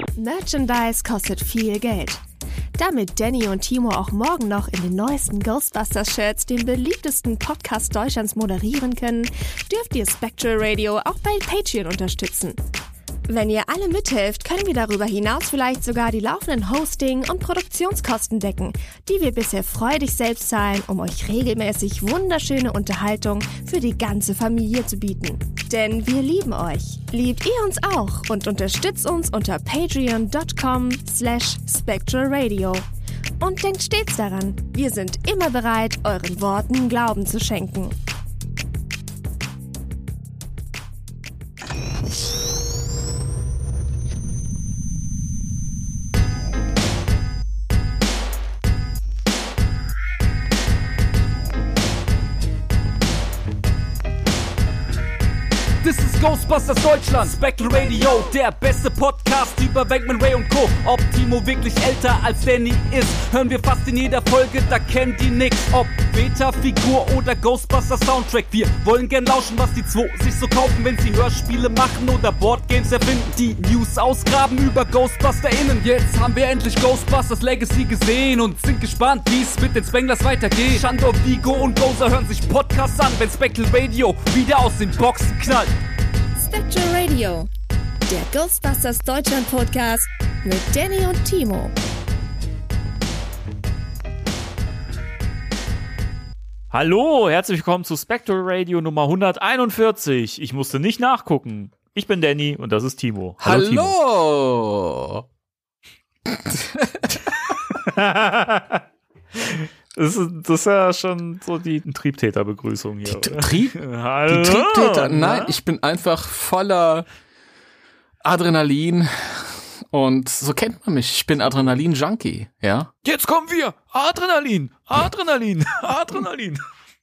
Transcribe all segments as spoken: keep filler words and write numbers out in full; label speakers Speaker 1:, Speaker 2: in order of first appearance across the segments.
Speaker 1: Merchandise kostet viel Geld. Damit Danny und Timo auch morgen noch in den neuesten Ghostbusters-Shirts den beliebtesten Podcast Deutschlands moderieren können, dürft ihr Spectral Radio auch bei Patreon unterstützen. Wenn ihr alle mithelft, können wir darüber hinaus vielleicht sogar die laufenden Hosting- und Produktionskosten decken, die wir bisher freudig selbst zahlen, um euch regelmäßig wunderschöne Unterhaltung für die ganze Familie zu bieten. Denn wir lieben euch. Liebt ihr uns auch und unterstützt uns unter patreon.com slash spectralradio. Und denkt stets daran, wir sind immer bereit, euren Worten Glauben zu schenken.
Speaker 2: Das ist Ghostbusters Deutschland, Spectral Radio, der beste Podcast über Venkman, Ray und Co. Ob Timo wirklich älter als Danny ist, hören wir fast in jeder Folge, da kennt die nix. Ob Beta-Figur oder Ghostbusters Soundtrack, wir wollen gern lauschen, was die zwei sich so kaufen, wenn sie Hörspiele machen oder Boardgames erfinden. Die News ausgraben über GhostbusterInnen. Jetzt haben wir endlich Ghostbusters Legacy gesehen und sind gespannt, wie es mit den Spanglers weitergeht. Shandor, Vigo und Gozer hören sich Podcasts an, wenn Spectral Radio wieder aus den Boxen knallt.
Speaker 1: Spectral Radio, der Ghostbusters Deutschland Podcast mit Danny und Timo.
Speaker 3: Hallo, herzlich willkommen zu Spectral Radio Nummer hunderteinundvierzig. Ich musste nicht nachgucken. Ich bin Danny und das ist Timo.
Speaker 4: Hallo!
Speaker 3: Hallo. Das ist, das ist ja schon so die Triebtäterbegrüßung hier.
Speaker 4: Die,
Speaker 3: oder?
Speaker 4: Trieb,
Speaker 3: Hallo,
Speaker 4: die Triebtäter? Nein,
Speaker 3: na?
Speaker 4: ich bin einfach voller Adrenalin und so kennt man mich. Ich bin Adrenalin-Junkie, ja?
Speaker 3: Jetzt kommen wir! Adrenalin! Adrenalin! Adrenalin!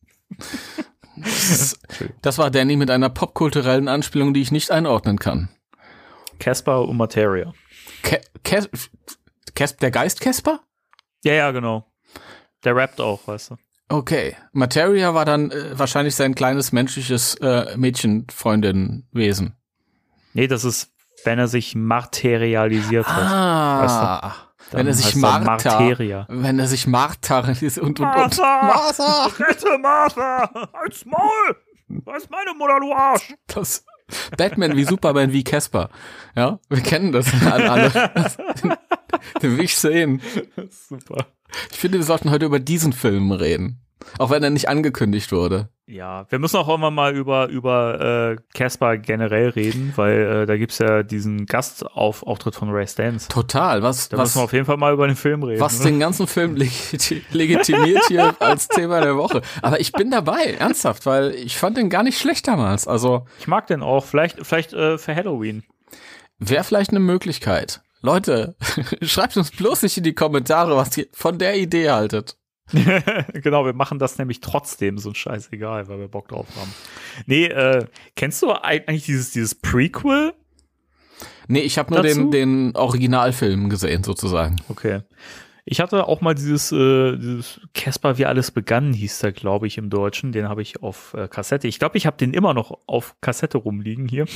Speaker 4: Das, das war Danny mit einer popkulturellen Anspielung, die ich nicht einordnen kann.
Speaker 3: Casper und Materia.
Speaker 4: Ke- Kes- Kes- der Geist Casper?
Speaker 3: Ja, ja, genau. Der rappt auch, weißt du.
Speaker 4: Okay. Materia war dann äh, wahrscheinlich sein kleines menschliches äh, Mädchenfreundin-Wesen.
Speaker 3: Nee, das ist, wenn er sich materialisiert hat.
Speaker 4: Ah,
Speaker 3: weißt du?
Speaker 4: wenn er sich
Speaker 3: heißt er
Speaker 4: Martha,
Speaker 3: Marteria.
Speaker 4: wenn er sich Martha und und und
Speaker 3: Martha!
Speaker 4: Martha!
Speaker 3: Rette Martha! Halt's Maul! Das ist meine Mutter, du Arsch!
Speaker 4: Das Batman wie Superman wie Casper. Ja, wir kennen das alle. alle. Den, den will ich sehen.
Speaker 3: Super.
Speaker 4: Ich finde, wir sollten heute über diesen Film reden. Auch wenn er nicht angekündigt wurde.
Speaker 3: Ja, wir müssen auch immer mal über über äh, Casper generell reden, weil äh, da gibt's ja diesen Gastauftritt von Ray Stantz.
Speaker 4: Total. Was,
Speaker 3: Da
Speaker 4: was,
Speaker 3: müssen wir auf jeden Fall mal über den Film reden.
Speaker 4: was
Speaker 3: ne?
Speaker 4: den ganzen Film legiti- legitimiert hier als Thema der Woche. Aber ich bin dabei, ernsthaft, weil ich fand den gar nicht schlecht damals. Also
Speaker 3: Ich mag den auch. Vielleicht vielleicht äh, für Halloween.
Speaker 4: wäre vielleicht eine Möglichkeit. Leute, schreibt uns bloß nicht in die Kommentare, was ihr von der Idee haltet.
Speaker 3: Genau, wir machen das nämlich trotzdem, so ein Scheißegal, weil wir Bock drauf haben. Nee, äh, kennst du eigentlich dieses, dieses Prequel?
Speaker 4: Nee, ich habe nur
Speaker 3: Dazu?
Speaker 4: den, den Originalfilm gesehen, sozusagen.
Speaker 3: Okay. Ich hatte auch mal dieses, äh, dieses Casper, wie alles begann, hieß der, glaube ich, im Deutschen. Den habe ich auf äh, Kassette. Ich glaube, ich habe den immer noch auf Kassette rumliegen hier.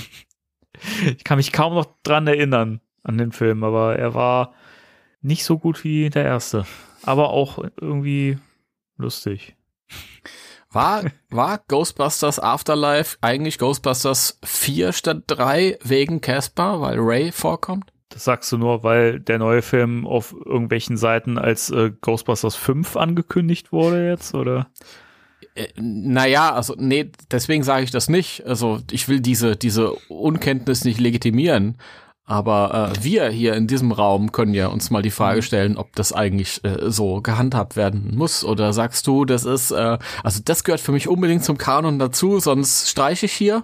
Speaker 3: Ich kann mich kaum noch dran erinnern an den Film, aber er war nicht so gut wie der erste. Aber auch irgendwie lustig.
Speaker 4: War, war Ghostbusters Afterlife eigentlich Ghostbusters vier statt drei wegen Casper, weil Ray vorkommt?
Speaker 3: Das sagst du nur, weil der neue Film auf irgendwelchen Seiten als äh, Ghostbusters fünf angekündigt wurde jetzt, oder?
Speaker 4: Äh, naja, also nee, deswegen sage ich das nicht. Also ich will diese, diese Unkenntnis nicht legitimieren. Aber äh, wir hier in diesem Raum können ja uns mal die Frage stellen, ob das eigentlich äh, so gehandhabt werden muss. Oder sagst du, das ist, äh, also das gehört für mich unbedingt zum Kanon dazu, sonst streiche ich hier.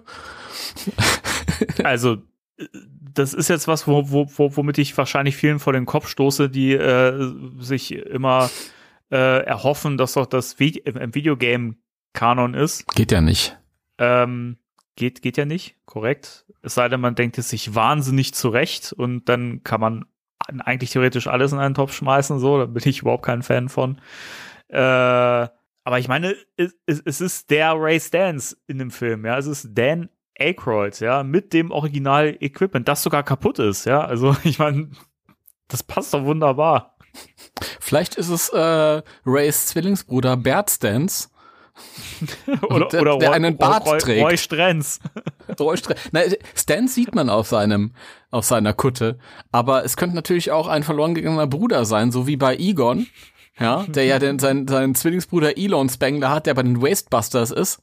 Speaker 3: Also, das ist jetzt was, wo, wo, wo, womit ich wahrscheinlich vielen vor den Kopf stoße, die äh, sich immer äh, erhoffen, dass doch das Vi- im Videogame-Kanon ist.
Speaker 4: Geht ja nicht.
Speaker 3: Ähm, geht, geht ja nicht, korrekt. Es sei denn, man denkt es sich wahnsinnig zurecht und dann kann man eigentlich theoretisch alles in einen Topf schmeißen, so, da bin ich überhaupt kein Fan von. Äh, aber ich meine, es, es ist der Ray Stantz in dem Film, ja, es ist Dan Aykroyd, ja, mit dem Original-Equipment, das sogar kaputt ist, ja. Also ich meine, das passt doch wunderbar.
Speaker 4: Vielleicht ist es äh, Rays Zwillingsbruder Bert Stans.
Speaker 3: oder
Speaker 4: der,
Speaker 3: oder
Speaker 4: der
Speaker 3: Roy,
Speaker 4: einen Bart
Speaker 3: Roy,
Speaker 4: trägt.
Speaker 3: Roy Strenz.
Speaker 4: Roy Strenz. Na, Stans sieht man auf seinem, auf seiner Kutte. Aber es könnte natürlich auch ein verloren gegangener Bruder sein, so wie bei Egon. Ja, der ja den, seinen, seinen Zwillingsbruder Elon Spengler hat, der bei den Wastebusters ist.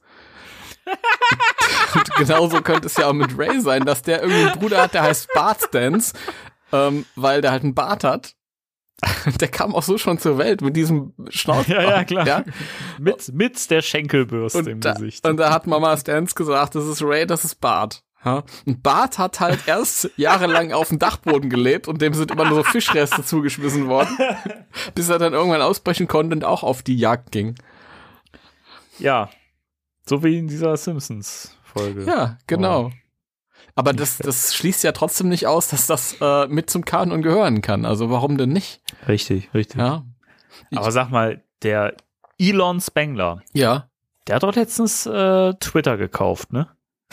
Speaker 4: Und genauso könnte es ja auch mit Ray sein, dass der irgendwie einen Bruder hat, der heißt Bart Stans, ähm, weil der halt einen Bart hat. Der kam auch so schon zur Welt mit diesem Schnauz.
Speaker 3: Ja, ja, klar.
Speaker 4: Ja?
Speaker 3: Mit, mit der Schenkelbürste
Speaker 4: und
Speaker 3: im
Speaker 4: da,
Speaker 3: Gesicht.
Speaker 4: Und da hat Mama Stans gesagt, das ist Ray, das ist Bart. Ja? Und Bart hat halt erst jahrelang auf dem Dachboden gelebt und dem sind immer nur so Fischreste zugeschmissen worden, bis er dann irgendwann ausbrechen konnte und auch auf die Jagd ging.
Speaker 3: Ja, so wie in dieser Simpsons-Folge.
Speaker 4: Ja, genau.
Speaker 3: Oh.
Speaker 4: Aber das, das schließt ja trotzdem nicht aus, dass das äh, mit zum Kanon gehören kann. Also warum denn nicht?
Speaker 3: Richtig, richtig.
Speaker 4: Ja.
Speaker 3: Aber sag mal, der Elon Spengler,
Speaker 4: Ja.
Speaker 3: der hat doch letztens äh, Twitter gekauft, ne?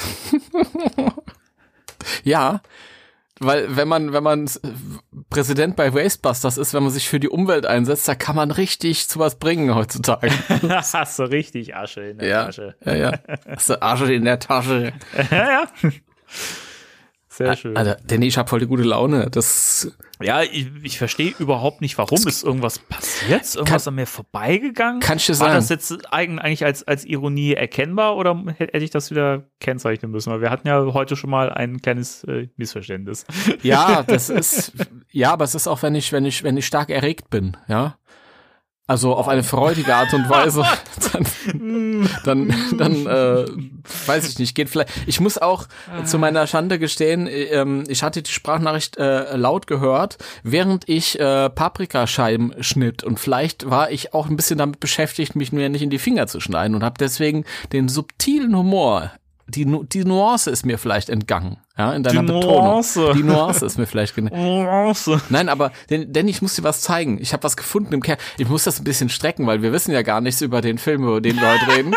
Speaker 4: Ja, weil wenn man wenn man Präsident bei Wastebusters ist, wenn man sich für die Umwelt einsetzt, da kann man richtig zu was bringen heutzutage.
Speaker 3: Hast du richtig Asche in der
Speaker 4: ja.
Speaker 3: Tasche.
Speaker 4: Ja, ja. Hast du Asche in der Tasche.
Speaker 3: Ja, ja. Sehr schön.
Speaker 4: Alter, Danny, ich hab voll die gute Laune. Das
Speaker 3: Ja, ich, ich verstehe überhaupt nicht, warum. Ist irgendwas passiert? Ist irgendwas an mir vorbeigegangen?
Speaker 4: kann ich dir
Speaker 3: War
Speaker 4: sagen.
Speaker 3: das jetzt eigentlich als, als Ironie erkennbar oder hätte ich das wieder kennzeichnen müssen? Weil wir hatten ja heute schon mal ein kleines äh, Missverständnis.
Speaker 4: Ja, das ist, ja, aber es ist auch, wenn ich, wenn ich, wenn ich stark erregt bin, ja. Also auf eine freudige Art und Weise, dann, dann, dann äh, weiß ich nicht, geht vielleicht. Ich muss auch zu meiner Schande gestehen, ähm, ich hatte die Sprachnachricht äh, laut gehört, während ich äh, Paprikascheiben schnitt und vielleicht war ich auch ein bisschen damit beschäftigt, mich mir nicht in die Finger zu schneiden und habe deswegen den subtilen Humor, die, Nu- die Nuance ist mir vielleicht entgangen, ja, in deiner
Speaker 3: Die
Speaker 4: Betonung.
Speaker 3: Nuance.
Speaker 4: Die Nuance ist mir vielleicht gen-
Speaker 3: Nuance.
Speaker 4: Nein, aber denn, denn ich muss dir was zeigen. Ich habe was gefunden im Keller. Ich muss das ein bisschen strecken, weil wir wissen ja gar nichts über den Film, über den wir heute reden.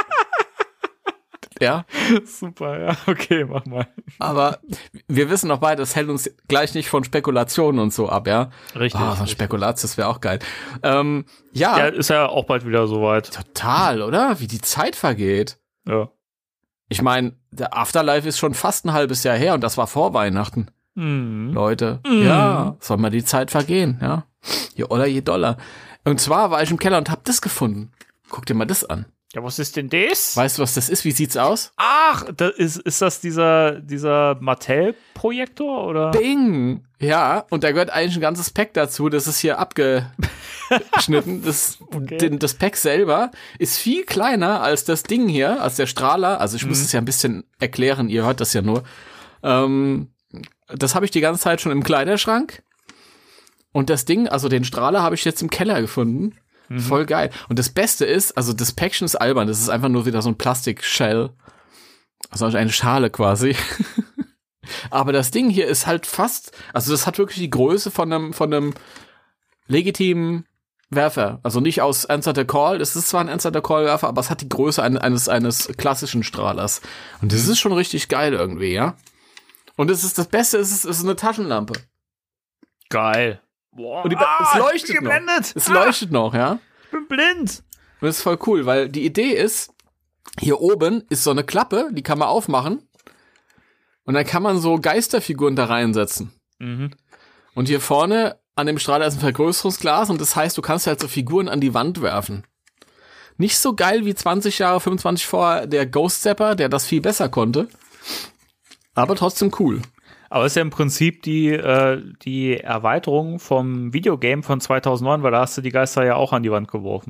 Speaker 4: Ja,
Speaker 3: Super, ja, okay, mach mal.
Speaker 4: aber wir wissen auch beide, das hält uns gleich nicht von Spekulationen und so ab, ja.
Speaker 3: Richtig.
Speaker 4: Ah, so ein Spekulatius wäre auch geil. Ähm, ja,
Speaker 3: Ja, ist ja auch bald wieder soweit.
Speaker 4: total, oder? Wie die Zeit vergeht.
Speaker 3: Ja.
Speaker 4: Ich meine, der Afterlife ist schon fast ein halbes Jahr her und das war vor Weihnachten.
Speaker 3: Mhm.
Speaker 4: Leute, ja, soll mal die Zeit vergehen, ja. Je Oller, je Dollar. Und zwar war ich im Keller und hab das gefunden. Guck dir mal das an.
Speaker 3: Ja, was ist denn das?
Speaker 4: Weißt du, was das ist? Wie sieht's aus?
Speaker 3: Ach, da ist, ist das dieser, dieser Mattel-Projektor, oder?
Speaker 4: Bing! Ja, und da gehört eigentlich ein ganzes Pack dazu. Das ist hier abgeschnitten. Das,
Speaker 3: Okay.
Speaker 4: den, das Pack selber ist viel kleiner als das Ding hier, als der Strahler. Also ich muss es ja ein bisschen erklären, ihr hört das ja nur. Ähm, das habe ich die ganze Zeit schon im Kleiderschrank. Und das Ding, also den Strahler, habe ich jetzt im Keller gefunden. Mhm. Voll geil. Und das Beste ist, also das Päckchen ist albern. Das ist einfach nur wieder so ein Plastik-Shell. Also eine Schale quasi. Aber das Ding hier ist halt fast, also das hat wirklich die Größe von einem, von einem legitimen Werfer. Also nicht aus Answer the Call. Es ist zwar ein Answer the Call Werfer, aber es hat die Größe eines, eines klassischen Strahlers. Und das ist schon richtig geil irgendwie, ja. Und es ist das Beste, es ist, es ist eine Taschenlampe.
Speaker 3: Geil. Boah,
Speaker 4: Und die,
Speaker 3: ah,
Speaker 4: es leuchtet
Speaker 3: ich bin
Speaker 4: noch.
Speaker 3: geblendet.
Speaker 4: Es
Speaker 3: Ah,
Speaker 4: leuchtet noch, ja.
Speaker 3: ich bin blind.
Speaker 4: Und das ist voll cool, weil die Idee ist, hier oben ist so eine Klappe, die kann man aufmachen. Und dann kann man so Geisterfiguren da reinsetzen.
Speaker 3: Mhm.
Speaker 4: Und hier vorne an dem Strahler ist ein Vergrößerungsglas und das heißt, du kannst halt so Figuren an die Wand werfen. Nicht so geil wie zwanzig Jahre, fünfundzwanzig vor der Ghost Zapper, der das viel besser konnte. Aber trotzdem cool.
Speaker 3: Aber es ist ja im Prinzip die, äh, die Erweiterung vom Videogame von zweitausendneun, weil da hast du die Geister ja auch an die Wand geworfen.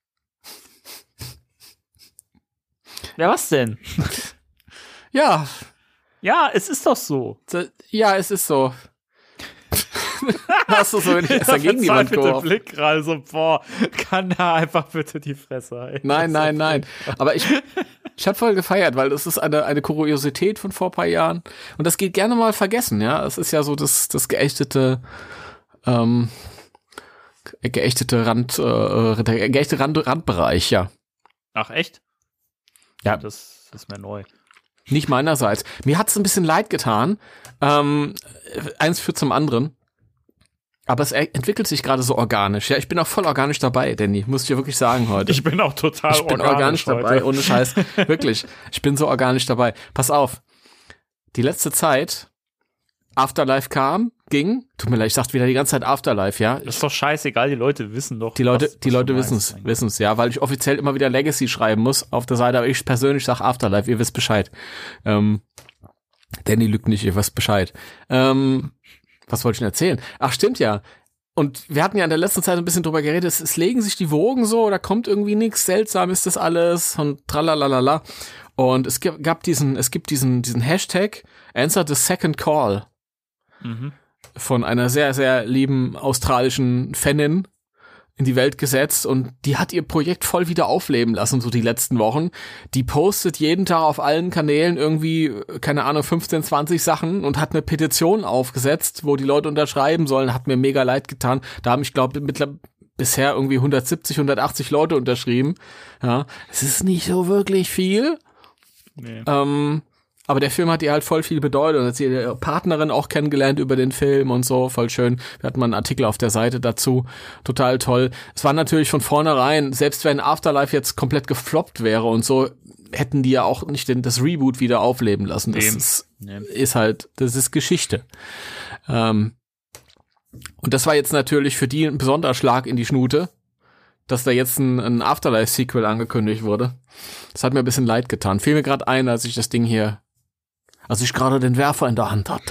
Speaker 3: Ja, was denn?
Speaker 4: Ja,
Speaker 3: Ja, es ist doch so.
Speaker 4: d- ja, es ist so. Hast du so wenn ich erst dagegen die Wand
Speaker 3: Verzweifelter
Speaker 4: geworfen?
Speaker 3: Blick gerade so, boah, kann da einfach bitte die Fresse halten.
Speaker 4: Nein, nein, nein. Aber ich, ich habe voll gefeiert, weil das ist eine, eine Kuriosität von vor ein paar Jahren. Und das geht gerne mal vergessen, ja. Es ist ja so das, das geächtete, ähm, geächtete Rand, äh, der geächtete Rand, Randbereich, ja.
Speaker 3: Ach, echt?
Speaker 4: Ja.
Speaker 3: Das ist mir neu.
Speaker 4: Nicht meinerseits. Mir hat's ein bisschen leid getan. Ähm, eins führt zum anderen. Aber es entwickelt sich gerade so organisch. Ja, ich bin auch voll organisch dabei, Danny. Muss ich dir wirklich sagen heute.
Speaker 3: Ich bin auch total
Speaker 4: ich bin
Speaker 3: organisch,
Speaker 4: organisch dabei, ohne Scheiß. Wirklich. Ich bin so organisch dabei. Pass auf. Die letzte Zeit, Afterlife kam, ging. Tut mir leid, ich sag wieder die ganze Zeit Afterlife, ja.
Speaker 3: Das ist doch scheißegal, die Leute wissen doch.
Speaker 4: Die Leute,
Speaker 3: was,
Speaker 4: die
Speaker 3: was
Speaker 4: Leute wissen's, wissen's, ja, weil ich offiziell immer wieder Legacy schreiben muss auf der Seite, aber ich persönlich sag Afterlife, ihr wisst Bescheid. Ähm, Danny lügt nicht, ihr wisst Bescheid. Ähm, Was wollte ich denn erzählen? Ach, stimmt ja. Und wir hatten ja in der letzten Zeit ein bisschen drüber geredet, es, es legen sich die Wogen so, da kommt irgendwie nichts, seltsam ist das alles und tralalala. Und es gibt, gab diesen, es gibt diesen, diesen Hashtag Answer the Second Call
Speaker 3: Mhm.
Speaker 4: von einer sehr, sehr lieben australischen Fanin in die Welt gesetzt und die hat ihr Projekt voll wieder aufleben lassen, so die letzten Wochen. Die postet jeden Tag auf allen Kanälen irgendwie, keine Ahnung, fünfzehn, zwanzig Sachen und hat eine Petition aufgesetzt, wo die Leute unterschreiben sollen. Hat mir mega leid getan. Da haben, ich glaube, mittlerweile bisher irgendwie hundertsiebzig, hundertachtzig Leute unterschrieben. Ja, es ist nicht so wirklich viel.
Speaker 3: Nee.
Speaker 4: Ähm, aber der Film hat ihr halt voll viel bedeutet und hat sie ihre Partnerin auch kennengelernt über den Film und so, voll schön. Wir hatten mal einen Artikel auf der Seite dazu, total toll. Es war natürlich von vornherein, selbst wenn Afterlife jetzt komplett gefloppt wäre und so, hätten die ja auch nicht den, das Reboot wieder aufleben lassen. Das
Speaker 3: Nee.
Speaker 4: ist,
Speaker 3: Nee.
Speaker 4: ist halt, das ist Geschichte. Ähm, und das war jetzt natürlich für die ein besonderer Schlag in die Schnute, dass da jetzt ein, ein Afterlife-Sequel angekündigt wurde. Das hat mir ein bisschen leid getan. Fiel mir gerade ein, als ich das Ding hier als ich gerade den Werfer in der Hand hatte.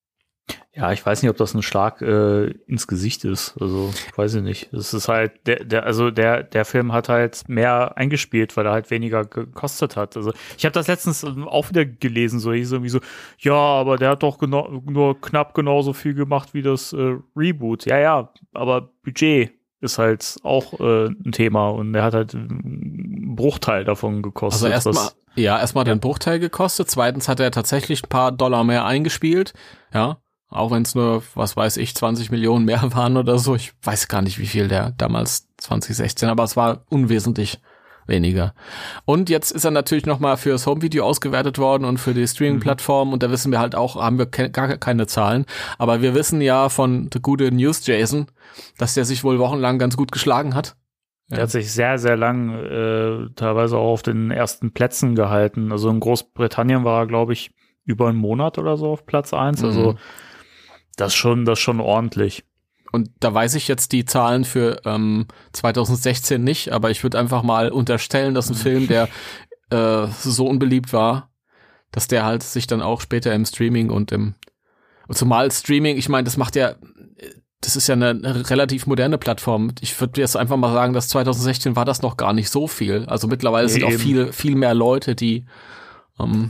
Speaker 3: Ja, ich weiß nicht, ob das ein Schlag äh, ins Gesicht ist. Also, weiß ich nicht. Es ist halt, der, der, also der, der Film hat halt mehr eingespielt, weil er halt weniger gekostet hat. Also, ich habe das letztens auch wieder gelesen, so hieß irgendwie so, ja, aber der hat doch genau, nur knapp genauso viel gemacht wie das äh, Reboot. Ja, ja, aber Budget ist halt auch äh, ein Thema und er hat halt einen Bruchteil davon gekostet.
Speaker 4: Also erstmal, ja, erstmal ja. den Bruchteil gekostet. Zweitens hat er tatsächlich ein paar Dollar mehr eingespielt. Ja, auch wenn es nur, was weiß ich, zwanzig Millionen mehr waren oder so. Ich weiß gar nicht, wie viel der damals zwanzig sechzehn, aber es war unwesentlich weniger. Und jetzt ist er natürlich nochmal fürs Home-Video ausgewertet worden und für die Streaming-Plattform. Mhm. Und da wissen wir halt auch, haben wir ke- gar keine Zahlen. Aber wir wissen ja von The Gute News Jason, dass der sich wohl wochenlang ganz gut geschlagen hat.
Speaker 3: Der ja. hat sich sehr, sehr lang äh, teilweise auch auf den ersten Plätzen gehalten. Also in Großbritannien war er, glaube ich, über einen Monat oder so auf Platz eins. Mhm. Also das schon, das schon ordentlich.
Speaker 4: Und da weiß ich jetzt die Zahlen für ähm, zwanzig sechzehn nicht, aber ich würde einfach mal unterstellen, dass ein Film, der äh, so unbeliebt war, dass der halt sich dann auch später im Streaming und im zumal Streaming, ich meine, das macht ja, das ist ja eine, eine relativ moderne Plattform. Ich würde jetzt einfach mal sagen, dass zwanzig sechzehn war das noch gar nicht so viel. Also mittlerweile nee, sind eben. auch viel, viel mehr Leute, die ähm,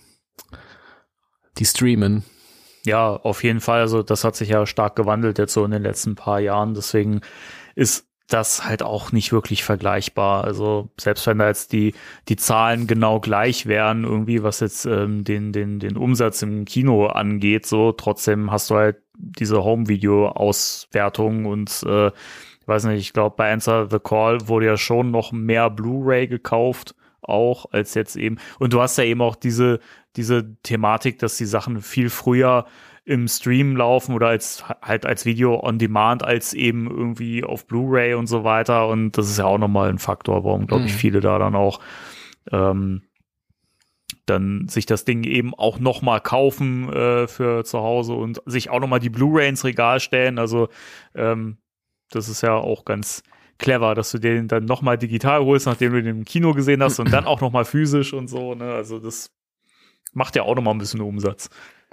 Speaker 4: die streamen.
Speaker 3: Ja, auf jeden Fall. Also das hat sich ja stark gewandelt jetzt so in den letzten paar Jahren. Deswegen ist das halt auch nicht wirklich vergleichbar. Also selbst wenn da jetzt die die Zahlen genau gleich wären, irgendwie was jetzt ähm, den den den Umsatz im Kino angeht, so trotzdem hast du halt diese Home-Video-Auswertung und äh, ich weiß nicht, ich glaube bei Answer the Call wurde ja schon noch mehr Blu-ray gekauft auch als jetzt eben. Und du hast ja eben auch diese diese Thematik, dass die Sachen viel früher im Stream laufen oder als halt als Video on Demand als eben irgendwie auf Blu-ray und so weiter. Und das ist ja auch nochmal ein Faktor, warum, glaube ich, mhm. viele da dann auch ähm, dann sich das Ding eben auch nochmal kaufen äh, für zu Hause und sich auch nochmal die Blu-ray ins Regal stellen. Also ähm, das ist ja auch ganz clever, dass du den dann nochmal digital holst, nachdem du den im Kino gesehen hast und dann auch nochmal physisch und so. Ne? Also das macht ja auch nochmal ein bisschen Umsatz.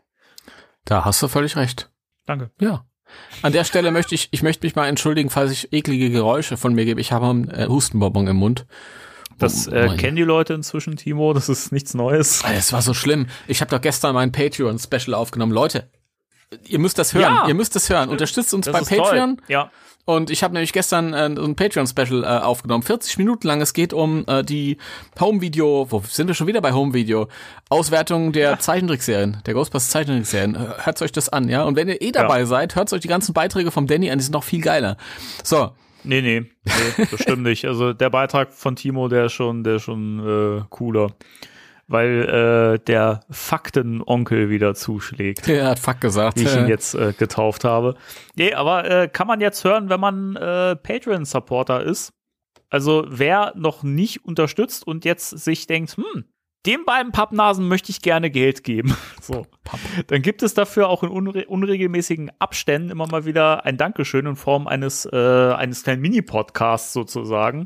Speaker 4: Da hast du völlig recht.
Speaker 3: Danke.
Speaker 4: Ja. An der Stelle möchte ich, ich möchte mich mal entschuldigen, falls ich eklige Geräusche von mir gebe. Ich habe einen äh, Hustenbonbon im Mund.
Speaker 3: Das äh, oh, kennen die Leute inzwischen, Timo. Das ist nichts Neues.
Speaker 4: Es war so schlimm. Ich habe doch gestern mein Patreon-Special aufgenommen. Leute, ihr müsst das hören. Ja. Ihr müsst das hören. Unterstützt uns das bei Patreon.
Speaker 3: Toll. Ja.
Speaker 4: Und ich habe nämlich gestern äh, so ein Patreon-Special äh, aufgenommen. vierzig Minuten lang. Es geht um äh, die Home-Video, wo sind wir schon wieder bei Home-Video? Auswertung der ja. Zeichentrickserien, der Ghostbusters-Zeichentrickserien. Hört euch das an, ja? Und wenn ihr eh dabei ja. seid, hört euch die ganzen Beiträge vom Danny an, die sind noch viel geiler. So.
Speaker 3: Nee, nee, nee, das stimmt nicht. Also der Beitrag von Timo, der ist schon, der ist schon äh, cooler. weil äh, der Faktenonkel wieder zuschlägt.
Speaker 4: Der hat Fuck gesagt.
Speaker 3: Wie ich ihn jetzt äh, getauft habe. Nee, aber äh, kann man jetzt hören, wenn man äh, Patreon-Supporter ist. Also wer noch nicht unterstützt und jetzt sich denkt, hm, den beiden Pappnasen möchte ich gerne Geld geben. So. Dann gibt es dafür auch in unre- unregelmäßigen Abständen immer mal wieder ein Dankeschön in Form eines, äh, eines kleinen Mini-Podcasts sozusagen,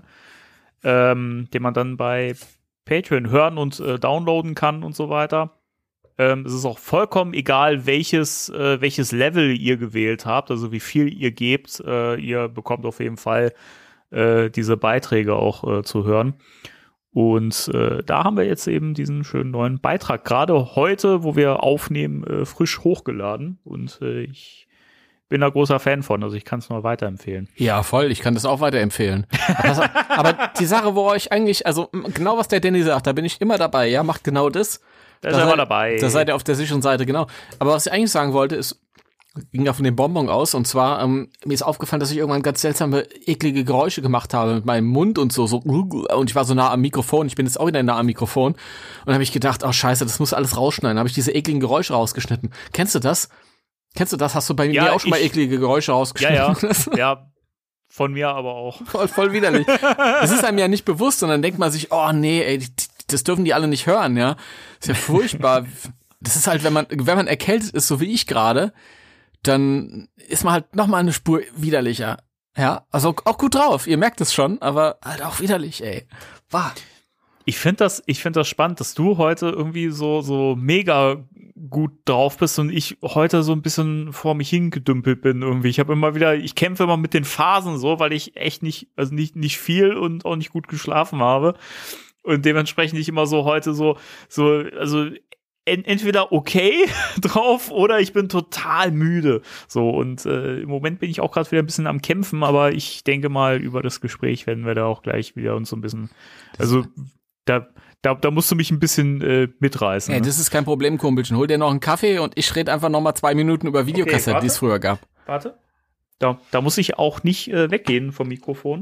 Speaker 3: ähm, den man dann bei Patreon hören und äh, downloaden kann und so weiter. Ähm, es ist auch vollkommen egal, welches, äh, welches Level ihr gewählt habt, also wie viel ihr gebt. Äh, ihr bekommt auf jeden Fall äh, diese Beiträge auch äh, zu hören. Und äh, da haben wir jetzt eben diesen schönen neuen Beitrag, gerade heute, wo wir aufnehmen, äh, frisch hochgeladen. Und äh, ich bin da großer Fan von, also ich kann es nur weiterempfehlen.
Speaker 4: Ja, voll, ich kann das auch weiterempfehlen. aber, aber die Sache, wo euch eigentlich, also genau was der Danny sagt, da bin ich immer dabei, ja, macht genau das.
Speaker 3: Da ist er immer dabei.
Speaker 4: Da seid ihr auf der sicheren Seite, genau. Aber was ich eigentlich sagen wollte, ist, ging ja von dem Bonbon aus, und zwar, ähm, mir ist aufgefallen, dass ich irgendwann ganz seltsame, eklige Geräusche gemacht habe mit meinem Mund und so, so, und ich war so nah am Mikrofon, ich bin jetzt auch wieder nah am Mikrofon, und dann habe ich gedacht, oh scheiße, das muss alles rausschneiden, dann habe ich diese ekligen Geräusche rausgeschnitten. Kennst du das? Kennst du das? Hast du bei
Speaker 3: ja,
Speaker 4: mir auch schon
Speaker 3: ich,
Speaker 4: mal eklige Geräusche rausgeschnitten?
Speaker 3: Ja, ja, ja, von mir aber auch.
Speaker 4: Voll, voll widerlich. Das ist einem ja nicht bewusst, und dann denkt man sich, oh nee, ey, das dürfen die alle nicht hören, ja. Das ist ja furchtbar. Das ist halt, wenn man, wenn man erkältet ist, so wie ich gerade, dann ist man halt noch mal eine Spur widerlicher. Ja, also auch gut drauf, ihr merkt es schon, aber halt auch widerlich, ey. Wow.
Speaker 3: Ich finde das, ich finde das spannend, dass du heute irgendwie so, so mega gut drauf bist und ich heute so ein bisschen vor mich hingedümpelt bin irgendwie. Ich habe immer wieder, ich kämpfe immer mit den Phasen so, weil ich echt nicht, also nicht, nicht viel und auch nicht gut geschlafen habe. Und dementsprechend ich immer so heute so, so, also entweder okay drauf oder ich bin total müde. So, und äh, im Moment bin ich auch gerade wieder ein bisschen am Kämpfen, aber ich denke mal, über das Gespräch werden wir da auch gleich wieder uns so ein bisschen, also da, da, da musst du mich ein bisschen äh, mitreißen.
Speaker 4: Ey,
Speaker 3: ne?
Speaker 4: Das ist kein Problem, Kumpelchen. Hol dir noch einen Kaffee und ich rede einfach noch mal zwei Minuten über Videokassetten,
Speaker 3: okay,
Speaker 4: die es früher gab.
Speaker 3: Warte. Da, da muss ich auch nicht äh, weggehen vom Mikrofon.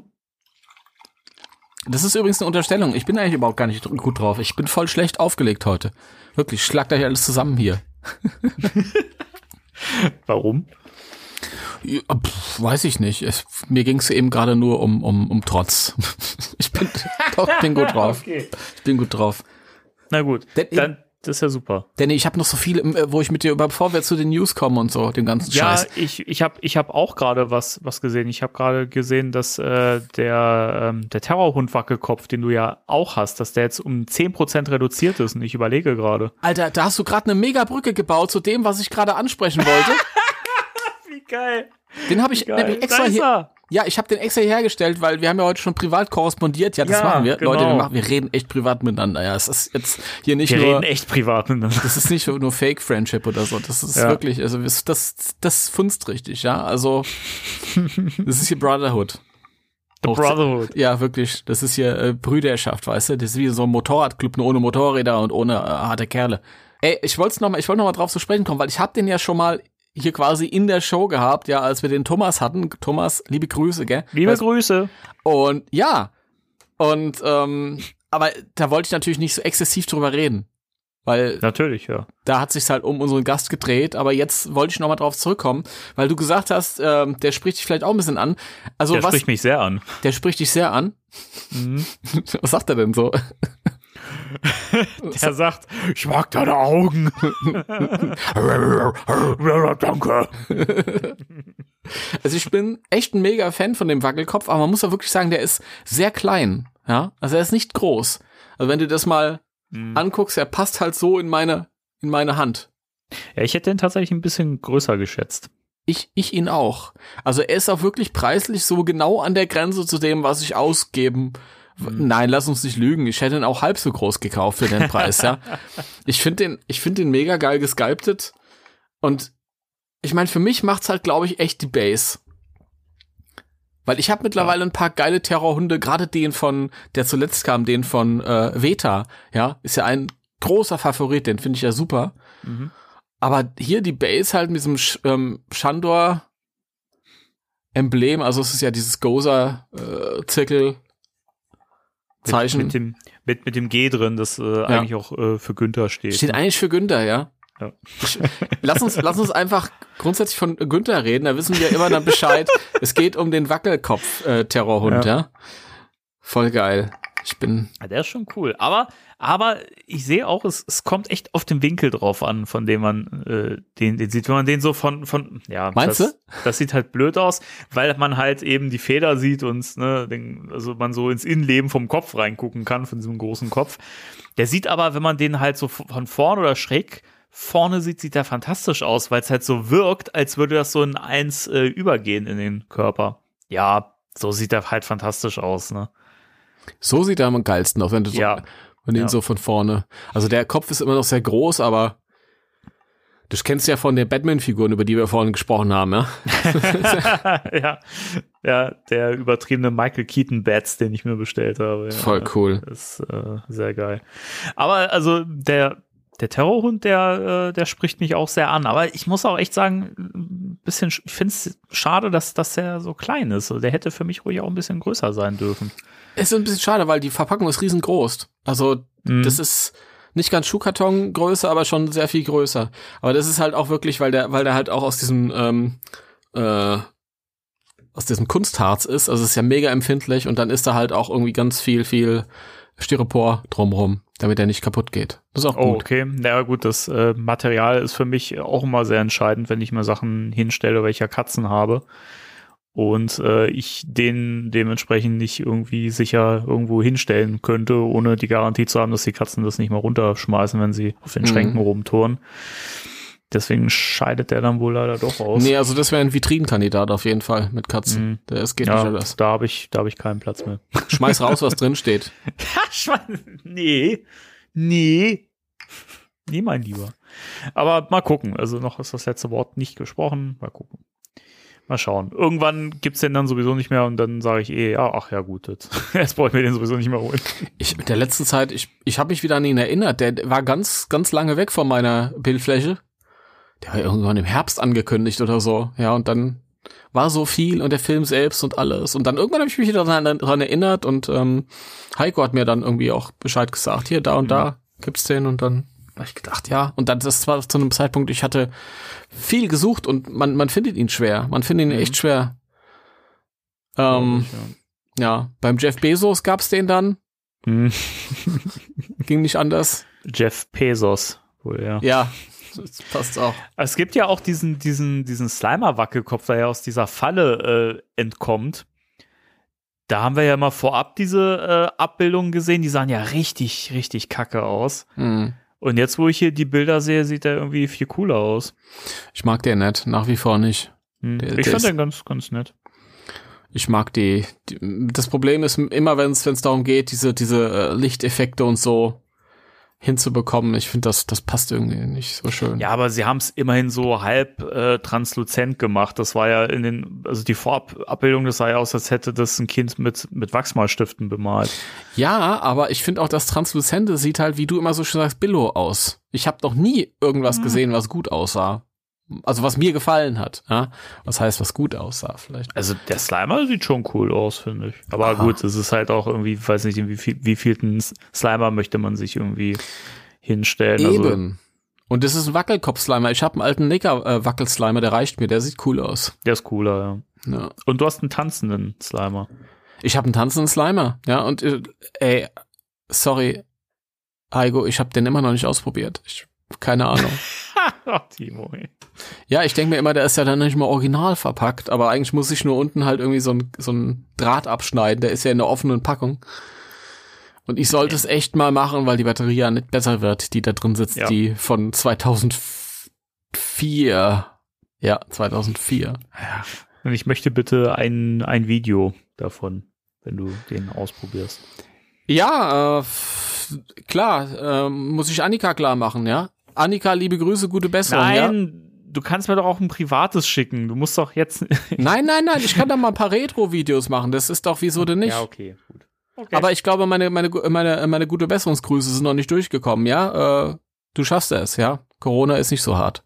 Speaker 4: Das ist übrigens eine Unterstellung. Ich bin eigentlich überhaupt gar nicht gut drauf. Ich bin voll schlecht aufgelegt heute. Wirklich, schlagt euch alles zusammen hier.
Speaker 3: Warum?
Speaker 4: Ja, pff, weiß ich nicht. Es, mir ging es eben gerade nur um, um, um Trotz. Ich bin, doch, bin gut drauf.
Speaker 3: Okay.
Speaker 4: Ich bin gut drauf.
Speaker 3: Na gut,
Speaker 4: Denn,
Speaker 3: dann das ist ja super.
Speaker 4: Denn ich habe noch so viel, wo ich mit dir über, bevor wir zu den News kommen und so, den ganzen
Speaker 3: ja,
Speaker 4: Scheiß.
Speaker 3: Ja, ich, ich habe ich hab auch gerade was, was gesehen. Ich habe gerade gesehen, dass äh, der, ähm, der Terrorhund Wackelkopf, den du ja auch hast, dass der jetzt um zehn Prozent reduziert ist. Und ich überlege gerade.
Speaker 4: Alter, da hast du gerade eine Mega-Brücke gebaut zu dem, was ich gerade ansprechen wollte.
Speaker 3: Wie geil.
Speaker 4: Den habe ich nämlich extra hier. Ja, ich habe den extra hier hergestellt, weil wir haben ja heute schon privat korrespondiert. Ja, das ja, machen wir. Genau. Leute, wir, machen, wir reden echt privat miteinander. Ja, es ist jetzt hier nicht
Speaker 3: wir
Speaker 4: nur.
Speaker 3: Wir reden echt privat miteinander.
Speaker 4: Das ist nicht nur Fake-Friendship oder so. Das ist ja. wirklich, also das, das funzt richtig, ja. Also, das ist hier Brotherhood.
Speaker 3: The Brotherhood.
Speaker 4: Ja, wirklich. Das ist hier äh, Brüderschaft, weißt du? Das ist wie so ein Motorradclub, nur ohne Motorräder und ohne äh, harte Kerle. Ey, ich wollte noch mal, ich wollte noch mal drauf zu sprechen kommen, weil ich habe den ja schon mal hier quasi in der Show gehabt, ja, als wir den Thomas hatten. Thomas, liebe Grüße, gell?
Speaker 3: Liebe
Speaker 4: weißt,
Speaker 3: Grüße.
Speaker 4: Und ja, und ähm, aber da wollte ich natürlich nicht so exzessiv drüber reden, weil
Speaker 3: natürlich, ja.
Speaker 4: Da hat sich's halt um unseren Gast gedreht, aber jetzt wollte ich noch mal drauf zurückkommen, weil du gesagt hast, ähm, der spricht dich vielleicht auch ein bisschen an. Also
Speaker 3: der
Speaker 4: was,
Speaker 3: spricht mich sehr an.
Speaker 4: Der spricht dich sehr an. Mhm. Was sagt er denn so?
Speaker 3: Der sagt, ich mag deine Augen. Danke.
Speaker 4: Also ich bin echt ein mega Fan von dem Wackelkopf, aber man muss ja wirklich sagen, der ist sehr klein. Ja, also er ist nicht groß. Also wenn du das mal hm. anguckst, er passt halt so in meine, in meine Hand.
Speaker 3: Ja, ich hätte den tatsächlich ein bisschen größer geschätzt.
Speaker 4: Ich, ich ihn auch. Also er ist auch wirklich preislich so genau an der Grenze zu dem, was ich ausgeben. Hm. Nein, lass uns nicht lügen. Ich hätte ihn auch halb so groß gekauft für den Preis, ja. Ich finde den, ich finde den mega geil gesculptet. Und ich meine, für mich macht's halt, glaube ich, echt die Base. Weil ich habe mittlerweile ein paar geile Terrorhunde, gerade den von, der zuletzt kam, den von äh, Veta, ja, ist ja ein großer Favorit, den finde ich ja super. Mhm. Aber hier die Base halt mit diesem Sch- ähm, Shandor-Emblem, also es ist ja dieses Gozer-Zirkel, Zeichen.
Speaker 3: Mit, mit, dem, mit, mit dem G drin, das äh, ja. eigentlich auch äh, für Günther steht.
Speaker 4: Steht eigentlich für Günther, ja.
Speaker 3: ja.
Speaker 4: Ich, lass uns, lass uns einfach grundsätzlich von Günther reden, da wissen wir immer dann Bescheid. Es geht um den Wackelkopf-Terrorhund, ja. ja. Voll geil. Ich bin.
Speaker 3: Ja, der ist schon cool. Aber, aber ich sehe auch, es, es kommt echt auf den Winkel drauf an, von dem man äh, den, den sieht. Wenn man den so von, von ja,
Speaker 4: meinst
Speaker 3: das,
Speaker 4: du?
Speaker 3: Das sieht halt blöd aus, weil man halt eben die Feder sieht und ne, den, also man so ins Innenleben vom Kopf reingucken kann, von diesem großen Kopf. Der sieht aber, wenn man den halt so von vorne oder schräg vorne sieht, sieht der fantastisch aus, weil es halt so wirkt, als würde das so in eins äh, übergehen in den Körper. Ja, so sieht er halt fantastisch aus, ne?
Speaker 4: So sieht er am geilsten aus, wenn du so,
Speaker 3: ja.
Speaker 4: wenn du ihn
Speaker 3: ja.
Speaker 4: so von vorne. Also der Kopf ist immer noch sehr groß, aber du kennst ja von den Batman-Figuren, über die wir vorhin gesprochen haben, ja?
Speaker 3: ja. Ja, der übertriebene Michael Keaton Bats, den ich mir bestellt habe. Ja,
Speaker 4: voll cool.
Speaker 3: Ist äh, sehr geil. Aber also der Der Terrorhund, der, äh, der spricht mich auch sehr an. Aber ich muss auch echt sagen, ein bisschen, ich finde es schade, dass, dass er so klein ist. Der hätte für mich ruhig auch ein bisschen größer sein dürfen.
Speaker 4: Es ist ein bisschen schade, weil die Verpackung ist riesengroß. Also, mhm. das ist nicht ganz Schuhkartongröße, aber schon sehr viel größer. Aber das ist halt auch wirklich, weil der, weil der halt auch aus diesem, ähm, äh, aus diesem Kunstharz ist. Also, es ist ja mega empfindlich und dann ist da halt auch irgendwie ganz viel, viel Styropor drumrum, damit er nicht kaputt geht. Das ist auch gut.
Speaker 3: Oh, okay. Ja gut, das äh, Material ist für mich auch immer sehr entscheidend, wenn ich mir Sachen hinstelle, weil ich ja Katzen habe und äh, ich den dementsprechend nicht irgendwie sicher irgendwo hinstellen könnte, ohne die Garantie zu haben, dass die Katzen das nicht mal runterschmeißen, wenn sie auf den mhm. Schränken rumtouren. Deswegen scheidet der dann wohl leider doch aus.
Speaker 4: Nee, also das wäre ein Vitrinenkandidat auf jeden Fall mit Katzen. Mhm. Das geht
Speaker 3: ja,
Speaker 4: nicht anders.
Speaker 3: Da habe ich, da habe ich keinen Platz mehr.
Speaker 4: Schmeiß raus, was drin steht.
Speaker 3: nee, nee, nee, mein Lieber. Aber mal gucken. Also noch ist das letzte Wort nicht gesprochen. Mal gucken. Mal schauen. Irgendwann gibt's den dann sowieso nicht mehr und dann sage ich eh, ja, ach ja gut, jetzt, jetzt brauche ich mir den sowieso nicht mehr holen.
Speaker 4: Ich mit der letzten Zeit, ich, ich habe mich wieder an ihn erinnert. Der war ganz, ganz lange weg von meiner Bildfläche. Der war irgendwann im Herbst angekündigt oder so. Ja, und dann war so viel und der Film selbst und alles. Und dann irgendwann habe ich mich wieder daran, daran erinnert und ähm, Heiko hat mir dann irgendwie auch Bescheid gesagt, hier, da und mhm. da gibt's den und dann habe ich gedacht, ja. Und dann, das war zu einem Zeitpunkt, ich hatte viel gesucht und man, man findet ihn schwer. Man findet ihn mhm. echt schwer. Ähm, ja. ja, beim Jeff Bezos gab's den dann. Mhm. Ging nicht anders.
Speaker 3: Jeff Bezos, wohl, ja.
Speaker 4: Ja. Das passt auch.
Speaker 3: Es gibt ja auch diesen, diesen, diesen Slimer-Wackelkopf, der ja aus dieser Falle äh, entkommt. Da haben wir ja mal vorab diese äh, Abbildungen gesehen, die sahen ja richtig, richtig kacke aus. Mhm. Und jetzt, wo ich hier die Bilder sehe, sieht der irgendwie viel cooler aus.
Speaker 4: Ich mag den nicht, nach wie vor nicht.
Speaker 3: Mhm.
Speaker 4: Der,
Speaker 3: ich
Speaker 4: der
Speaker 3: fand den ganz, ganz nett.
Speaker 4: Ich mag die, die. Das Problem ist immer, wenn es darum geht, diese, diese äh, Lichteffekte und so hinzubekommen. Ich finde, das, das passt irgendwie nicht so schön.
Speaker 3: Ja, aber sie haben es immerhin so halb äh, transluzent gemacht. Das war ja in den, also die Vorabbildung, das sah ja aus, als hätte das ein Kind mit, mit Wachsmalstiften bemalt.
Speaker 4: Ja, aber ich finde auch, das Transluzente sieht halt, wie du immer so schön sagst, Billo aus. Ich habe noch nie irgendwas mhm. gesehen, was gut aussah. Also was mir gefallen hat. Ja? Was heißt, was gut aussah vielleicht.
Speaker 3: Also der Slimer sieht schon cool aus, finde ich. Aber Aha. gut, es ist halt auch irgendwie, weiß nicht, wie viel, wie vielten Slimer möchte man sich irgendwie hinstellen.
Speaker 4: Eben.
Speaker 3: Also,
Speaker 4: und das ist ein Wackelkopf-Slimer. Ich habe einen alten Necker-Wackel-Slimer, der reicht mir. Der sieht cool aus.
Speaker 3: Der ist cooler, ja. ja. Und du hast einen tanzenden Slimer.
Speaker 4: Ich habe einen tanzenden Slimer, ja. Und ey, sorry, Heiko, ich habe den immer noch nicht ausprobiert. Ich keine Ahnung.
Speaker 3: Ach, Timo, ey.
Speaker 4: Ja, ich denke mir immer, der ist ja dann nicht mal original verpackt, aber eigentlich muss ich nur unten halt irgendwie so ein, so ein Draht abschneiden, der ist ja in der offenen Packung. Und ich sollte es echt mal machen, weil die Batterie ja nicht besser wird, die da drin sitzt, ja. die von zweitausendvier. Ja, zweitausendvier.
Speaker 3: Ja. Und ich möchte bitte ein, ein Video davon, wenn du den ausprobierst.
Speaker 4: Ja, äh, klar, äh, muss ich Annika klar machen, ja? Annika, liebe Grüße, gute Besserung.
Speaker 3: Nein,
Speaker 4: ja?
Speaker 3: Du kannst mir doch auch ein privates schicken. Du musst doch jetzt.
Speaker 4: nein, nein, nein, ich kann doch mal ein paar Retro-Videos machen. Das ist doch, wieso denn nicht?
Speaker 3: Ja, okay, gut. Okay.
Speaker 4: Aber ich glaube, meine, meine, meine, meine gute Besserungsgrüße sind noch nicht durchgekommen, ja? Äh, du schaffst es, ja? Corona ist nicht so hart.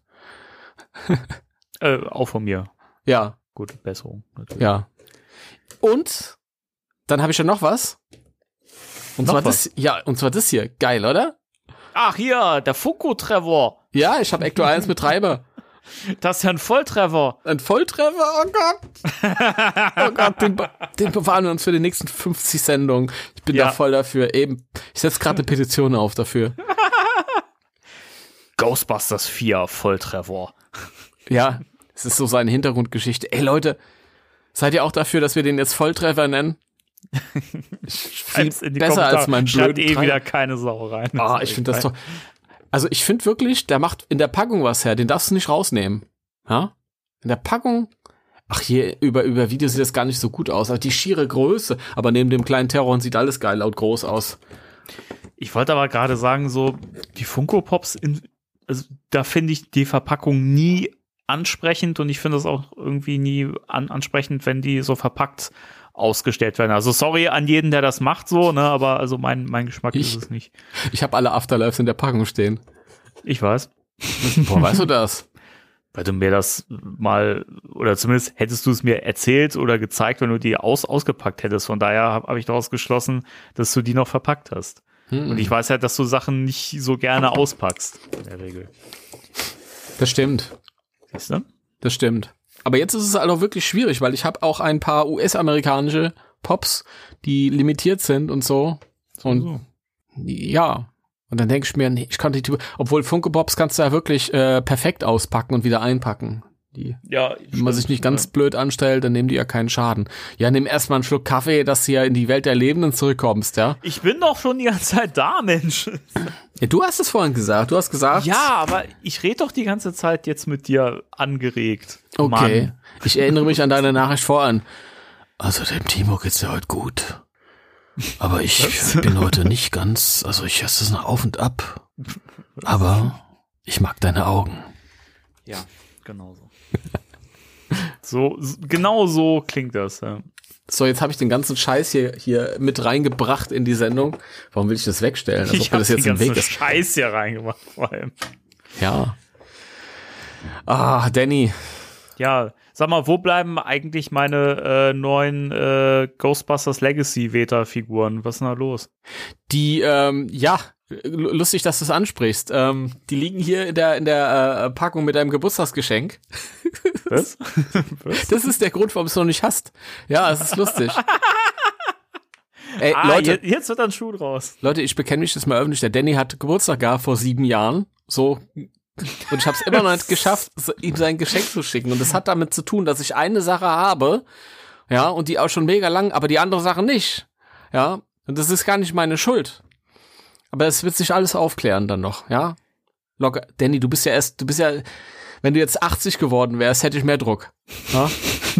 Speaker 3: äh, auch von mir.
Speaker 4: Ja.
Speaker 3: Gute Besserung, natürlich.
Speaker 4: Ja. Und dann habe ich ja noch was. Und
Speaker 3: Noch
Speaker 4: zwar
Speaker 3: was?
Speaker 4: das, ja, und zwar das hier. Geil, oder?
Speaker 3: Ach hier, der Funko-Trevor.
Speaker 4: Ja, ich habe Ecto eins mit Treiber.
Speaker 3: Das ist ja ein Volltreffer.
Speaker 4: Ein Volltreffer, oh Gott. Oh Gott, den, be- den bewahren wir uns für die nächsten fünfzig Sendungen. Ich bin
Speaker 3: Ja.
Speaker 4: da voll dafür. Eben, ich setze gerade eine Petition auf dafür.
Speaker 3: Ghostbusters vier Volltreffer.
Speaker 4: Ja, es ist so seine Hintergrundgeschichte. Ey Leute, seid ihr auch dafür, dass wir den jetzt Volltreffer nennen? Viel
Speaker 3: Schreibt's in die
Speaker 4: besser
Speaker 3: Kommentare.
Speaker 4: als mein
Speaker 3: Schreibt
Speaker 4: blöden
Speaker 3: eh
Speaker 4: Treiber.
Speaker 3: wieder keine Sau rein.
Speaker 4: Ah,
Speaker 3: ist
Speaker 4: ich finde das
Speaker 3: egal.
Speaker 4: doch. Also ich finde wirklich, der macht in der Packung was her. Den darfst du nicht rausnehmen. Ja? In der Packung. Ach, hier über, über Video sieht das gar nicht so gut aus. Aber die schiere Größe. Aber neben dem kleinen Terron sieht alles geil laut groß aus.
Speaker 3: Ich wollte aber gerade sagen, so die Funko Pops, in, also, da finde ich die Verpackung nie ansprechend und ich finde es auch irgendwie nie an, ansprechend, wenn die so verpackt ausgestellt werden. Also sorry an jeden, der das macht so, ne, aber also mein, mein Geschmack
Speaker 4: Ich-
Speaker 3: ist es nicht.
Speaker 4: Ich habe alle Afterlives in der Packung stehen.
Speaker 3: Ich weiß.
Speaker 4: Boah, weißt du das?
Speaker 3: Weil du mir das mal, oder zumindest hättest du es mir erzählt oder gezeigt, wenn du die aus, ausgepackt hättest. Von daher habe hab ich daraus geschlossen, dass du die noch verpackt hast.
Speaker 4: Hm.
Speaker 3: Und ich weiß halt, dass du Sachen nicht so gerne auspackst, in der Regel.
Speaker 4: Das stimmt.
Speaker 3: Siehst du?
Speaker 4: Das stimmt. Aber jetzt ist es halt auch wirklich schwierig, weil ich habe auch ein paar U S-amerikanische Pops, die limitiert sind und so. Und
Speaker 3: So.
Speaker 4: ja. Und dann denke ich mir, nee, ich kann die, obwohl Funko Pops kannst du ja wirklich äh, perfekt auspacken und wieder einpacken. Die,
Speaker 3: Ja,
Speaker 4: wenn man sich nicht ganz blöd anstellt, dann nehmen die ja keinen Schaden. Ja, nimm erstmal einen Schluck Kaffee, dass du ja in die Welt der Lebenden zurückkommst, ja?
Speaker 3: Ich bin doch schon die ganze Zeit da, Mensch.
Speaker 4: Ja, du hast es vorhin gesagt. Du hast gesagt.
Speaker 3: Ja, aber ich rede doch die ganze Zeit jetzt mit dir angeregt.
Speaker 4: Okay.
Speaker 3: Mann.
Speaker 4: Ich erinnere mich an deine Nachricht voran. Also dem Timo geht's ja heute gut. Aber ich bin heute nicht ganz, also ich hasse es noch auf und ab. Aber ich mag deine Augen.
Speaker 3: Ja, genau so. so, s- genau so klingt das, ja.
Speaker 4: So, jetzt habe ich den ganzen Scheiß hier, hier mit reingebracht in die Sendung. Warum will ich das wegstellen? Als ob
Speaker 3: Ich
Speaker 4: mir
Speaker 3: hab
Speaker 4: das jetzt
Speaker 3: den
Speaker 4: im Weg
Speaker 3: ganzen
Speaker 4: ist.
Speaker 3: Scheiß hier reingemacht, vor allem.
Speaker 4: Ja. Ah, Danny.
Speaker 3: Ja, sag mal, wo bleiben eigentlich meine äh, neuen äh, Ghostbusters Legacy Veta-Figuren? Was ist denn da los?
Speaker 4: Die, ähm, ja, l- lustig, dass du es ansprichst. Ähm, die liegen hier in der, in der äh, Packung mit deinem Geburtstagsgeschenk.
Speaker 3: Was?
Speaker 4: Das ist der Grund, warum du es noch nicht hast. Ja, es ist lustig. Ey,
Speaker 3: Ah,
Speaker 4: Leute,
Speaker 3: je- jetzt wird dann Schuh draus.
Speaker 4: Leute, ich bekenne mich das mal öffentlich. Der Danny hat Geburtstag gehabt vor sieben Jahren. So. Und ich habe es immer noch nicht geschafft, so- ihm sein Geschenk zu schicken. Und das hat damit zu tun, dass ich eine Sache habe, ja, und die auch schon mega lang, aber die andere Sache nicht. Ja. Und das ist gar nicht meine Schuld. Aber es wird sich alles aufklären dann noch, ja. Locker. Danny, du bist ja erst, du bist ja, wenn du jetzt achtzig geworden wärst, hätte ich mehr Druck. Ja?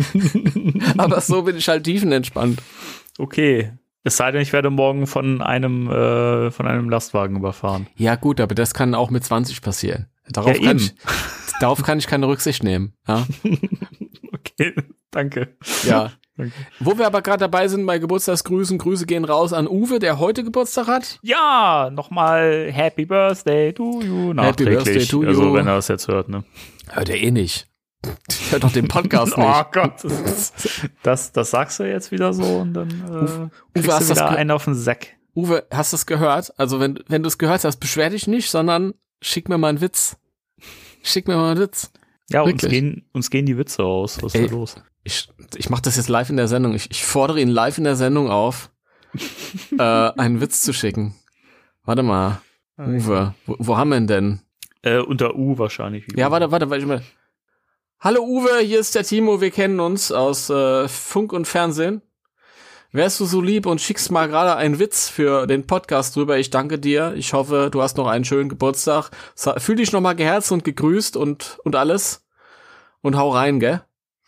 Speaker 4: Aber so bin ich halt tiefenentspannt.
Speaker 3: Okay. Es sei denn, ich werde morgen von einem, äh, von einem Lastwagen überfahren.
Speaker 4: Ja gut, aber das kann auch mit zwanzig passieren. Darauf,
Speaker 3: Ja,
Speaker 4: kann,
Speaker 3: eben.
Speaker 4: ich, darauf kann ich keine Rücksicht nehmen. Ja.
Speaker 3: Okay, danke.
Speaker 4: Ja.
Speaker 3: Danke.
Speaker 4: Wo wir aber gerade dabei sind bei Geburtstagsgrüßen, Grüße gehen raus an Uwe, der heute Geburtstag hat.
Speaker 3: Ja, nochmal Happy Birthday to you.
Speaker 4: Happy
Speaker 3: Nachträglich.
Speaker 4: Birthday to you.
Speaker 3: Also, wenn er das jetzt hört, ne?
Speaker 4: Hört er eh nicht. Hört doch den Podcast
Speaker 3: Oh
Speaker 4: nicht.
Speaker 3: Gott. Das, das sagst du jetzt wieder so und dann äh, kriegst
Speaker 4: hast
Speaker 3: du
Speaker 4: das
Speaker 3: wieder
Speaker 4: ge-
Speaker 3: einen auf den Sack.
Speaker 4: Uwe, hast du es gehört? Also wenn, wenn du es gehört hast, beschwer dich nicht, sondern schick mir mal einen Witz. Schick mir mal einen Witz.
Speaker 3: Ja, uns
Speaker 4: Wirklich?
Speaker 3: gehen, uns gehen die Witze aus. Was ist
Speaker 4: Ey.
Speaker 3: da los?
Speaker 4: Ich, ich mache das jetzt live in der Sendung. Ich, ich fordere ihn live in der Sendung auf, äh, einen Witz zu schicken. Warte mal, Uwe, wo, wo haben wir ihn denn?
Speaker 3: Äh, unter U wahrscheinlich.
Speaker 4: Ja, warte, warte, warte ich mal. Hallo Uwe, hier ist der Timo, wir kennen uns aus äh, Funk und Fernsehen. Wärst du so lieb und schickst mal gerade einen Witz für den Podcast drüber? Ich danke dir. Ich hoffe, du hast noch einen schönen Geburtstag. Sa- Fühl dich noch mal geherzt und gegrüßt und und alles. Und hau rein, gell?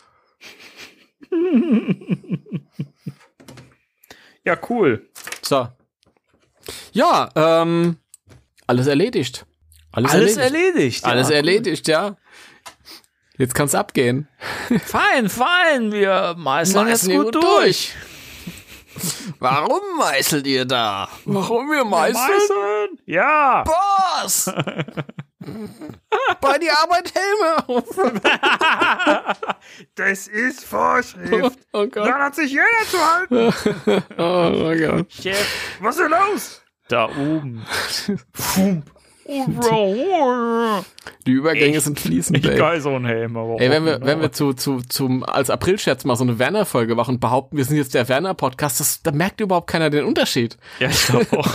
Speaker 3: Ja, cool.
Speaker 4: So. Ja, ähm, alles erledigt. Alles,
Speaker 3: Alles
Speaker 4: erledigt.
Speaker 3: erledigt.
Speaker 4: Alles
Speaker 3: ja,
Speaker 4: erledigt, ja. Jetzt kann's abgehen.
Speaker 3: Cool. Fein, fein. Wir meißeln jetzt
Speaker 4: Meißeln
Speaker 3: gut
Speaker 4: wir
Speaker 3: durch.
Speaker 4: Warum meißelt ihr da? Warum wir
Speaker 3: Meißeln? Ja.
Speaker 4: Boss! Bei die Arbeit Helme auf.
Speaker 3: Das ist Vorschrift.
Speaker 4: Oh Gott.
Speaker 3: Dann hat sich jeder zu halten.
Speaker 4: Oh mein Gott.
Speaker 3: Chef, was ist denn los? Da oben.
Speaker 4: Die Übergänge
Speaker 3: Echt?
Speaker 4: sind fließend, ey.
Speaker 3: Geil, so ein Helm. Aber
Speaker 4: Ey, wenn
Speaker 3: auch
Speaker 4: wir,
Speaker 3: genau.
Speaker 4: wenn wir zu, zu, zum, als Aprilscherz mal so eine Werner-Folge machen und behaupten, wir sind jetzt der Werner-Podcast, das, da merkt überhaupt keiner den Unterschied.
Speaker 3: Ja, ich glaube auch.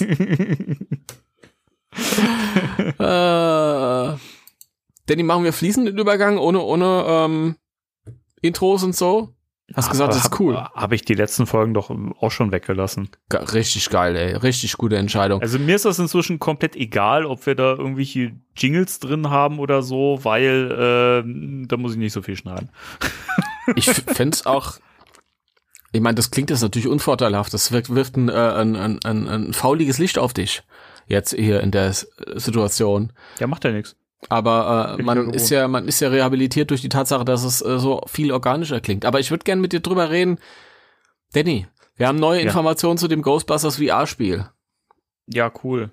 Speaker 4: äh, Danny, machen wir fließenden Übergang ohne, ohne ähm, Intros und so? Hast gesagt, das ist cool.
Speaker 3: Habe ich die letzten Folgen doch auch schon weggelassen.
Speaker 4: Ge- Richtig geil, ey. Richtig gute Entscheidung.
Speaker 3: Also mir ist das inzwischen komplett egal, ob wir da irgendwelche Jingles drin haben oder so, weil äh, da muss ich nicht so viel schneiden.
Speaker 4: Ich fände es auch, ich meine, das klingt jetzt natürlich unvorteilhaft, das wirft, wirft ein, äh, ein, ein, ein, ein fauliges Licht auf dich, jetzt hier in der S- Situation.
Speaker 3: Ja, macht ja nichts.
Speaker 4: Aber äh,
Speaker 3: Bin
Speaker 4: man
Speaker 3: ich ja
Speaker 4: ist ja, man ist ja rehabilitiert durch die Tatsache, dass es äh, so viel organischer klingt. Aber ich würde gerne mit dir drüber reden. Danny, wir haben neue
Speaker 3: Ja.
Speaker 4: Informationen zu dem Ghostbusters V R-Spiel.
Speaker 3: Ja, cool.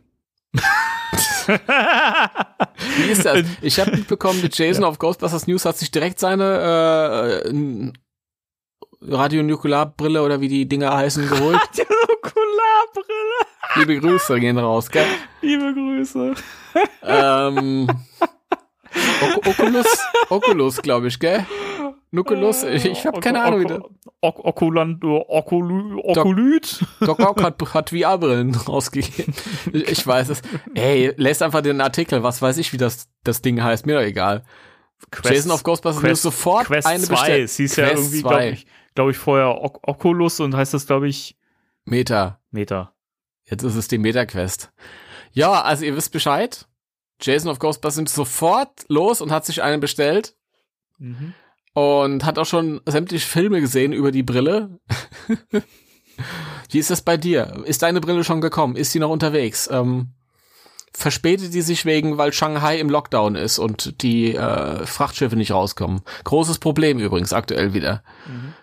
Speaker 4: Wie ist das? Ich habe mitbekommen, der Jason auf Ghostbusters News hat sich direkt seine äh, Radionukularbrille oder wie die Dinger heißen geholt.
Speaker 3: Die Okularbrille.
Speaker 4: Liebe Grüße gehen raus, gell?
Speaker 3: Liebe Grüße.
Speaker 4: ähm, Ok- Oculus, Oculus, glaube ich, gell? Nukulus, ich, ich habe keine Ahnung. wie das-
Speaker 3: Ok Okuland, Okulü, Okulüt.
Speaker 4: Doc Ock hat, hat V R-Brillen rausgegeben. Ich, ich weiß es. Ey, lest einfach den Artikel, was weiß ich, wie das, das Ding heißt, mir doch egal.
Speaker 3: Quest,
Speaker 4: Jason auf Ghostbusters
Speaker 3: Quest,
Speaker 4: News sofort
Speaker 3: Quest
Speaker 4: eine
Speaker 3: zwei.
Speaker 4: bestellt.
Speaker 3: Es hieß ja
Speaker 4: Quest
Speaker 3: irgendwie,
Speaker 4: zwei.
Speaker 3: glaube ich, glaub ich, vorher ok Oculus und heißt das, glaube ich,
Speaker 4: Meta.
Speaker 3: Meta.
Speaker 4: Jetzt ist es die Meta-Quest. Ja, also ihr wisst Bescheid. Jason of Ghostbusters sind sofort los und hat sich einen bestellt.
Speaker 3: Mhm.
Speaker 4: Und hat auch schon sämtliche Filme gesehen über die Brille. Wie ist das bei dir? Ist deine Brille schon gekommen? Ist sie noch unterwegs? Ähm, verspätet die sich wegen, weil Shanghai im Lockdown ist und die äh, Frachtschiffe nicht rauskommen? Großes Problem übrigens aktuell wieder.
Speaker 3: Mhm.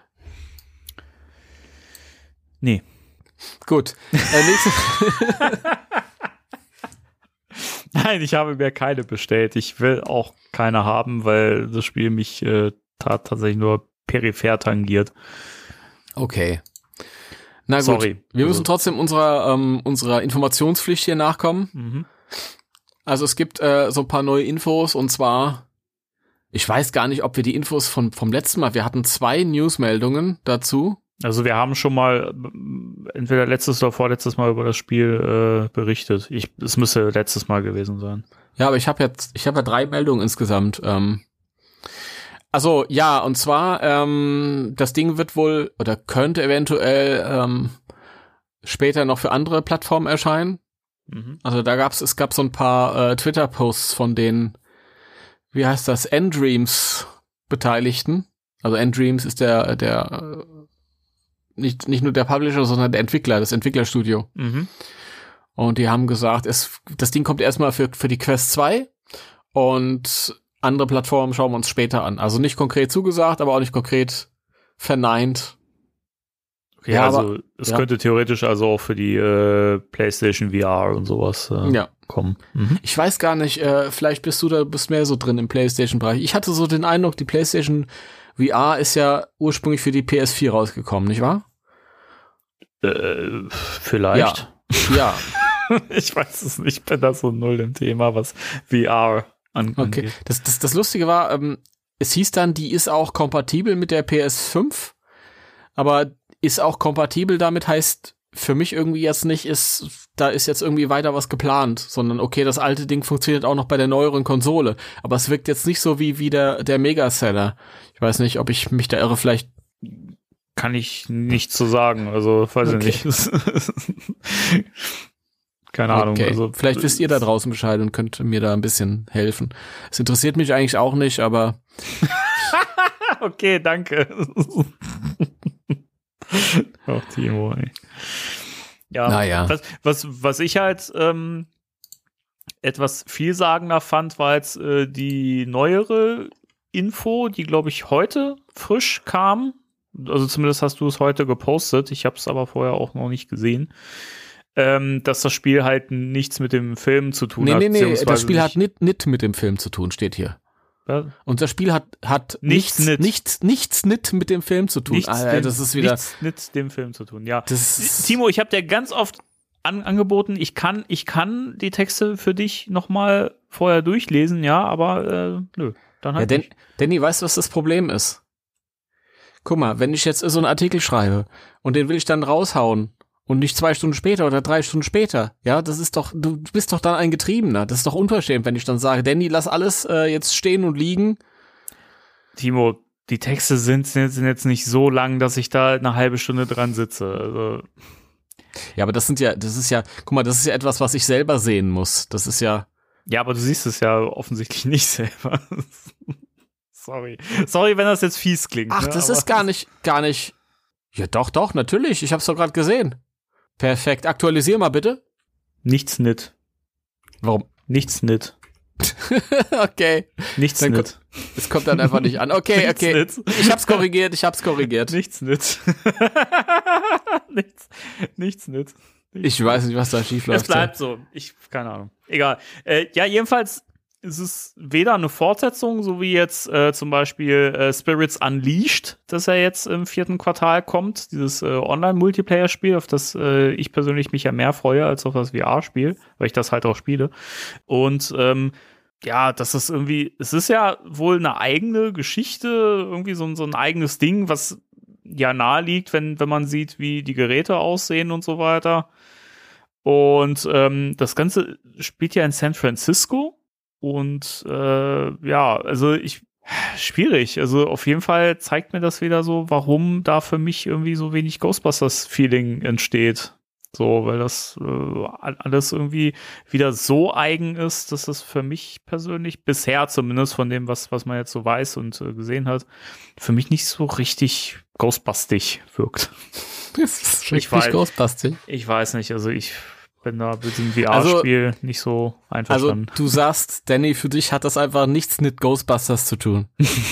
Speaker 3: Nee.
Speaker 4: Gut. Äh, nächste
Speaker 3: Nein, ich habe mir keine bestellt. Ich will auch keine haben, weil das Spiel mich äh, tat tatsächlich nur peripher tangiert.
Speaker 4: Okay. Na gut,
Speaker 3: Sorry.
Speaker 4: wir müssen
Speaker 3: Also-
Speaker 4: trotzdem unserer, ähm, unserer Informationspflicht hier nachkommen.
Speaker 3: Mhm.
Speaker 4: Also es gibt äh, so ein paar neue Infos und zwar, ich weiß gar nicht, ob wir die Infos von, vom letzten Mal, wir hatten zwei Newsmeldungen dazu.
Speaker 3: Also wir haben schon mal äh, entweder letztes oder vorletztes Mal über das Spiel äh, berichtet. Ich, es müsste letztes Mal gewesen sein.
Speaker 4: Ja, aber ich habe jetzt, ich habe ja drei Meldungen insgesamt. Ähm, also ja, und zwar, ähm, das Ding wird wohl oder könnte eventuell ähm, später noch für andere Plattformen erscheinen.
Speaker 3: Mhm.
Speaker 4: Also da gab's, es gab so ein paar äh, Twitter-Posts von den, wie heißt das, N-Dreams Beteiligten. Also N-Dreams ist der, der äh, nicht, nicht nur der Publisher, sondern der Entwickler, das Entwicklerstudio.
Speaker 3: Mhm.
Speaker 4: Und die haben gesagt, es, das Ding kommt erstmal für, für die Quest zwei und andere Plattformen schauen wir uns später an. Also nicht konkret zugesagt, aber auch nicht konkret verneint.
Speaker 3: Okay,
Speaker 4: Ja,
Speaker 3: also
Speaker 4: aber-
Speaker 3: es
Speaker 4: ja.
Speaker 3: könnte theoretisch also auch für die äh, PlayStation V R und sowas äh,
Speaker 4: Ja.
Speaker 3: kommen. Mhm.
Speaker 4: Ich weiß gar nicht, äh, vielleicht bist du da bist mehr so drin im PlayStation-Bereich. Ich hatte so den Eindruck, die PlayStation V R ist ja ursprünglich für die P S vier rausgekommen, nicht wahr?
Speaker 3: Äh, vielleicht.
Speaker 4: Ja.
Speaker 3: Ich weiß es nicht, ich bin da so null im Thema, was V R angeht.
Speaker 4: Okay. Das, das, das Lustige war, ähm, es hieß dann, die ist auch kompatibel mit der P S fünf, aber ist auch kompatibel damit heißt für mich irgendwie jetzt nicht, ist, da ist jetzt irgendwie weiter was geplant, sondern okay, das alte Ding funktioniert auch noch bei der neueren Konsole, aber es wirkt jetzt nicht so wie, wie der, der Megaseller. Ich weiß nicht, ob ich mich da irre, vielleicht.
Speaker 3: Kann ich nicht zu sagen, also weiß
Speaker 4: Okay.
Speaker 3: ich nicht. Keine Ahnung.
Speaker 4: Okay.
Speaker 3: Also,
Speaker 4: vielleicht wisst ihr da draußen Bescheid und könnt mir da ein bisschen helfen. Es interessiert mich eigentlich auch nicht, aber
Speaker 3: Okay, danke. Ach, Timo, ey. Ja,
Speaker 4: Naja.
Speaker 3: was, was, was ich halt ähm, etwas vielsagender fand, war jetzt äh, die neuere Info, die, glaube ich, heute frisch kam. Also zumindest hast du es heute gepostet. Ich habe es aber vorher auch noch nicht gesehen. ähm, dass das Spiel halt nichts mit dem Film zu tun
Speaker 4: nee,
Speaker 3: hat.
Speaker 4: Nee, nee, nee, das Spiel
Speaker 3: nicht,
Speaker 4: hat nicht, nicht mit dem Film zu tun, steht hier.
Speaker 3: Was?
Speaker 4: Und das Spiel hat, hat
Speaker 3: nichts,
Speaker 4: nichts,
Speaker 3: nicht.
Speaker 4: nichts, nichts nicht mit dem Film zu tun.
Speaker 3: Nichts,
Speaker 4: Alter,
Speaker 3: dem,
Speaker 4: das ist wieder.
Speaker 3: Nichts mit dem Film zu tun, ja.
Speaker 4: Das
Speaker 3: Timo, ich habe dir ganz oft an, angeboten, ich kann, ich kann die Texte für dich nochmal vorher durchlesen, ja, aber äh, nö, dann halt
Speaker 4: ja,
Speaker 3: nicht.
Speaker 4: Danny, weißt du, was das Problem ist? Guck mal, wenn ich jetzt so einen Artikel schreibe und den will ich dann raushauen und nicht zwei Stunden später oder drei Stunden später, ja, das ist doch, du bist doch dann ein Getriebener. Das ist doch unverschämt, wenn ich dann sage, Danny, lass alles äh, jetzt stehen und liegen.
Speaker 3: Timo, die Texte sind, sind jetzt nicht so lang, dass ich da eine halbe Stunde dran sitze. Also.
Speaker 4: Ja, aber das sind ja, das ist ja, guck mal, das ist ja etwas, was ich selber sehen muss. Das ist ja.
Speaker 3: Ja, aber du siehst es ja offensichtlich nicht selber. Sorry. Sorry, wenn das jetzt fies klingt.
Speaker 4: Ach,
Speaker 3: ne?
Speaker 4: das
Speaker 3: aber
Speaker 4: ist gar nicht, gar nicht. Ja, doch, doch, natürlich. Ich hab's doch gerade gesehen. Perfekt. Aktualisier mal bitte.
Speaker 3: Nichts nit.
Speaker 4: Warum?
Speaker 3: Nichts nit.
Speaker 4: Okay.
Speaker 3: Nichts
Speaker 4: Dann
Speaker 3: nit.
Speaker 4: ko- Es kommt dann einfach nicht an. Okay,
Speaker 3: Nichts
Speaker 4: okay.
Speaker 3: nit.
Speaker 4: Ich hab's korrigiert, ich hab's korrigiert.
Speaker 3: Nichts nit. nichts, nichts nit.
Speaker 4: Ich weiß nicht, was da schief
Speaker 3: Es
Speaker 4: läuft.
Speaker 3: bleibt so. Ich, keine Ahnung. Egal. Äh, ja, jedenfalls ist es weder eine Fortsetzung, so wie jetzt äh, zum Beispiel äh, Spirits Unleashed, das ja jetzt im vierten Quartal kommt, dieses äh, Online-Multiplayer-Spiel, auf das äh, ich persönlich mich ja mehr freue als auf das V R-Spiel, weil ich das halt auch spiele. Und ähm, ja, das ist irgendwie, es ist ja wohl eine eigene Geschichte, irgendwie so, so ein eigenes Ding, was ja nahe liegt, wenn, wenn man sieht, wie die Geräte aussehen und so weiter. Und ähm, das Ganze spielt ja in San Francisco. Und äh, ja, also ich schwierig. Also auf jeden Fall zeigt mir das wieder so, warum da für mich irgendwie so wenig Ghostbusters-Feeling entsteht. So, weil das äh, alles irgendwie wieder so eigen ist, dass es für mich persönlich, bisher zumindest von dem, was, was man jetzt so weiß und äh, gesehen hat, für mich nicht so richtig Ghostbustig wirkt.
Speaker 4: Das ist
Speaker 3: Ich
Speaker 4: richtig
Speaker 3: weiß-
Speaker 4: ghostbustig.
Speaker 3: Ich weiß nicht, also ich bin da mit dem V R-Spiel nicht so
Speaker 4: Also,
Speaker 3: einverstanden.
Speaker 4: du sagst, Danny, für dich hat das einfach nichts mit Ghostbusters zu tun.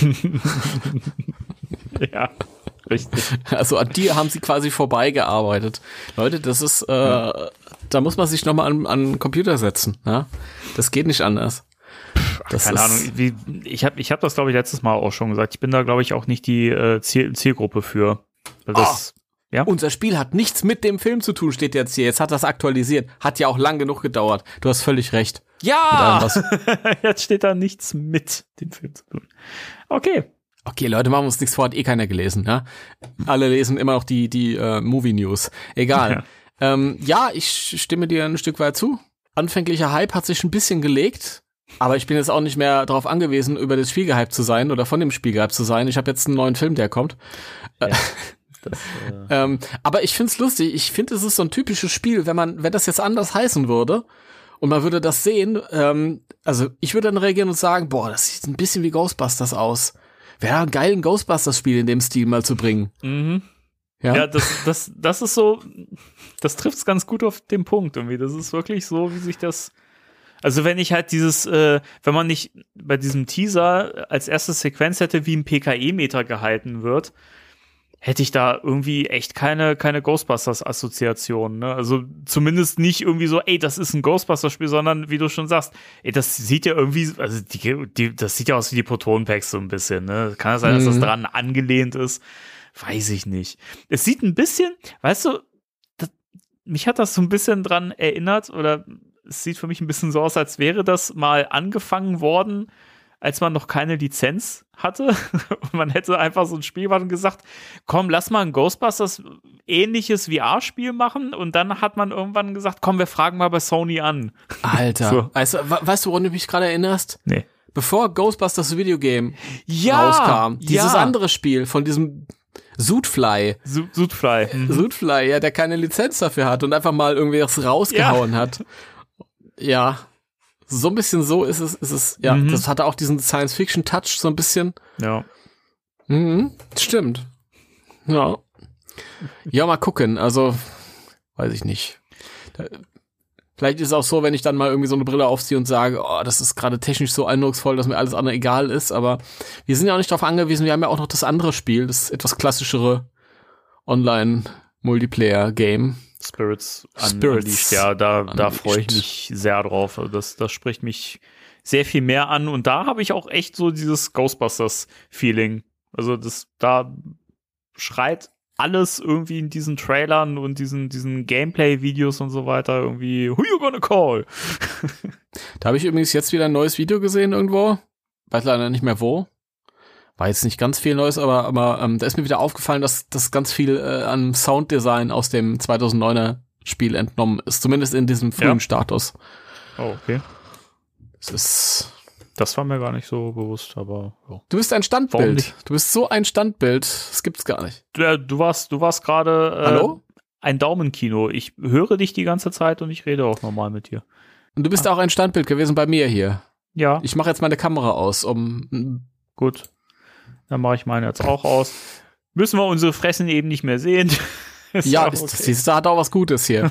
Speaker 3: Ja, richtig.
Speaker 4: Also an dir haben sie quasi vorbeigearbeitet. Leute, das ist, äh, ja. Da muss man sich nochmal an, an den Computer setzen. Ja? Das geht nicht anders. Das
Speaker 3: Keine
Speaker 4: ist,
Speaker 3: Ahnung, wie, ich habe ich hab das, glaube ich, letztes Mal auch schon gesagt. Ich bin da, glaube ich, auch nicht die äh, Ziel, Zielgruppe für. Weil das, ja?
Speaker 4: Unser Spiel hat nichts mit dem Film zu tun, steht jetzt hier. Jetzt hat das aktualisiert. Hat ja auch lang genug gedauert. Du hast völlig recht.
Speaker 3: Ja!
Speaker 4: Mit allem, was-
Speaker 3: Jetzt steht da nichts mit dem Film zu tun. Okay.
Speaker 4: Okay, Leute, machen wir uns nichts vor, hat eh keiner gelesen, ja? Alle lesen immer noch die, die äh, Movie-News. Egal.
Speaker 3: Ja.
Speaker 4: Ähm, ja, ich stimme dir ein Stück weit zu. Anfänglicher Hype hat sich ein bisschen gelegt, aber ich bin jetzt auch nicht mehr darauf angewiesen, über das Spiel gehypt zu sein oder von dem Spiel gehypt zu sein. Ich habe jetzt einen neuen Film, der kommt.
Speaker 3: Ja, das, äh,
Speaker 4: Ähm, aber ich find's lustig. Ich finde, es ist so ein typisches Spiel, wenn man, wenn das jetzt anders heißen würde und man würde das sehen, ähm, also ich würde dann reagieren und sagen, boah, das sieht ein bisschen wie Ghostbusters aus. Wäre ein geiles Ghostbusters-Spiel in dem Stil mal zu bringen.
Speaker 3: mhm.
Speaker 4: Ja,
Speaker 3: Ja, das, das, das ist so, das trifft's ganz gut auf den Punkt irgendwie. Das ist wirklich so, wie sich das, also wenn ich halt dieses, äh, wenn man nicht bei diesem Teaser als erste Sequenz hätte, wie ein P K E-Meter gehalten wird, hätte ich da irgendwie echt keine, keine Ghostbusters-Assoziation, ne? Also zumindest nicht irgendwie so, ey, das ist ein Ghostbusters-Spiel, sondern wie du schon sagst, ey, das sieht ja irgendwie, also die, die, das sieht ja aus wie die Proton-Packs so ein bisschen, ne? Kann ja sein, dass das
Speaker 4: Mhm.
Speaker 3: dran angelehnt ist. Weiß ich nicht. Es sieht ein bisschen, weißt du, das, mich hat das so ein bisschen dran erinnert, oder es sieht für mich ein bisschen so aus, als wäre das mal angefangen worden, als man noch keine Lizenz hatte. Und man hätte einfach so ein Spiel gemacht und gesagt, komm, lass mal ein Ghostbusters ähnliches V R-Spiel machen. Und dann hat man irgendwann gesagt, komm, wir fragen mal bei Sony an.
Speaker 4: Alter.
Speaker 3: So.
Speaker 4: Weißt du, we- weißt du, woran du mich gerade erinnerst?
Speaker 3: Nee.
Speaker 4: Bevor Ghostbusters Videogame
Speaker 3: Ja,
Speaker 4: rauskam, dieses
Speaker 3: ja.
Speaker 4: andere Spiel von diesem Zootfly,
Speaker 3: Su- Sudfly. Mhm.
Speaker 4: Zootfly, ja, der keine Lizenz dafür hat und einfach mal irgendwie was rausgehauen hat. Ja, so ein bisschen so ist es, ist es, ja,
Speaker 3: Mhm.
Speaker 4: das hatte auch diesen Science-Fiction-Touch so ein bisschen.
Speaker 3: Ja.
Speaker 4: Mhm, stimmt. Ja. Ja, mal gucken, also, weiß ich nicht. Da, vielleicht ist es auch so, wenn ich dann mal irgendwie so eine Brille aufziehe und sage, oh, das ist gerade technisch so eindrucksvoll, dass mir alles andere egal ist, aber wir sind ja auch nicht darauf angewiesen, wir haben ja auch noch das andere Spiel, das etwas klassischere Online-Multiplayer-Game,
Speaker 3: Spirits, an,
Speaker 4: Spirits
Speaker 3: unleashed. Ja, da, da freue ich
Speaker 4: Unleashed.
Speaker 3: mich sehr drauf. Also das, das spricht mich sehr viel mehr an. Und da habe ich auch echt so dieses Ghostbusters-Feeling. Also das, da schreit alles irgendwie in diesen Trailern und diesen, diesen Gameplay-Videos und so weiter irgendwie, who you gonna call?
Speaker 4: Da habe ich übrigens jetzt wieder ein neues Video gesehen irgendwo. Weiß leider nicht mehr wo. War jetzt nicht ganz viel Neues, aber, aber ähm, da ist mir wieder aufgefallen, dass das ganz viel äh, an Sounddesign aus dem zweitausenddeuner Spiel entnommen ist. Zumindest in diesem frühen
Speaker 3: Ja.
Speaker 4: Status.
Speaker 3: Oh, okay.
Speaker 4: Es ist...
Speaker 3: Das war mir gar nicht so bewusst, aber ja.
Speaker 4: Du bist ein
Speaker 3: Warum
Speaker 4: Standbild.
Speaker 3: nicht?
Speaker 4: Du bist so ein Standbild. Das gibt's gar nicht.
Speaker 3: Du, äh, du warst, du warst gerade äh,
Speaker 4: Hallo?
Speaker 3: ein Daumenkino. Ich höre dich die ganze Zeit und ich rede auch normal mit dir.
Speaker 4: Und du bist auch ein Standbild gewesen bei mir hier.
Speaker 3: Ja,
Speaker 4: Ich mache jetzt meine Kamera aus, um...
Speaker 3: gut. Dann mache ich meine jetzt auch aus. Müssen wir unsere Fressen eben nicht mehr sehen. Ist
Speaker 4: Ja,
Speaker 3: auch
Speaker 4: ist,
Speaker 3: okay.
Speaker 4: das, das hat auch was Gutes hier.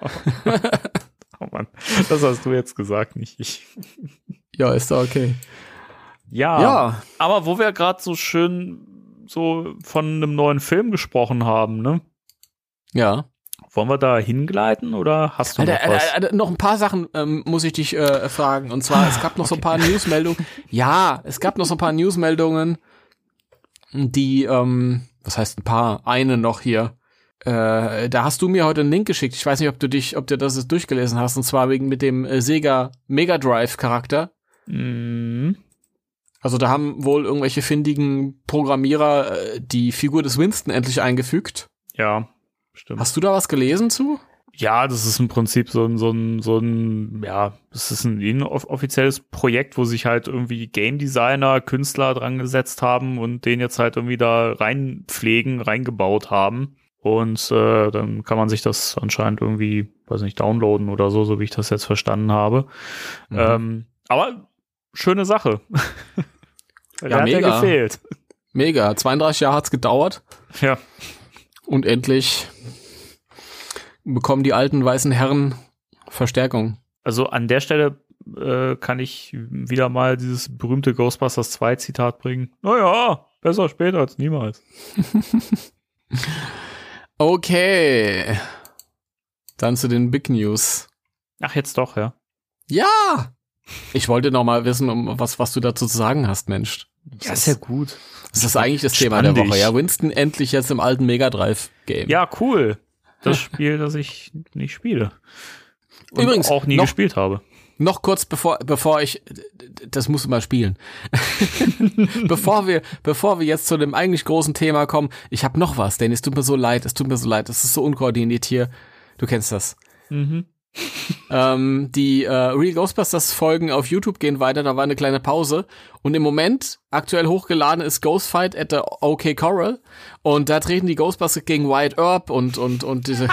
Speaker 3: Oh Mann, das hast du jetzt gesagt, nicht ich.
Speaker 4: Ja, ist doch okay.
Speaker 3: Ja,
Speaker 4: Ja,
Speaker 3: aber wo wir gerade so schön so von einem neuen Film gesprochen haben, ne?
Speaker 4: ja.
Speaker 3: Wollen wir da hingleiten oder hast du
Speaker 4: Alter,
Speaker 3: noch was?
Speaker 4: Alter, Alter, noch ein paar Sachen ähm, muss ich dich äh, fragen. Und zwar, es gab noch so ein paar Newsmeldungen. Ja, es gab noch so ein paar Newsmeldungen, die, ähm, was heißt ein paar? Eine noch hier. Äh, da hast du mir heute einen Link geschickt. Ich weiß nicht, ob du dich, ob du das jetzt durchgelesen hast. Und zwar wegen mit dem äh, Sega Mega Drive Charakter.
Speaker 3: Mhm.
Speaker 4: Also da haben wohl irgendwelche findigen Programmierer äh, die Figur des Winston endlich eingefügt.
Speaker 3: Ja, stimmt.
Speaker 4: Hast du da was gelesen zu?
Speaker 3: Ja, das ist im Prinzip so ein, so ein, so ein, ja, das ist ein inoffizielles Projekt, wo sich halt irgendwie Game Designer, Künstler dran gesetzt haben und den jetzt halt irgendwie da reinpflegen, reingebaut haben. Und äh, dann kann man sich das anscheinend irgendwie, weiß nicht, downloaden oder so, so wie ich das jetzt verstanden habe.
Speaker 4: Mhm.
Speaker 3: Ähm, aber schöne Sache. Der
Speaker 4: Ja,
Speaker 3: hat ja
Speaker 4: mega.
Speaker 3: gefehlt.
Speaker 4: Mega. zweiunddreißig Jahre hat's gedauert.
Speaker 3: Ja.
Speaker 4: Und endlich bekommen die alten weißen Herren Verstärkung.
Speaker 3: Also an der Stelle äh, kann ich wieder mal dieses berühmte Ghostbusters zwei Zitat bringen. Naja, besser später als niemals.
Speaker 4: Okay. Dann zu den Big News.
Speaker 3: Ach, jetzt doch, ja.
Speaker 4: Ja! Ich wollte noch mal wissen, um was, was du dazu zu sagen hast, Mensch.
Speaker 3: Ja, ist ja gut.
Speaker 4: Das ist eigentlich das Thema
Speaker 3: Spann
Speaker 4: der Woche.
Speaker 3: dich.
Speaker 4: Ja, Winston endlich jetzt im alten Mega Drive Game.
Speaker 3: Ja, cool. Das Spiel, das ich nicht spiele. Und
Speaker 4: Übrigens,
Speaker 3: auch nie
Speaker 4: noch-
Speaker 3: gespielt habe.
Speaker 4: Noch kurz bevor, bevor ich, das musst du mal spielen. bevor wir, bevor wir jetzt zu dem eigentlich großen Thema kommen, ich habe noch was, denn es tut mir so leid, es tut mir so leid, es ist so unkoordiniert hier. Du kennst das.
Speaker 3: Mhm.
Speaker 4: ähm, die äh, Real Ghostbusters Folgen auf YouTube gehen weiter, da war eine kleine Pause und im Moment aktuell hochgeladen ist Ghost Fight at the OK Corral und da treten die Ghostbusters gegen Wyatt Earp und und und diese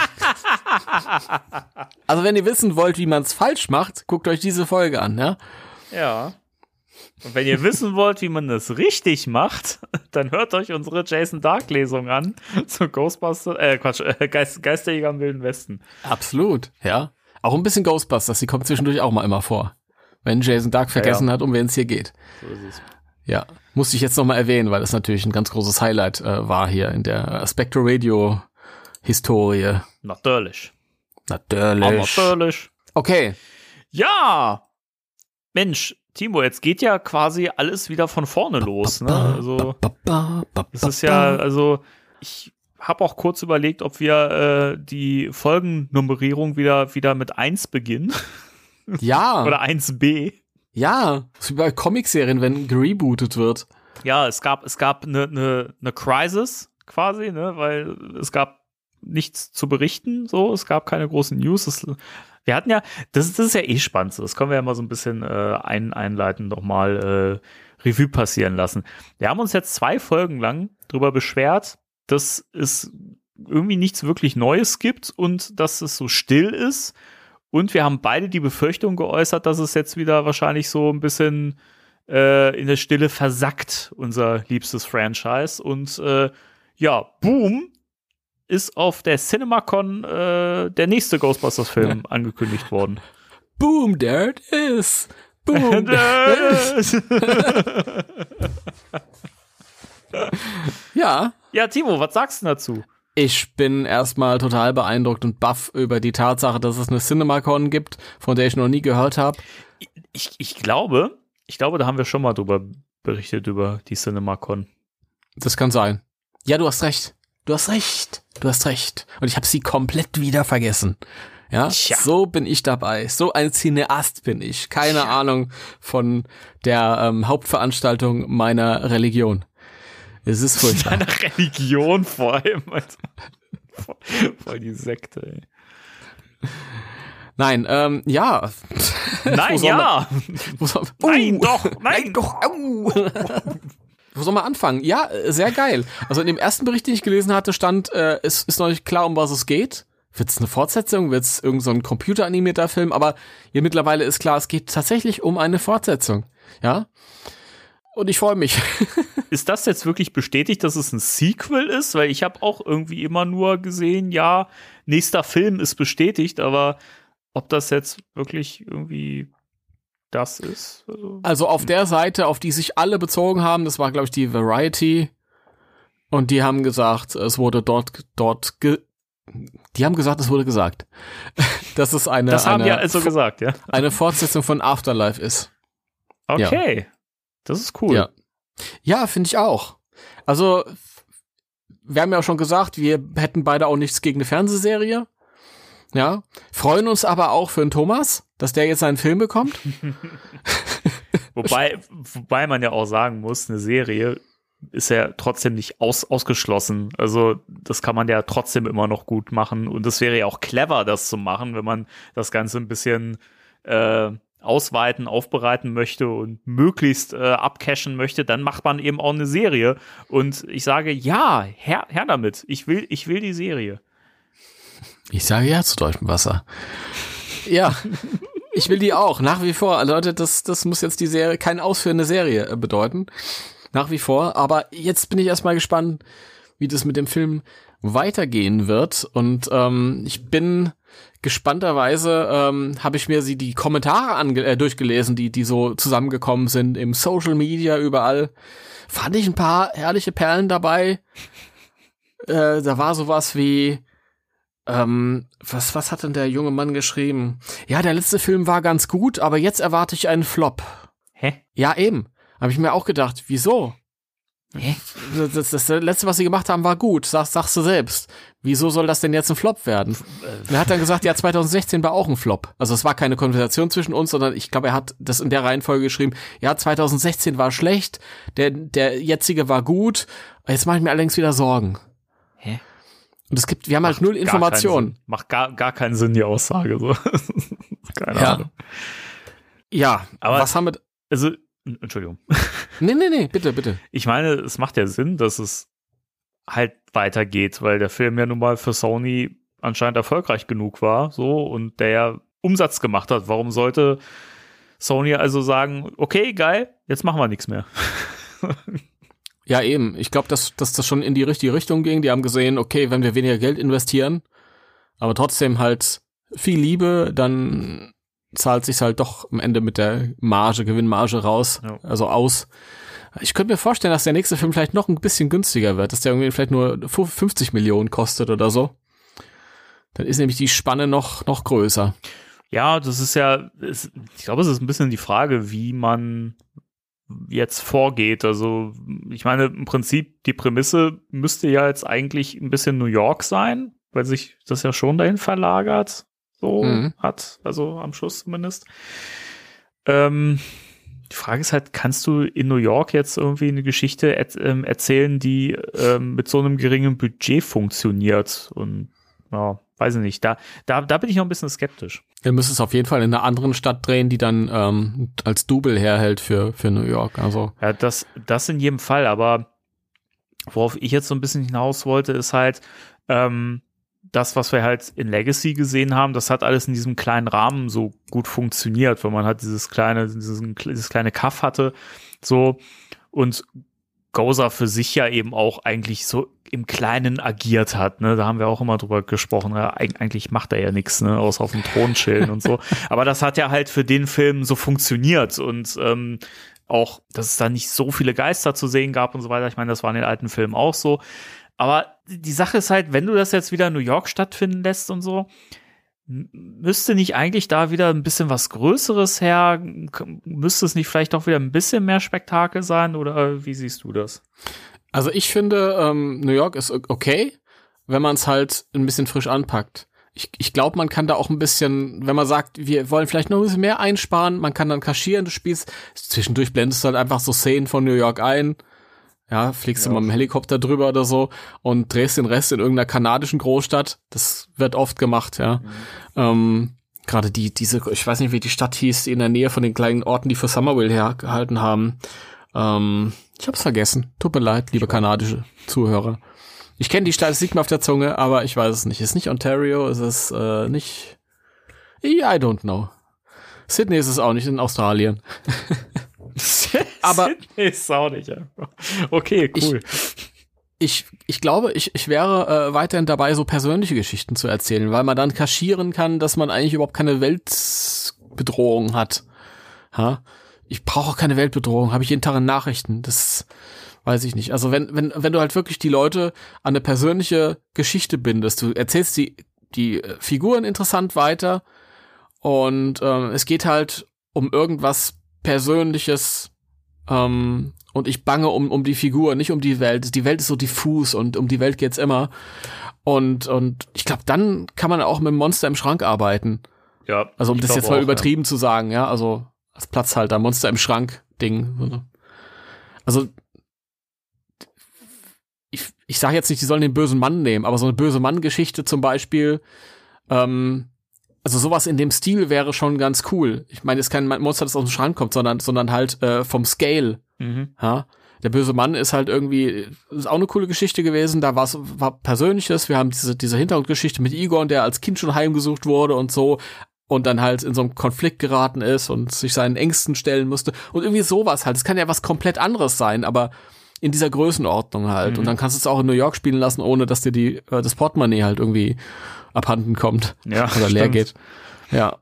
Speaker 4: Also wenn ihr wissen wollt, wie man es falsch macht, guckt euch diese Folge an, ja?
Speaker 3: Ja. Und wenn ihr wissen wollt, wie man das richtig macht, dann hört euch unsere Jason Dark Lesung an zu Ghostbusters, äh, Quatsch, äh, Geist, Geisterjäger im Wilden Westen.
Speaker 4: Absolut, ja. Auch ein bisschen Ghostbusters, die kommt zwischendurch auch mal immer vor. Wenn Jason Dark vergessen
Speaker 3: Ja, ja.
Speaker 4: hat, um wen es hier geht.
Speaker 3: So ist es.
Speaker 4: Ja, musste ich jetzt noch mal erwähnen, weil das natürlich ein ganz großes Highlight äh, war hier in der Spectre Radio Historie.
Speaker 3: Natürlich.
Speaker 4: Natürlich.
Speaker 3: Natürlich.
Speaker 4: Okay.
Speaker 3: Ja! Mensch, Timo, jetzt geht ja quasi alles wieder von vorne los, ne? Also, es ist ja, also, ich habe auch kurz überlegt, ob wir äh, die Folgennummerierung wieder, wieder mit eins beginnen.
Speaker 4: Ja.
Speaker 3: Oder eins b.
Speaker 4: Ja. Das ist wie bei Comicserien, wenn gerebootet wird.
Speaker 3: Ja, es gab, es gab eine ne, ne Crisis quasi, ne? Weil es gab nichts zu berichten, so. Es gab keine großen News. Es, wir hatten ja, das, das ist ja eh spannend. So. Das können wir ja mal so ein bisschen äh, ein, einleitend nochmal äh, Revue passieren lassen. Wir haben uns jetzt zwei Folgen lang drüber beschwert, dass es irgendwie nichts wirklich Neues gibt und dass es so still ist. Und wir haben beide die Befürchtung geäußert, dass es jetzt wieder wahrscheinlich so ein bisschen äh, in der Stille versackt, unser liebstes Franchise. Und äh, ja, boom, ist auf der CinemaCon äh, der nächste Ghostbusters-Film angekündigt worden.
Speaker 4: Boom, there it is. Boom, there it is. Ja.
Speaker 3: Ja, Timo, was sagst du dazu?
Speaker 4: Ich bin erstmal total beeindruckt und baff über die Tatsache, dass es eine CinemaCon gibt, von der ich noch nie gehört habe.
Speaker 3: Ich, ich glaube, ich glaube, da haben wir schon mal drüber berichtet, über die CinemaCon.
Speaker 4: Das kann sein. Ja, du hast recht. Du hast recht. Du hast recht. Und ich habe sie komplett wieder vergessen. Ja, Tja. So bin ich dabei. So ein Cineast bin ich. Keine Tja. Ahnung von der ähm, Hauptveranstaltung meiner Religion. Es ist furchtbar.
Speaker 3: Deiner Religion vor allem. Also, voll, voll die Sekte, ey.
Speaker 4: Nein, ähm, ja.
Speaker 3: Nein, ja.
Speaker 4: Man, soll, uh,
Speaker 3: nein, doch, nein,
Speaker 4: nein doch. Au. Wo soll man anfangen? Ja, sehr geil. Also in dem ersten Bericht, den ich gelesen hatte, stand, äh, es ist noch nicht klar, um was es geht. Wird es eine Fortsetzung? Wird es irgend so ein computeranimierter Film? Aber hier mittlerweile ist klar, es geht tatsächlich um eine Fortsetzung. Ja. Und ich freue mich.
Speaker 3: Ist das jetzt wirklich bestätigt, dass es ein Sequel ist? Weil ich habe auch irgendwie immer nur gesehen, ja, nächster Film ist bestätigt, aber ob das jetzt wirklich irgendwie das ist? Also,
Speaker 4: also auf der Seite, auf die sich alle bezogen haben, das war, glaube ich, die Variety. Und die haben gesagt, es wurde dort, dort, ge- die haben gesagt, es wurde gesagt. Das ist eine,
Speaker 3: das haben
Speaker 4: eine,
Speaker 3: ja also gesagt, ja.
Speaker 4: Eine Fortsetzung von Afterlife ist.
Speaker 3: Okay. Ja. Das ist cool.
Speaker 4: Ja, ja, finde ich auch. Also, wir haben ja auch schon gesagt, wir hätten beide auch nichts gegen eine Fernsehserie. Ja, freuen uns aber auch für den Thomas, dass der jetzt seinen Film bekommt.
Speaker 3: wobei, wobei man ja auch sagen muss, eine Serie ist ja trotzdem nicht aus, ausgeschlossen. Also das kann man ja trotzdem immer noch gut machen. Und es wäre ja auch clever, das zu machen, wenn man das Ganze ein bisschen äh, ausweiten, aufbereiten möchte und möglichst äh, abcashen möchte, dann macht man eben auch eine Serie. Und ich sage, ja, her, her damit. Ich will, ich will die Serie.
Speaker 4: Ich sage ja zu deutschem Wasser. Ja, ich will die auch, nach wie vor. Leute, das, das muss jetzt die Serie, keine ausführende Serie bedeuten. Nach wie vor. Aber jetzt bin ich erstmal gespannt, wie das mit dem Film weitergehen wird. Und ähm, ich bin gespannterweise ähm, habe ich mir sie die Kommentare ange- äh, durchgelesen, die die so zusammengekommen sind im Social Media überall. Fand ich ein paar herrliche Perlen dabei. Äh, da war sowas wie ähm, was was hat denn der junge Mann geschrieben? Ja, der letzte Film war ganz gut, aber jetzt erwarte ich einen Flop.
Speaker 3: Hä?
Speaker 4: Ja, eben. Habe ich mir auch gedacht, wieso?
Speaker 3: Hä?
Speaker 4: Das, das, das letzte, was sie gemacht haben, war gut. Sag, sagst du selbst. Wieso soll das denn jetzt ein Flop werden? Und er hat dann gesagt, ja, zwanzig sechzehn war auch ein Flop. Also es war keine Konversation zwischen uns, sondern ich glaube, er hat das in der Reihenfolge geschrieben. Ja, zwanzig sechzehn war schlecht, der, der jetzige war gut. Jetzt mache ich mir allerdings wieder Sorgen.
Speaker 3: Hä?
Speaker 4: Und es gibt, wir haben halt null Informationen.
Speaker 3: Macht gar, gar keinen Sinn, die Aussage. So. Keine
Speaker 4: ja.
Speaker 3: Ahnung.
Speaker 4: Ja, aber was haben wir...
Speaker 3: Also, Entschuldigung.
Speaker 4: Nee, nee, nee, bitte, bitte.
Speaker 3: Ich meine, es macht ja Sinn, dass es halt weitergeht, weil der Film ja nun mal für Sony anscheinend erfolgreich genug war, so, und der ja Umsatz gemacht hat. Warum sollte Sony also sagen, okay, geil, jetzt machen wir nichts mehr?
Speaker 4: Ja, eben. Ich glaube, dass, dass das schon in die richtige Richtung ging. Die haben gesehen, okay, wenn wir weniger Geld investieren, aber trotzdem halt viel Liebe, dann zahlt sich halt doch am Ende mit der Marge, Gewinnmarge raus, ja. Also aus. Ich könnte mir vorstellen, dass der nächste Film vielleicht noch ein bisschen günstiger wird, dass der irgendwie vielleicht nur fünfzig Millionen kostet oder so. Dann ist nämlich die Spanne noch, noch größer.
Speaker 3: Ja, das ist ja, ist, ich glaube, es ist ein bisschen die Frage, wie man jetzt vorgeht. Also, ich meine, im Prinzip, die Prämisse müsste ja jetzt eigentlich ein bisschen New York sein, weil sich das ja schon dahin verlagert. So mhm. hat, also am Schluss zumindest. Ähm, die Frage ist halt, kannst du in New York jetzt irgendwie eine Geschichte er- ähm, erzählen, die ähm, mit so einem geringen Budget funktioniert? Und ja, weiß ich nicht, da, da, da bin ich noch ein bisschen skeptisch.
Speaker 4: Wir müssen es auf jeden Fall in einer anderen Stadt drehen, die dann ähm, als Double herhält für, für New York. Also
Speaker 3: ja, das, das in jedem Fall, aber worauf ich jetzt so ein bisschen hinaus wollte, ist halt, ähm, das, was wir halt in Legacy gesehen haben, das hat alles in diesem kleinen Rahmen so gut funktioniert, weil man halt dieses kleine, diesen, dieses kleine Kaff hatte, so, und Gozer für sich ja eben auch eigentlich so im Kleinen agiert hat, ne, da haben wir auch immer drüber gesprochen, ja, eigentlich macht er ja nichts, ne, außer auf dem Thron chillen und so, aber das hat ja halt für den Film so funktioniert und ähm, auch, dass es da nicht so viele Geister zu sehen gab und so weiter, ich meine, das war in den alten Filmen auch so. Aber die Sache ist halt, wenn du das jetzt wieder in New York stattfinden lässt und so, müsste nicht eigentlich da wieder ein bisschen was Größeres her? Müsste es nicht vielleicht auch wieder ein bisschen mehr Spektakel sein? Oder wie siehst du das?
Speaker 4: Also ich finde, ähm, New York ist okay, wenn man es halt ein bisschen frisch anpackt. Ich, ich glaube, man kann da auch ein bisschen, wenn man sagt, wir wollen vielleicht noch ein bisschen mehr einsparen, man kann dann kaschieren, du spielst, zwischendurch blendest du halt einfach so Szenen von New York ein, ja, fliegst ja. du mal mit dem Helikopter drüber oder so und drehst den Rest in irgendeiner kanadischen Großstadt. Das wird oft gemacht, ja. Mhm. Ähm, gerade die, diese, ich weiß nicht, wie die Stadt hieß, die in der Nähe von den kleinen Orten, die für Summerville hergehalten haben. Ähm, ich hab's vergessen. Tut mir leid, liebe kanadische Zuhörer. Ich kenne die Stadt, es liegt mir auf der Zunge, aber ich weiß es nicht. Es ist nicht Ontario, es ist äh, nicht... I don't know. Sydney ist es auch nicht, in Australien. aber
Speaker 3: Sydney ist auch nicht. Ja. Okay, cool.
Speaker 4: Ich, ich, ich glaube, ich, ich wäre äh, weiterhin dabei, so persönliche Geschichten zu erzählen, weil man dann kaschieren kann, dass man eigentlich überhaupt keine Weltbedrohung hat. Ha? Ich brauche auch keine Weltbedrohung, habe ich jeden Tag in Nachrichten. Das weiß ich nicht. Also wenn, wenn, wenn du halt wirklich die Leute an eine persönliche Geschichte bindest, du erzählst die, die Figuren interessant weiter und ähm, es geht halt um irgendwas Persönliches ähm, und ich bange um, um die Figur, nicht um die Welt. Die Welt ist so diffus und um die Welt geht's immer. Und, und ich glaube, dann kann man auch mit dem Monster im Schrank arbeiten.
Speaker 3: Ja.
Speaker 4: Also um das jetzt mal
Speaker 3: auch,
Speaker 4: übertrieben
Speaker 3: ja.
Speaker 4: zu sagen, ja, also als Platzhalter, Monster im Schrank-Ding. Also ich, ich sage jetzt nicht, die sollen den bösen Mann nehmen, aber so eine böse Mann-Geschichte zum Beispiel, ähm, also sowas in dem Stil wäre schon ganz cool. Ich meine, es ist kein Monster, das aus dem Schrank kommt, sondern, sondern halt äh, vom Scale. Mhm. Ja? Der böse Mann ist halt irgendwie, ist auch eine coole Geschichte gewesen, da war's, war Persönliches, wir haben diese, diese Hintergrundgeschichte mit Egon, der als Kind schon heimgesucht wurde und so, und dann halt in so einen Konflikt geraten ist und sich seinen Ängsten stellen musste und irgendwie sowas halt. Es kann ja was komplett anderes sein, aber in dieser Größenordnung halt. Mhm. Und dann kannst du es auch in New York spielen lassen, ohne dass dir die äh, das Portemonnaie halt irgendwie abhanden kommt.
Speaker 3: Ja,
Speaker 4: oder leer geht. Ja.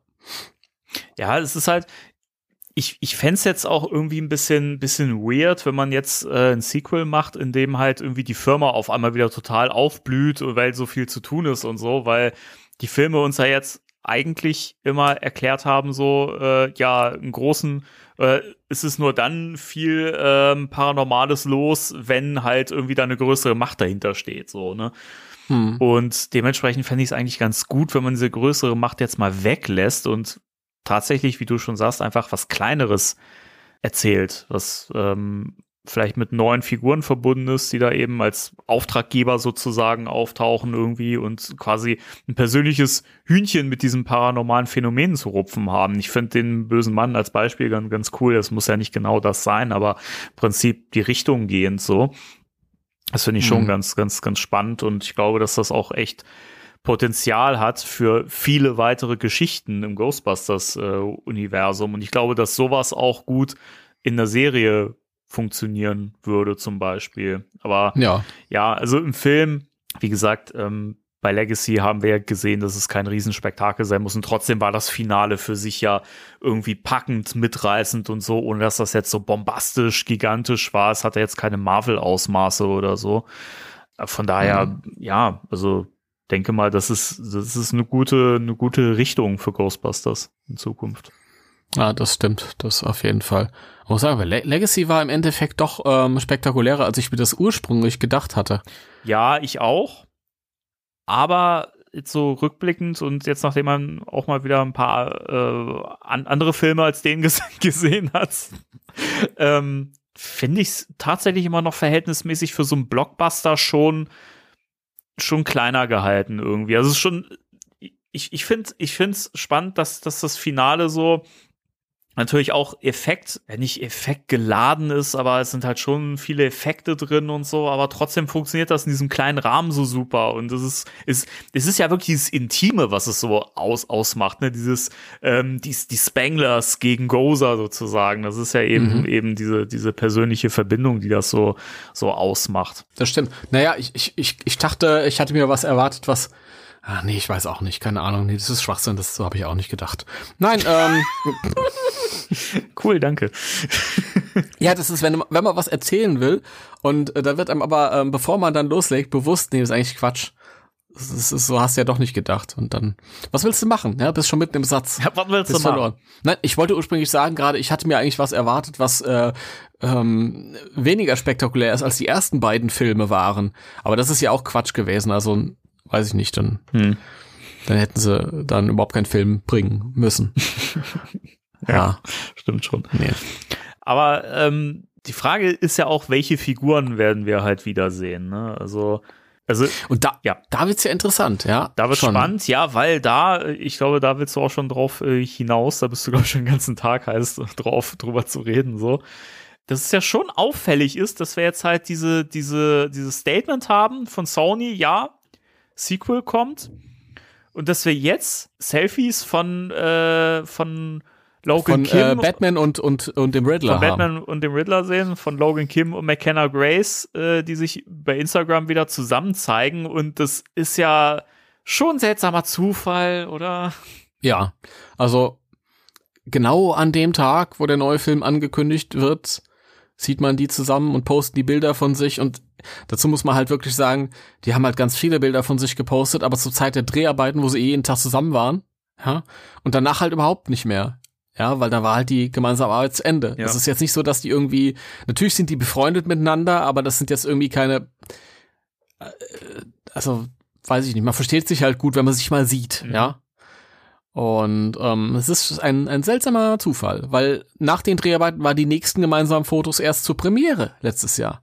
Speaker 3: Ja, es ist halt, ich, ich fänd's jetzt auch irgendwie ein bisschen, bisschen weird, wenn man jetzt äh, ein Sequel macht, in dem halt irgendwie die Firma auf einmal wieder total aufblüht, weil so viel zu tun ist und so, weil die Filme uns ja jetzt eigentlich immer erklärt haben, so, äh, ja, einen großen, äh, ist es nur dann viel ähm, Paranormales los, wenn halt irgendwie da eine größere Macht dahinter steht, so, ne? Hm. Und dementsprechend fände ich es eigentlich ganz gut, wenn man diese größere Macht jetzt mal weglässt und tatsächlich, wie du schon sagst, einfach was Kleineres erzählt, was ähm, vielleicht mit neuen Figuren verbunden ist, die da eben als Auftraggeber sozusagen auftauchen irgendwie und quasi ein persönliches Hühnchen mit diesen paranormalen Phänomenen zu rupfen haben. Ich finde den bösen Mann als Beispiel ganz, ganz cool. Das muss ja nicht genau das sein, aber im Prinzip die Richtung gehend so. Das finde ich schon mhm. ganz, ganz, ganz spannend und ich glaube, dass das auch echt Potenzial hat für viele weitere Geschichten im Ghostbusters-Universum. Äh, und ich glaube, dass sowas auch gut in der Serie funktionieren würde zum Beispiel. Aber ja, ja also im Film, wie gesagt, ähm, bei Legacy haben wir ja gesehen, dass es kein Riesenspektakel sein muss und trotzdem war das Finale für sich ja irgendwie packend, mitreißend und so, ohne dass das jetzt so bombastisch, gigantisch war. Es hatte jetzt keine Marvel-Ausmaße oder so. Von daher, mhm. ja, also denke mal, das ist, das ist eine gute, eine gute Richtung für Ghostbusters in Zukunft.
Speaker 4: Ja, das stimmt, das auf jeden Fall. Ich muss sagen, Le- Legacy war im Endeffekt doch ähm, spektakulärer, als ich mir das ursprünglich gedacht hatte.
Speaker 3: Ja, ich auch. Aber jetzt so rückblickend und jetzt, nachdem man auch mal wieder ein paar äh, an, andere Filme als den ges- gesehen hat, ähm, finde ich es tatsächlich immer noch verhältnismäßig für so einen Blockbuster schon schon kleiner gehalten irgendwie. Also es ist schon, ich, ich finde ich finde es spannend, dass, dass das Finale so natürlich auch Effekt, ja nicht Effekt geladen ist, aber es sind halt schon viele Effekte drin und so, aber trotzdem funktioniert das in diesem kleinen Rahmen so super und es ist, ist, es ist ja wirklich dieses Intime, was es so aus, ausmacht, ne, dieses, ähm, die, die Spanglers gegen Gozer sozusagen, das ist ja eben, mhm. eben diese, diese persönliche Verbindung, die das so, so ausmacht.
Speaker 4: Das stimmt. Naja, ich, ich, ich, ich dachte, ich hatte mir was erwartet, was Ah, nee, ich weiß auch nicht, keine Ahnung. Nee, das ist Schwachsinn, das so habe ich auch nicht gedacht. Nein, ähm.
Speaker 3: Cool, danke.
Speaker 4: Ja, das ist, wenn, wenn man was erzählen will und äh, da wird einem aber, ähm, bevor man dann loslegt, bewusst, nee, das ist eigentlich Quatsch. Das ist, so hast du ja doch nicht gedacht. Und dann, was willst du machen? Ja, bist schon mitten im Satz.
Speaker 3: Ja, was willst
Speaker 4: bist
Speaker 3: du machen?
Speaker 4: verloren. Nein, ich wollte ursprünglich sagen gerade, ich hatte mir eigentlich was erwartet, was äh, ähm, weniger spektakulär ist, als die ersten beiden Filme waren. Aber das ist ja auch Quatsch gewesen. Also, weiß ich nicht, dann, hm. dann hätten sie dann überhaupt keinen Film bringen müssen.
Speaker 3: ja, ja, stimmt schon.
Speaker 4: Nee.
Speaker 3: Aber ähm, die Frage ist ja auch, welche Figuren werden wir halt wiedersehen, ne? Also Also,
Speaker 4: und da,
Speaker 3: ja,
Speaker 4: da wird's ja interessant, ja.
Speaker 3: Da wird's
Speaker 4: schon.
Speaker 3: spannend, ja, weil da, ich glaube, da willst du auch schon drauf äh, hinaus, da bist du, glaube ich, schon den ganzen Tag heiß drauf, drüber zu reden, so. Dass es ja schon auffällig ist, dass wir jetzt halt diese, diese, dieses Statement haben von Sony, ja, Sequel kommt, und dass wir jetzt Selfies von, äh, von Logan
Speaker 4: von,
Speaker 3: Kim
Speaker 4: äh, Batman und, und, und dem Riddler
Speaker 3: von Batman
Speaker 4: haben.
Speaker 3: und dem Riddler sehen, von Logan Kim und McKenna Grace, äh, die sich bei Instagram wieder zusammen zeigen, und das ist ja schon ein seltsamer Zufall, oder?
Speaker 4: Ja, also genau an dem Tag, wo der neue Film angekündigt wird, sieht man die zusammen und posten die Bilder von sich, und dazu muss man halt wirklich sagen, die haben halt ganz viele Bilder von sich gepostet, aber zur Zeit der Dreharbeiten, wo sie eh jeden Tag zusammen waren, ja, und danach halt überhaupt nicht mehr. Ja, weil da war halt die gemeinsame Arbeit zu Ende. Ja. Das ist jetzt nicht so, dass die irgendwie, natürlich sind die befreundet miteinander, aber das sind jetzt irgendwie keine, äh, also, weiß ich nicht, man versteht sich halt gut, wenn man sich mal sieht, mhm. ja. Und ähm, es ist ein, ein seltsamer Zufall, weil nach den Dreharbeiten waren die nächsten gemeinsamen Fotos erst zur Premiere letztes Jahr.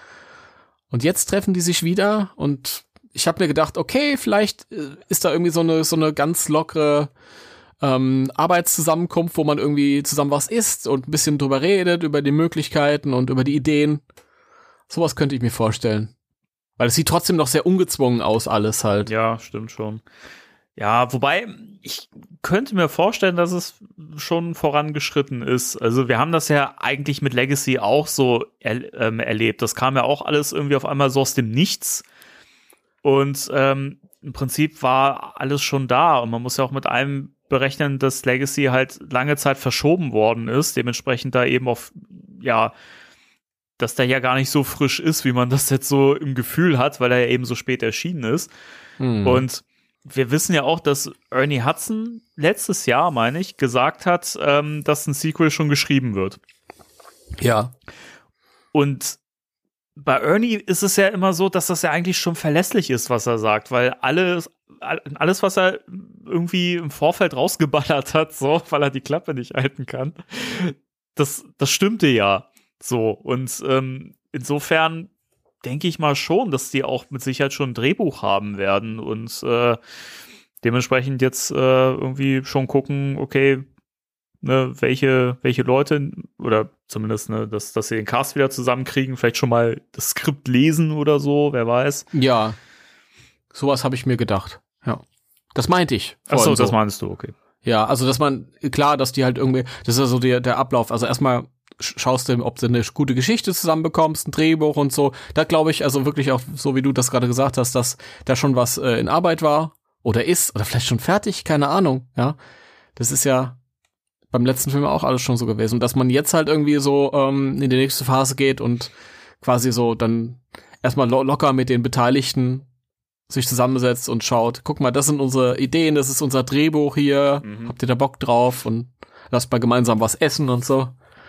Speaker 4: Und jetzt treffen die sich wieder, und ich habe mir gedacht, okay, vielleicht ist da irgendwie so eine so eine ganz lockere ähm, Arbeitszusammenkunft, wo man irgendwie zusammen was isst und ein bisschen drüber redet, über die Möglichkeiten und über die Ideen. Sowas könnte ich mir vorstellen. Weil es sieht trotzdem noch sehr ungezwungen aus, alles halt.
Speaker 3: Ja, stimmt schon. Ja, wobei, ich könnte mir vorstellen, dass es schon vorangeschritten ist. Also wir haben das ja eigentlich mit Legacy auch so er, ähm, erlebt. Das kam ja auch alles irgendwie auf einmal so aus dem Nichts. Und ähm, im Prinzip war alles schon da. Und man muss ja auch mit einem berechnen, dass Legacy halt lange Zeit verschoben worden ist. Dementsprechend da eben auf, ja, dass der ja gar nicht so frisch ist, wie man das jetzt so im Gefühl hat, weil er ja eben so spät erschienen ist. Hm. Und wir wissen ja auch, dass Ernie Hudson letztes Jahr, meine ich, gesagt hat, ähm, dass ein Sequel schon geschrieben wird.
Speaker 4: Ja. Und
Speaker 3: bei Ernie ist es ja immer so, dass das ja eigentlich schon verlässlich ist, was er sagt, weil alles, alles, was er irgendwie im Vorfeld rausgeballert hat, so, weil er die Klappe nicht halten kann, das, das stimmte ja so. Und ähm, insofern denke ich mal schon, dass die auch mit Sicherheit schon ein Drehbuch haben werden und äh, dementsprechend jetzt äh, irgendwie schon gucken, okay, ne, welche, welche Leute, oder zumindest, ne, dass, dass sie den Cast wieder zusammenkriegen, vielleicht schon mal das Skript lesen oder so, wer weiß.
Speaker 4: Ja, sowas habe ich mir gedacht, ja. Das meinte ich.
Speaker 3: Ach so,
Speaker 4: so,
Speaker 3: das meinst du, okay.
Speaker 4: Ja, also dass man, klar, dass die halt irgendwie, das ist ja so der, der Ablauf, also erstmal schaust du, ob du eine gute Geschichte zusammenbekommst, ein Drehbuch und so. Da glaube ich, also wirklich auch, so wie du das gerade gesagt hast, dass da schon was äh, in Arbeit war oder ist oder vielleicht schon fertig, keine Ahnung, ja. Das ist ja beim letzten Film auch alles schon so gewesen. Und dass man jetzt halt irgendwie so ähm, in die nächste Phase geht und quasi so dann erstmal lo- locker mit den Beteiligten sich zusammensetzt und schaut, guck mal, das sind unsere Ideen, das ist unser Drehbuch hier, mhm. Habt ihr da Bock drauf und lasst mal gemeinsam was essen und so.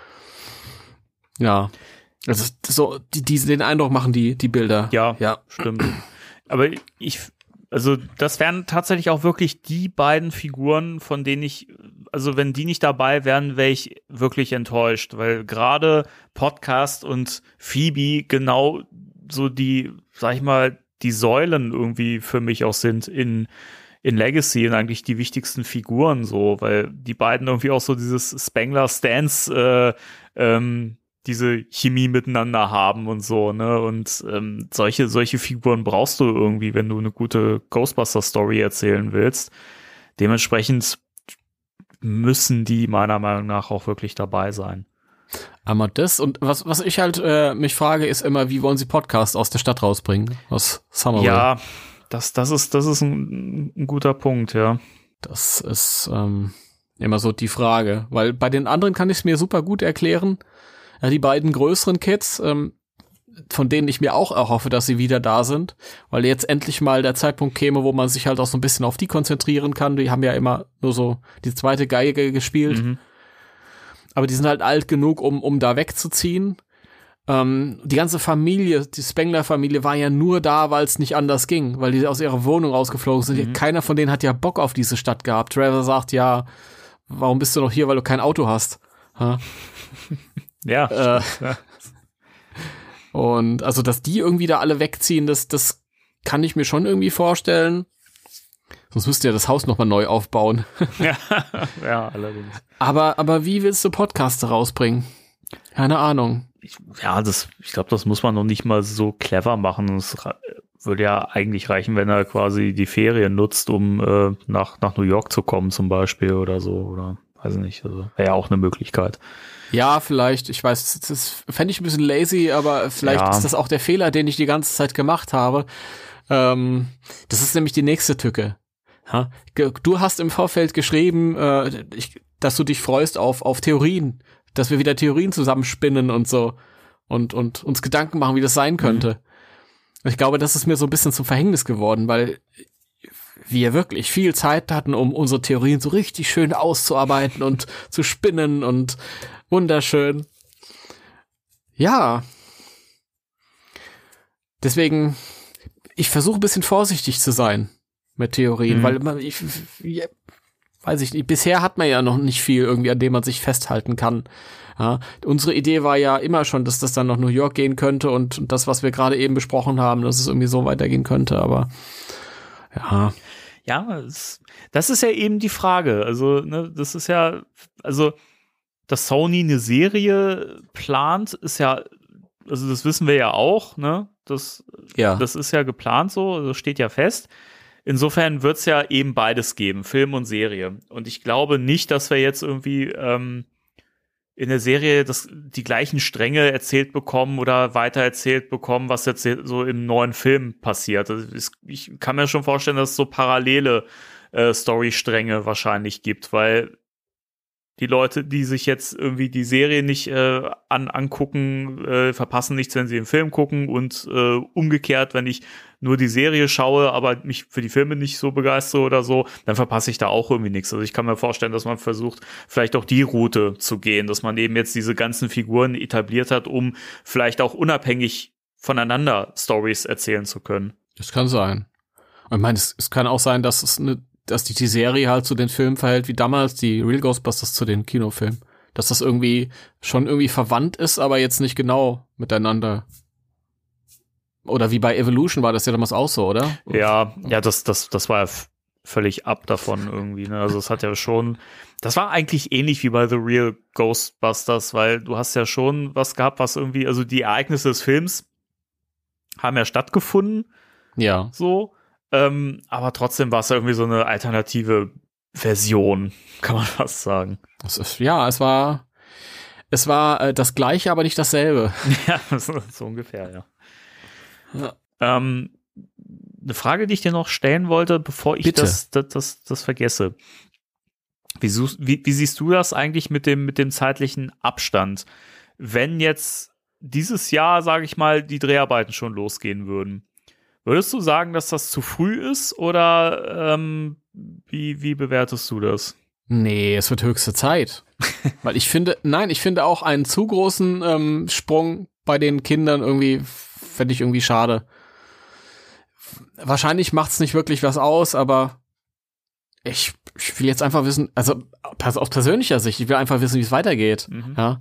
Speaker 4: Ja, also so die, die den Eindruck machen die die Bilder.
Speaker 3: Ja, ja, stimmt. Aber ich, also das wären tatsächlich auch wirklich die beiden Figuren, von denen ich, also wenn die nicht dabei wären, wäre ich wirklich enttäuscht, weil gerade Podcast und Phoebe genau so die, sag ich mal, die Säulen irgendwie für mich auch sind in in Legacy und eigentlich die wichtigsten Figuren so, weil die beiden irgendwie auch so dieses Spengler-Stans äh, ähm, diese Chemie miteinander haben und so, ne, und ähm, solche solche Figuren brauchst du irgendwie, wenn du eine gute Ghostbuster-Story erzählen willst. Dementsprechend müssen die meiner Meinung nach auch wirklich dabei sein.
Speaker 4: Aber das, und was was ich halt äh, mich frage, ist immer, wie wollen sie Podcasts aus der Stadt rausbringen, aus Somerville?
Speaker 3: Ja, das das ist das ist ein, ein guter Punkt, ja.
Speaker 4: Das ist ähm, immer so die Frage, weil bei den anderen kann ich es mir super gut erklären. Ja, die beiden größeren Kids, ähm, von denen ich mir auch erhoffe, dass sie wieder da sind, weil jetzt endlich mal der Zeitpunkt käme, wo man sich halt auch so ein bisschen auf die konzentrieren kann. Die haben ja immer nur so die zweite Geige gespielt. Mhm. Aber die sind halt alt genug, um, um da wegzuziehen. Ähm, die ganze Familie, die Spengler-Familie war ja nur da, weil es nicht anders ging, weil die aus ihrer Wohnung rausgeflogen sind. Mhm. Keiner von denen hat ja Bock auf diese Stadt gehabt. Trevor sagt, ja, warum bist du noch hier, weil du kein Auto hast? Ha?
Speaker 3: Ja.
Speaker 4: Äh, ja. Und also, dass die irgendwie da alle wegziehen, das, das kann ich mir schon irgendwie vorstellen. Sonst müsst ihr das Haus nochmal neu aufbauen.
Speaker 3: Ja, ja, allerdings.
Speaker 4: Aber, aber wie willst du Podcasts rausbringen? Keine Ahnung.
Speaker 3: Ich, ja, das, ich glaube, das muss man noch nicht mal so clever machen. Es würde ja eigentlich reichen, wenn er quasi die Ferien nutzt, um äh, nach, nach New York zu kommen zum Beispiel oder so. Oder weiß nicht, also wäre ja auch eine Möglichkeit.
Speaker 4: Ja, vielleicht, ich weiß, das fände ich ein bisschen lazy, aber vielleicht ja. ist das auch der Fehler, den ich die ganze Zeit gemacht habe. Ähm, das ist nämlich die nächste Tücke. Ha? Du hast im Vorfeld geschrieben, äh, ich, dass du dich freust auf, auf Theorien, dass wir wieder Theorien zusammenspinnen und so und, und uns Gedanken machen, wie das sein könnte. Mhm. Ich glaube, das ist mir so ein bisschen zum Verhängnis geworden, weil wir wirklich viel Zeit hatten, um unsere Theorien so richtig schön auszuarbeiten und zu spinnen und wunderschön. Ja. Deswegen, ich versuche ein bisschen vorsichtig zu sein mit Theorien, mhm. weil man, ich, ja, weiß ich nicht, bisher hat man ja noch nicht viel irgendwie, an dem man sich festhalten kann. Ja, unsere Idee war ja immer schon, dass das dann nach New York gehen könnte und, und das, was wir gerade eben besprochen haben, dass es irgendwie so weitergehen könnte, aber ja.
Speaker 3: Ja, es, das ist ja eben die Frage. Also, ne, das ist ja, also, dass Sony eine Serie plant, ist ja, also das wissen wir ja auch, ne? Das,
Speaker 4: ja.
Speaker 3: das ist ja geplant so, also steht ja fest. Insofern wird es ja eben beides geben, Film und Serie. Und ich glaube nicht, dass wir jetzt irgendwie ähm, in der Serie das, die gleichen Stränge erzählt bekommen oder weitererzählt bekommen, was jetzt so im neuen Film passiert. Also es, ich kann mir schon vorstellen, dass es so parallele äh, Storystränge wahrscheinlich gibt, weil die Leute, die sich jetzt irgendwie die Serie nicht äh, an, angucken, äh, verpassen nichts, wenn sie den Film gucken und äh, umgekehrt, wenn ich nur die Serie schaue, aber mich für die Filme nicht so begeistere oder so, dann verpasse ich da auch irgendwie nichts. Also ich kann mir vorstellen, dass man versucht, vielleicht auch die Route zu gehen, dass man eben jetzt diese ganzen Figuren etabliert hat, um vielleicht auch unabhängig voneinander Storys erzählen zu können.
Speaker 4: Das kann sein. Und ich meine, es, es kann auch sein, dass es eine dass die, die Serie halt zu den Filmen verhält, wie damals die Real Ghostbusters zu den Kinofilmen. Dass das irgendwie schon irgendwie verwandt ist, aber jetzt nicht genau miteinander. Oder wie bei Evolution war das ja damals auch so, oder?
Speaker 3: Ja, ja, das, das, das war ja f- völlig ab davon irgendwie, ne? Also es hat ja schon, das war eigentlich ähnlich wie bei The Real Ghostbusters, weil du hast ja schon was gehabt, was irgendwie, also die Ereignisse des Films haben ja stattgefunden.
Speaker 4: Ja.
Speaker 3: So. Ähm, aber trotzdem war es ja irgendwie so eine alternative Version, kann man fast sagen.
Speaker 4: Es ist, ja, es war es war äh, das Gleiche, aber nicht dasselbe.
Speaker 3: Ja, so, so ungefähr, ja. ja. Ähm, eine Frage, die ich dir noch stellen wollte, bevor ich das, das, das, das vergesse. Wie, wie, wie siehst du das eigentlich mit dem, mit dem zeitlichen Abstand? Wenn jetzt dieses Jahr, sage ich mal, die Dreharbeiten schon losgehen würden, würdest du sagen, dass das zu früh ist oder ähm, wie, wie bewertest du das?
Speaker 4: Nee, es wird höchste Zeit. Weil ich finde, nein, ich finde auch einen zu großen ähm, Sprung bei den Kindern irgendwie, fände ich irgendwie schade. Wahrscheinlich macht es nicht wirklich was aus, aber ich, ich will jetzt einfach wissen, also aus persönlicher Sicht, ich will einfach wissen, wie es weitergeht. Mhm. Ja.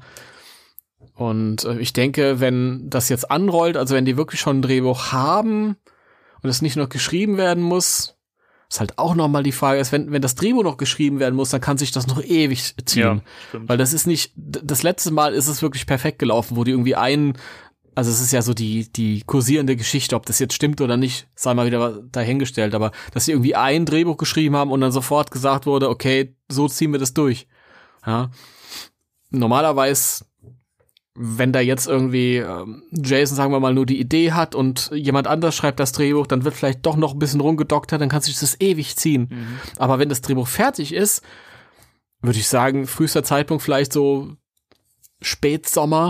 Speaker 4: Und äh, ich denke, wenn das jetzt anrollt, also wenn die wirklich schon ein Drehbuch haben und es nicht noch geschrieben werden muss, ist halt auch nochmal die Frage, ist, wenn, wenn das Drehbuch noch geschrieben werden muss, dann kann sich das noch ewig ziehen. Ja, weil das ist nicht, das letzte Mal ist es wirklich perfekt gelaufen, wo die irgendwie einen, also es ist ja so die, die kursierende Geschichte, ob das jetzt stimmt oder nicht, sei mal wieder dahingestellt, aber dass sie irgendwie ein Drehbuch geschrieben haben und dann sofort gesagt wurde, okay, so ziehen wir das durch. Ja. Normalerweise, wenn da jetzt irgendwie ähm, Jason, sagen wir mal, nur die Idee hat und jemand anders schreibt das Drehbuch, dann wird vielleicht doch noch ein bisschen rumgedoktert, dann kann sich das ewig ziehen. Mhm. Aber wenn das Drehbuch fertig ist, würde ich sagen, frühester Zeitpunkt vielleicht so Spätsommer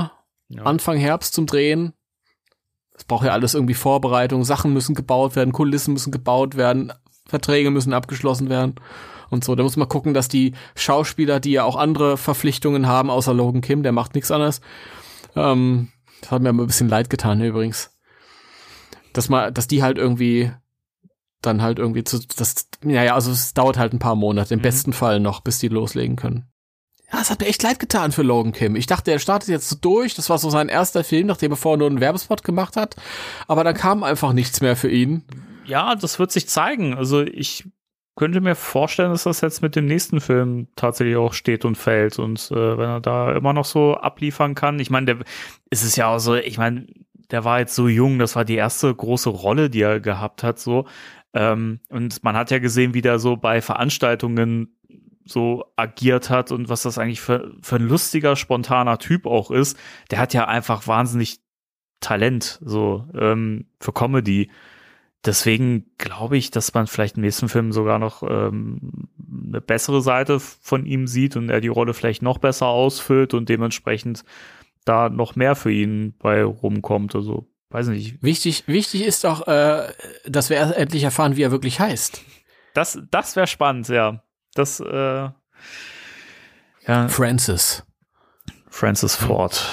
Speaker 3: Ja.
Speaker 4: Anfang Herbst zum Drehen. Es braucht ja alles irgendwie Vorbereitung, Sachen müssen gebaut werden, Kulissen müssen gebaut werden, Verträge müssen abgeschlossen werden und so. Da muss man gucken, dass die Schauspieler, die ja auch andere Verpflichtungen haben, außer Logan Kim, der macht nichts anderes. Ähm, das hat mir aber ein bisschen leid getan übrigens. Dass man, dass die halt irgendwie dann halt irgendwie zu, das, naja, also es dauert halt ein paar Monate, im
Speaker 3: Mhm. besten
Speaker 4: besten Fall noch, bis die loslegen können. Ja, es hat mir echt leid getan für Logan Kim. Ich dachte, er startet jetzt so durch. Das war so sein erster Film, nachdem er vorher nur einen Werbespot gemacht hat. Aber dann kam einfach nichts mehr für ihn.
Speaker 3: Ja, das wird sich zeigen. Also ich könnte mir vorstellen, dass das jetzt mit dem nächsten Film tatsächlich auch steht und fällt. Und äh, wenn er da immer noch so abliefern kann. Ich meine, der es ist ja auch so, ich meine, der war jetzt so jung. Das war die erste große Rolle, die er gehabt hat. So ähm, und man hat ja gesehen, wie der so bei Veranstaltungen so agiert hat und was das eigentlich für, für ein lustiger, spontaner Typ auch ist. Der hat ja einfach wahnsinnig Talent so ähm, für Comedy. Deswegen glaube ich, dass man vielleicht im nächsten Film sogar noch ähm, eine bessere Seite von ihm sieht und er die Rolle vielleicht noch besser ausfüllt und dementsprechend da noch mehr für ihn bei rumkommt. Also, weiß nicht.
Speaker 4: Wichtig, wichtig ist doch, äh, dass wir endlich erfahren, wie er wirklich heißt.
Speaker 3: Das, das wäre spannend, ja. Das, äh, ja.
Speaker 4: Francis.
Speaker 3: Francis Ford.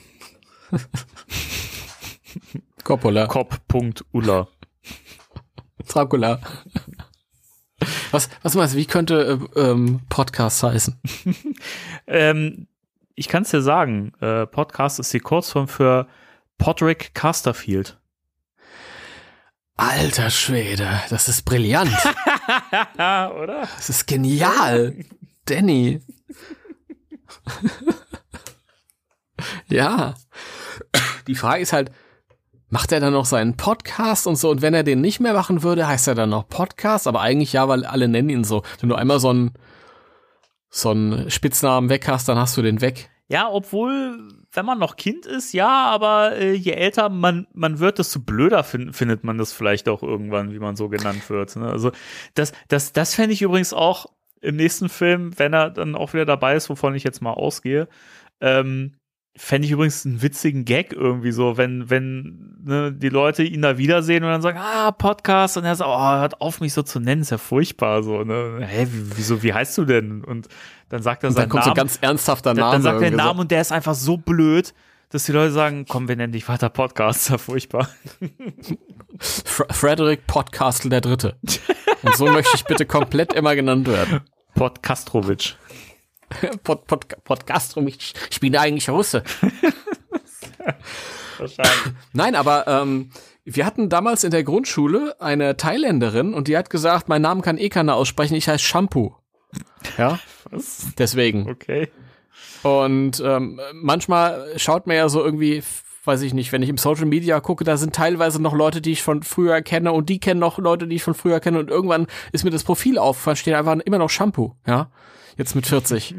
Speaker 4: Coppola.
Speaker 3: Cop.Ulla.
Speaker 4: Dracula. Was, was meinst du, wie könnte äh, ähm, Podcast heißen?
Speaker 3: ähm, ich kann es dir sagen, äh, Podcast ist die Kurzform für Podrick Casterfield.
Speaker 4: Alter Schwede, das ist brillant.
Speaker 3: Oder?
Speaker 4: Das ist genial. Danny. Ja. Die Frage ist halt, macht er dann noch seinen Podcast und so? Und wenn er den nicht mehr machen würde, heißt er dann noch Podcast? Aber eigentlich ja, weil alle nennen ihn so. Wenn du einmal so einen so einen Spitznamen weg hast, dann hast du den weg.
Speaker 3: Ja, obwohl, wenn man noch Kind ist, ja, aber äh, je älter man, man wird, desto blöder fin- findet man das vielleicht auch irgendwann, wie man so genannt wird. Ne? Also das, das, das fände ich übrigens auch im nächsten Film, wenn er dann auch wieder dabei ist, wovon ich jetzt mal ausgehe, ähm, fände ich übrigens einen witzigen Gag irgendwie so, wenn, wenn ne, die Leute ihn da wiedersehen und dann sagen, ah, Podcast, und er sagt, oh, hört auf, mich so zu nennen, ist ja furchtbar, so, ne, hä, wie, wieso, wie heißt du denn? Und dann sagt er
Speaker 4: Und
Speaker 3: seinen
Speaker 4: dann kommt
Speaker 3: Namen.
Speaker 4: so ganz ernsthafter Name.
Speaker 3: Dann, dann sagt er den
Speaker 4: irgendwie
Speaker 3: Namen und der ist einfach so blöd, dass die Leute sagen, komm, wir nennen dich weiter Podcast, ist ja furchtbar.
Speaker 4: so. Fr- Frederick Podcastle der Dritte. Und so möchte ich bitte komplett immer genannt werden.
Speaker 3: Podcastrowitsch.
Speaker 4: Pod, Pod, Podcastrovich. Ich bin eigentlich Russe.
Speaker 3: Wahrscheinlich.
Speaker 4: Nein, aber ähm, wir hatten damals in der Grundschule eine Thailänderin und die hat gesagt, meinen Namen kann eh keiner aussprechen, ich heiße Shampoo. Ja,
Speaker 3: Was?
Speaker 4: deswegen.
Speaker 3: Okay.
Speaker 4: Und ähm, manchmal schaut man ja so irgendwie, weiß ich nicht, wenn ich im Social Media gucke, da sind teilweise noch Leute, die ich von früher kenne und die kennen noch Leute, die ich von früher kenne und irgendwann ist mir das Profil aufgefallen, steht einfach immer noch Shampoo, ja, jetzt mit vierzig.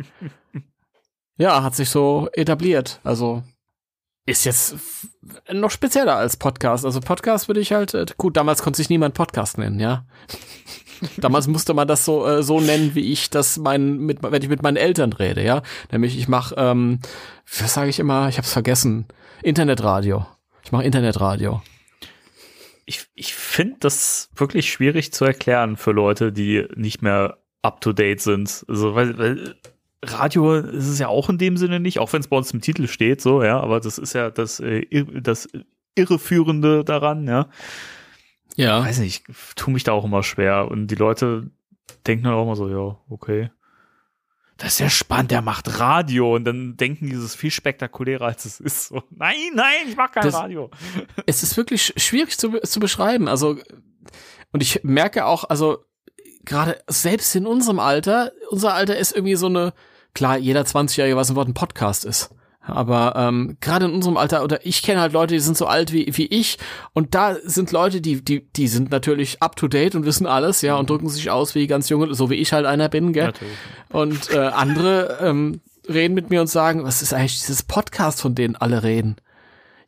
Speaker 4: Ja, hat sich so etabliert, also ist jetzt f- noch spezieller als Podcast, also Podcast würde ich halt, äh, gut, damals konnte sich niemand Podcast nennen, ja. Damals musste man das so äh, so nennen, wie ich das mein mit wenn ich mit meinen Eltern rede, ja. Nämlich ich mache, ähm, was sage ich immer? Ich habe es vergessen. Internetradio. Ich mache Internetradio.
Speaker 3: Ich, ich finde das wirklich schwierig zu erklären für Leute, die nicht mehr up to date sind. Also weil, weil Radio ist es ja auch in dem Sinne nicht, auch wenn es bei uns im Titel steht, so ja. Aber das ist ja das äh, ir- das Irreführende daran, ja.
Speaker 4: Ja.
Speaker 3: Weiß nicht, ich tue mich da auch immer schwer. Und die Leute denken dann auch immer so, ja, okay. Das ist ja spannend, der macht Radio. Und dann denken die, das ist viel spektakulärer, als es ist. So, nein, nein, ich mach kein
Speaker 4: Das-
Speaker 3: Radio.
Speaker 4: Es ist wirklich schwierig zu, be- zu beschreiben. Also, und ich merke auch, also, gerade selbst in unserem Alter, unser Alter ist irgendwie so eine, klar, jeder zwanzigjährige weiß, was ein Podcast ist. Aber ähm, gerade in unserem Alter, oder ich kenne halt Leute, die sind so alt wie wie ich und da sind Leute, die die die sind natürlich up to date und wissen alles, ja, und drücken sich aus wie ganz junge, so wie ich halt einer bin, gell?
Speaker 3: Natürlich.
Speaker 4: Und äh, andere ähm, reden mit mir und sagen, was ist eigentlich dieses Podcast, von denen alle reden?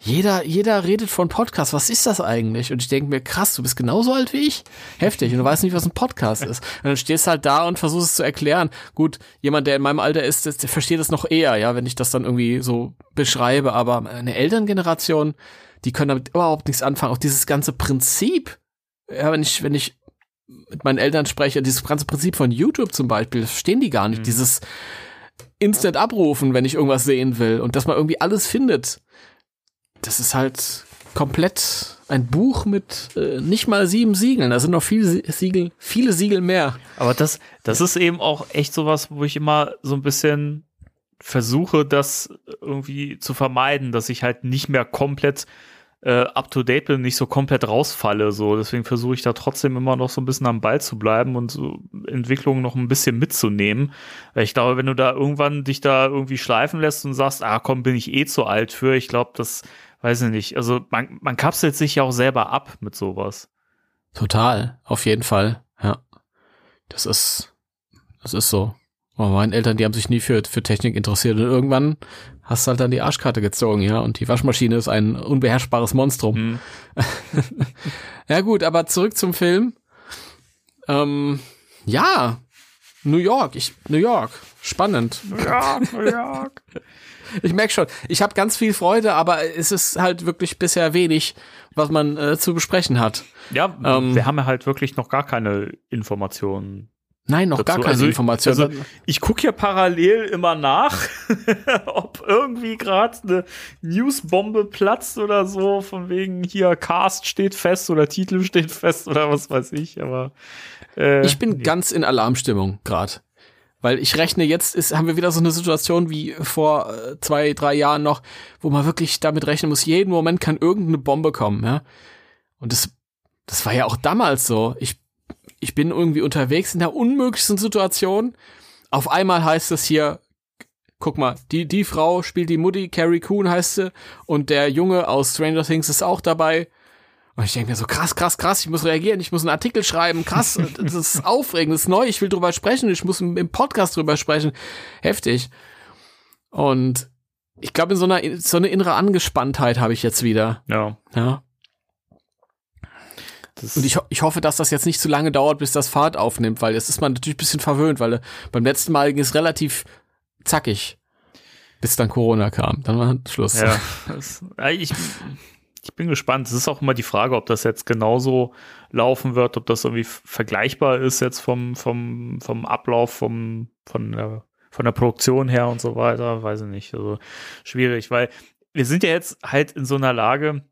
Speaker 4: Jeder, jeder redet von Podcast. Was ist das eigentlich? Und ich denke mir, krass, du bist genauso alt wie ich? Heftig. Und du weißt nicht, was ein Podcast ist. Und dann stehst du halt da und versuchst es zu erklären. Gut, jemand, der in meinem Alter ist, der versteht es noch eher, ja, wenn ich das dann irgendwie so beschreibe. Aber eine Elterngeneration, die können damit überhaupt nichts anfangen. Auch dieses ganze Prinzip, ja, wenn ich, wenn ich mit meinen Eltern spreche, dieses ganze Prinzip von YouTube zum Beispiel, das verstehen die gar nicht. Mhm. Dieses Instant abrufen, wenn ich irgendwas sehen will. Und dass man irgendwie alles findet. Das ist halt komplett ein Buch mit äh, nicht mal sieben Siegeln. Da sind noch viele Siegel, viele Siegel mehr.
Speaker 3: Aber das, das ist eben auch echt sowas, wo ich immer so ein bisschen versuche, das irgendwie zu vermeiden, dass ich halt nicht mehr komplett äh, up to date bin, nicht so komplett rausfalle. So, deswegen versuche ich da trotzdem immer noch so ein bisschen am Ball zu bleiben und so Entwicklungen noch ein bisschen mitzunehmen. Weil ich glaube, wenn du da irgendwann dich da irgendwie schleifen lässt und sagst, ah komm, bin ich eh zu alt für, ich glaube, das weiß ich nicht. Also man, man kapselt sich ja auch selber ab mit sowas.
Speaker 4: Total, auf jeden Fall. Ja, das ist, das ist so. Aber meine Eltern, die haben sich nie für für Technik interessiert und irgendwann hast du halt dann die Arschkarte gezogen, ja. Und die Waschmaschine ist ein unbeherrschbares Monstrum. Mhm. Ja gut, aber zurück zum Film. Ähm, ja, New York, ich New York, spannend.
Speaker 3: New York, New York.
Speaker 4: Ich merke schon, ich habe ganz viel Freude, aber es ist halt wirklich bisher wenig, was man äh, zu besprechen hat.
Speaker 3: Ja, ähm, wir haben ja halt wirklich noch gar keine Informationen.
Speaker 4: Nein, noch dazu. gar keine also, Informationen.
Speaker 3: Also ich gucke ja parallel immer nach, ob irgendwie gerade eine Newsbombe platzt oder so, von wegen hier Cast steht fest oder Titel steht fest oder was weiß ich. Aber äh,
Speaker 4: ich bin nee. ganz in Alarmstimmung gerade. Weil ich rechne, jetzt ist, haben wir wieder so eine Situation wie vor äh, zwei, drei Jahren noch, wo man wirklich damit rechnen muss, jeden Moment kann irgendeine Bombe kommen, ja. Und das, das war ja auch damals so. Ich, ich bin irgendwie unterwegs in der unmöglichsten Situation. Auf einmal heißt es hier, guck mal, die, die Frau spielt die Mutti, Carrie Coon heißt sie, und der Junge aus Stranger Things ist auch dabei. Und ich denke mir so, krass, krass, krass, ich muss reagieren, ich muss einen Artikel schreiben, krass, das ist aufregend, das ist neu, ich will drüber sprechen, ich muss im Podcast drüber sprechen. Heftig. Und ich glaube, in so einer, so eine innere Angespanntheit habe ich jetzt wieder.
Speaker 3: Ja.
Speaker 4: Ja. Das Und ich, ich hoffe, dass das jetzt nicht zu lange dauert, bis das Fahrt aufnimmt, weil jetzt ist man natürlich ein bisschen verwöhnt, weil beim letzten Mal ging es relativ zackig, bis dann Corona kam. Dann war Schluss.
Speaker 3: Ja, das, ich... Ich bin gespannt. Es ist auch immer die Frage, ob das jetzt genauso laufen wird, ob das irgendwie vergleichbar ist jetzt vom, vom, vom Ablauf, vom, von der, von der Produktion her und so weiter. Weiß ich nicht. Also schwierig, weil wir sind ja jetzt halt in so einer Lage,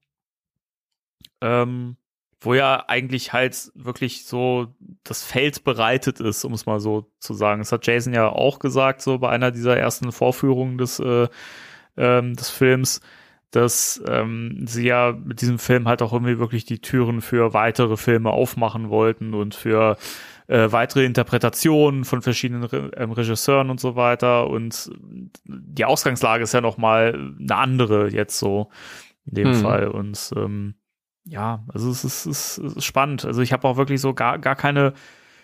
Speaker 3: ähm, wo ja eigentlich halt wirklich so das Feld bereitet ist, um es mal so zu sagen. Das hat Jason ja auch gesagt, so bei einer dieser ersten Vorführungen des, äh, ähm, des Films, dass ähm, sie ja mit diesem Film halt auch irgendwie wirklich die Türen für weitere Filme aufmachen wollten und für äh, weitere Interpretationen von verschiedenen Re- ähm, Regisseuren und so weiter. Und die Ausgangslage ist ja noch mal eine andere jetzt so in dem hm. Fall. Und ähm, ja, also es ist, es ist spannend. Also ich habe auch wirklich so gar, gar keine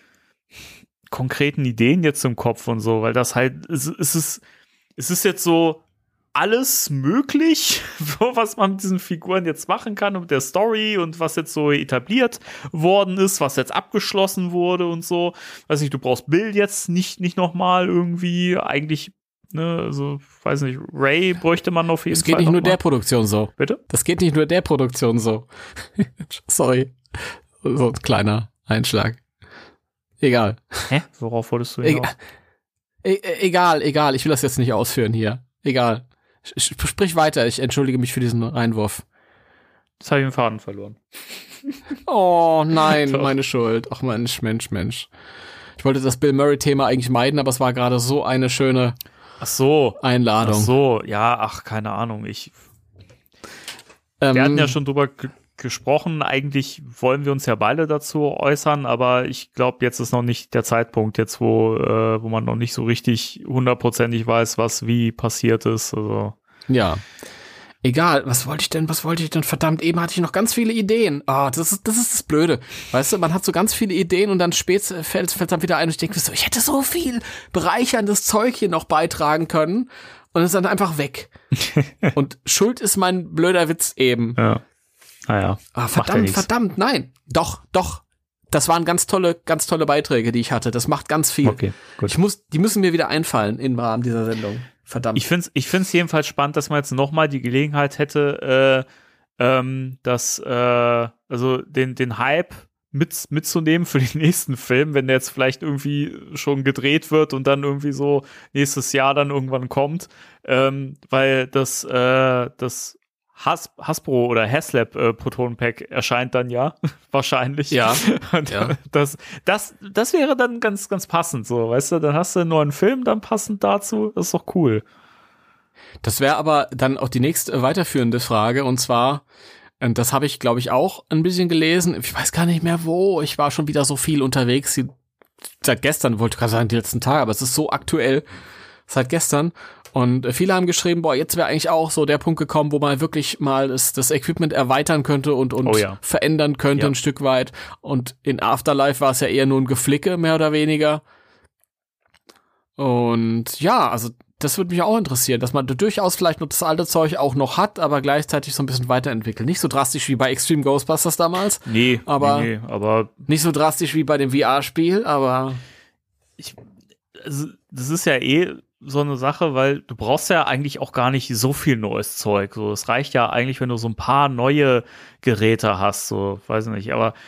Speaker 3: konkreten Ideen jetzt im Kopf und so, weil das halt, es, es ist, es ist jetzt so alles möglich, was man mit diesen Figuren jetzt machen kann und mit der Story und was jetzt so etabliert worden ist, was jetzt abgeschlossen wurde und so. Weiß nicht, du brauchst Bill jetzt nicht, nicht nochmal irgendwie, eigentlich, ne, also, weiß nicht, Ray bräuchte man auf jeden Fall.
Speaker 4: Das geht nicht nur der Produktion so.
Speaker 3: Bitte?
Speaker 4: Das geht nicht nur der Produktion so. Sorry. So ein kleiner Einschlag. Egal.
Speaker 3: Hä? Worauf wolltest du hinaus?
Speaker 4: E- e- egal, egal. Ich will das jetzt nicht ausführen hier. Egal. Sprich weiter, ich entschuldige mich für diesen Einwurf.
Speaker 3: Jetzt habe ich den Faden verloren.
Speaker 4: Oh nein, meine Schuld. Ach Mensch, Mensch, Mensch. Ich wollte das Bill Murray-Thema eigentlich meiden, aber es war gerade so eine schöne
Speaker 3: ach so.
Speaker 4: Einladung.
Speaker 3: Ach so, ja, ach, keine Ahnung. Ich, ähm, wir hatten ja schon drüber g- gesprochen. Eigentlich wollen wir uns ja beide dazu äußern, aber ich glaube, jetzt ist noch nicht der Zeitpunkt, jetzt wo, äh, wo man noch nicht so richtig hundertprozentig weiß, was wie passiert ist. Also
Speaker 4: ja. Egal, was wollte ich denn, was wollte ich denn? Verdammt, eben hatte ich noch ganz viele Ideen. Ah, oh, das ist, das ist das Blöde. Weißt du, man hat so ganz viele Ideen und dann spät fällt es dann wieder ein und ich denke so, ich hätte so viel bereicherndes Zeug hier noch beitragen können. und ist dann einfach weg. Und schuld ist mein blöder Witz eben.
Speaker 3: Ja. Naja.
Speaker 4: Ah, verdammt, verdammt, nein. Doch, doch. Das waren ganz tolle, ganz tolle Beiträge, die ich hatte. Das macht ganz viel.
Speaker 3: Okay, gut.
Speaker 4: Ich muss, die müssen mir wieder einfallen im Rahmen dieser Sendung. Verdammt.
Speaker 3: Ich finde es ich find's jedenfalls spannend, dass man jetzt nochmal die Gelegenheit hätte, äh, ähm, dass, äh, also den, den Hype mit, mitzunehmen für den nächsten Film, wenn der jetzt vielleicht irgendwie schon gedreht wird und dann irgendwie so nächstes Jahr dann irgendwann kommt, ähm, weil das, äh, das Has- Hasbro oder Haslab äh, Proton Pack erscheint dann ja wahrscheinlich.
Speaker 4: Ja.
Speaker 3: Und
Speaker 4: ja.
Speaker 3: Das, das, das wäre dann ganz, ganz passend, so, weißt du, dann hast du einen neuen Film dann passend dazu, das ist doch cool.
Speaker 4: Das wäre aber dann auch die nächste weiterführende Frage, und zwar, und das habe ich, glaube ich, auch ein bisschen gelesen, ich weiß gar nicht mehr wo, ich war schon wieder so viel unterwegs, die, seit gestern, wollte ich gerade sagen, die letzten Tage, aber es ist so aktuell, seit gestern. Und viele haben geschrieben, boah, jetzt wäre eigentlich auch so der Punkt gekommen, wo man wirklich mal das, das Equipment erweitern könnte und, und
Speaker 3: oh ja.
Speaker 4: verändern könnte
Speaker 3: ja.
Speaker 4: ein Stück weit. Und in Afterlife war es ja eher nur ein Geflicke, mehr oder weniger. Und ja, also das würde mich auch interessieren, dass man durchaus vielleicht noch das alte Zeug auch noch hat, aber gleichzeitig so ein bisschen weiterentwickelt. Nicht so drastisch wie bei Extreme Ghostbusters damals.
Speaker 3: Nee,
Speaker 4: aber,
Speaker 3: nee, nee, aber
Speaker 4: nicht so drastisch wie bei dem V R-Spiel, aber
Speaker 3: ich, also, das ist ja eh so eine Sache, weil du brauchst ja eigentlich auch gar nicht so viel neues Zeug. So, es reicht ja eigentlich, wenn du so ein paar neue Geräte hast, so, weiß ich nicht, aber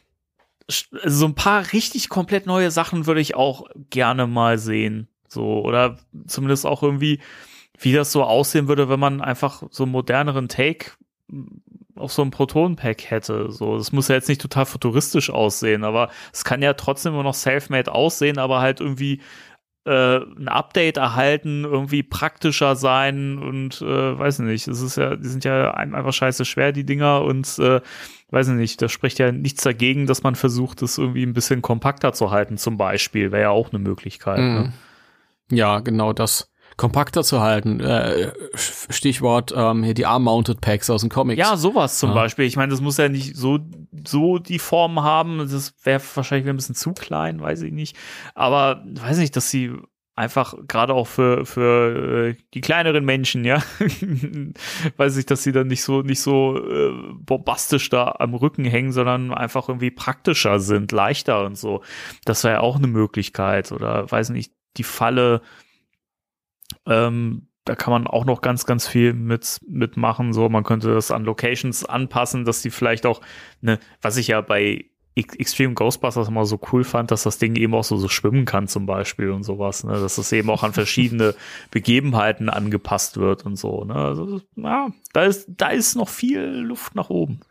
Speaker 3: so ein paar richtig komplett neue Sachen würde ich auch gerne mal sehen. So, oder zumindest auch irgendwie, wie das so aussehen würde, wenn man einfach so einen moderneren Take auf so einem Proton-Pack hätte. So, das muss ja jetzt nicht total futuristisch aussehen, aber es kann ja trotzdem immer noch self-made aussehen, aber halt irgendwie äh, ein Update erhalten, irgendwie praktischer sein und äh, weiß nicht, es ist ja, die sind ja einfach scheiße schwer, die Dinger, und äh, weiß nicht, da spricht ja nichts dagegen, dass man versucht, das irgendwie ein bisschen kompakter zu halten, zum Beispiel, wäre ja auch eine Möglichkeit. Mm. Ne?
Speaker 4: Ja, genau das. Kompakter zu halten. Äh, Stichwort ähm, hier die Arm-Mounted Packs aus den Comics.
Speaker 3: Ja, sowas zum
Speaker 4: ja.
Speaker 3: Beispiel. Ich meine, das muss ja nicht so, so die Form haben. Das wäre wahrscheinlich ein bisschen zu klein, weiß ich nicht. Aber weiß nicht, dass sie einfach gerade auch für für äh, die kleineren Menschen, ja, weiß ich, dass sie dann nicht so nicht so äh, bombastisch da am Rücken hängen, sondern einfach irgendwie praktischer sind, leichter und so. Das wäre ja auch eine Möglichkeit. Oder weiß nicht, die Falle, ähm, da kann man auch noch ganz, ganz viel mit mitmachen. So, man könnte das an Locations anpassen, dass die vielleicht auch, ne, was ich ja bei Extreme Ghostbusters immer so cool fand, dass das Ding eben auch so, so schwimmen kann zum Beispiel und sowas, ne, dass das eben auch an verschiedene Begebenheiten angepasst wird und so, ne, also, ja, da ist, da ist noch viel Luft nach oben.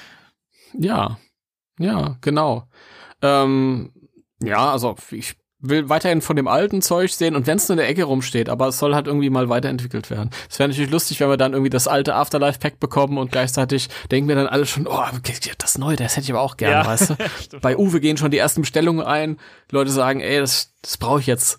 Speaker 4: Ja, ja, genau. Ähm, ja, also ich will weiterhin von dem alten Zeug sehen, und wenn es nur in der Ecke rumsteht, aber es soll halt irgendwie mal weiterentwickelt werden. Es wäre natürlich lustig, wenn wir dann irgendwie das alte Afterlife-Pack bekommen und gleichzeitig denken wir dann alle schon, oh, das Neue, das hätte ich aber auch gerne, ja, weißt du? Bei Uwe gehen schon die ersten Bestellungen ein, die Leute sagen, ey, das, das brauche ich jetzt.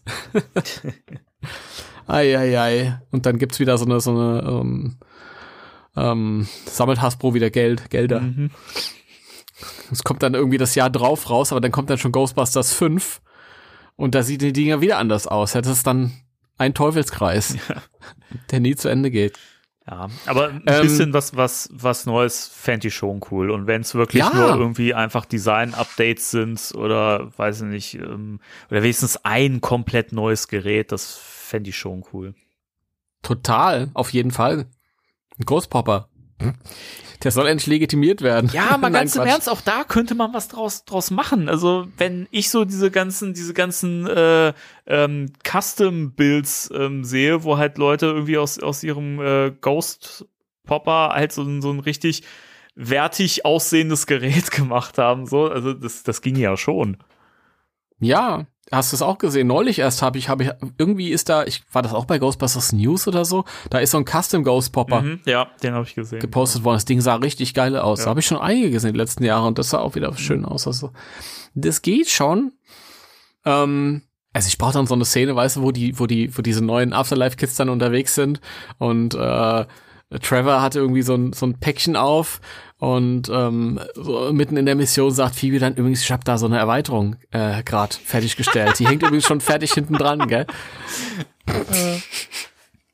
Speaker 4: Ei, ei, ei. Und dann gibt's wieder so eine, so eine, ähm, ähm, sammelt Hasbro wieder Geld, Gelder. Mhm. Es kommt dann irgendwie das Jahr drauf raus, aber dann kommt dann schon Ghostbusters fünf. Und da sieht die Dinger wieder anders aus. Das ist dann ein Teufelskreis, ja, der nie zu Ende geht.
Speaker 3: Ja, aber ein
Speaker 4: ähm,
Speaker 3: bisschen was, was, was Neues fände ich schon cool. Und wenn es wirklich
Speaker 4: ja.
Speaker 3: nur irgendwie einfach Design-Updates sind oder, weiß ich nicht, ähm, oder wenigstens ein komplett neues Gerät, das fände ich schon cool.
Speaker 4: Total, auf jeden Fall. Ein Ghostpopper. Der soll endlich legitimiert werden.
Speaker 3: Ja, mal
Speaker 4: Nein,
Speaker 3: ganz im
Speaker 4: Quatsch.
Speaker 3: Ernst, auch da könnte man was draus, draus machen. Also, wenn ich so diese ganzen, diese ganzen äh, ähm, Custom-Builds ähm, sehe, wo halt Leute irgendwie aus, aus ihrem äh, Ghost-Popper halt so, so ein richtig wertig aussehendes Gerät gemacht haben, so, also das, das ging ja schon.
Speaker 4: Ja, hast du es auch gesehen? Neulich erst habe ich, habe ich, irgendwie ist da, ich war das auch bei Ghostbusters News oder so, da ist so ein Custom Ghost Popper
Speaker 3: mhm, ja, den habe ich gesehen.
Speaker 4: gepostet worden. Das Ding sah richtig geil aus.
Speaker 3: Ja.
Speaker 4: Da habe ich schon einige gesehen in den letzten Jahren, und das sah auch wieder schön aus. Also, das geht schon. Ähm, also ich brauche dann so eine Szene, weißt du, wo die, wo die, wo diese neuen Afterlife-Kids dann unterwegs sind, und äh, Trevor hatte irgendwie so ein, so ein Päckchen auf, und ähm, so mitten in der Mission sagt Phoebe dann, übrigens, ich hab da so eine Erweiterung äh, gerade fertiggestellt. Die hängt übrigens schon fertig hinten dran, gell?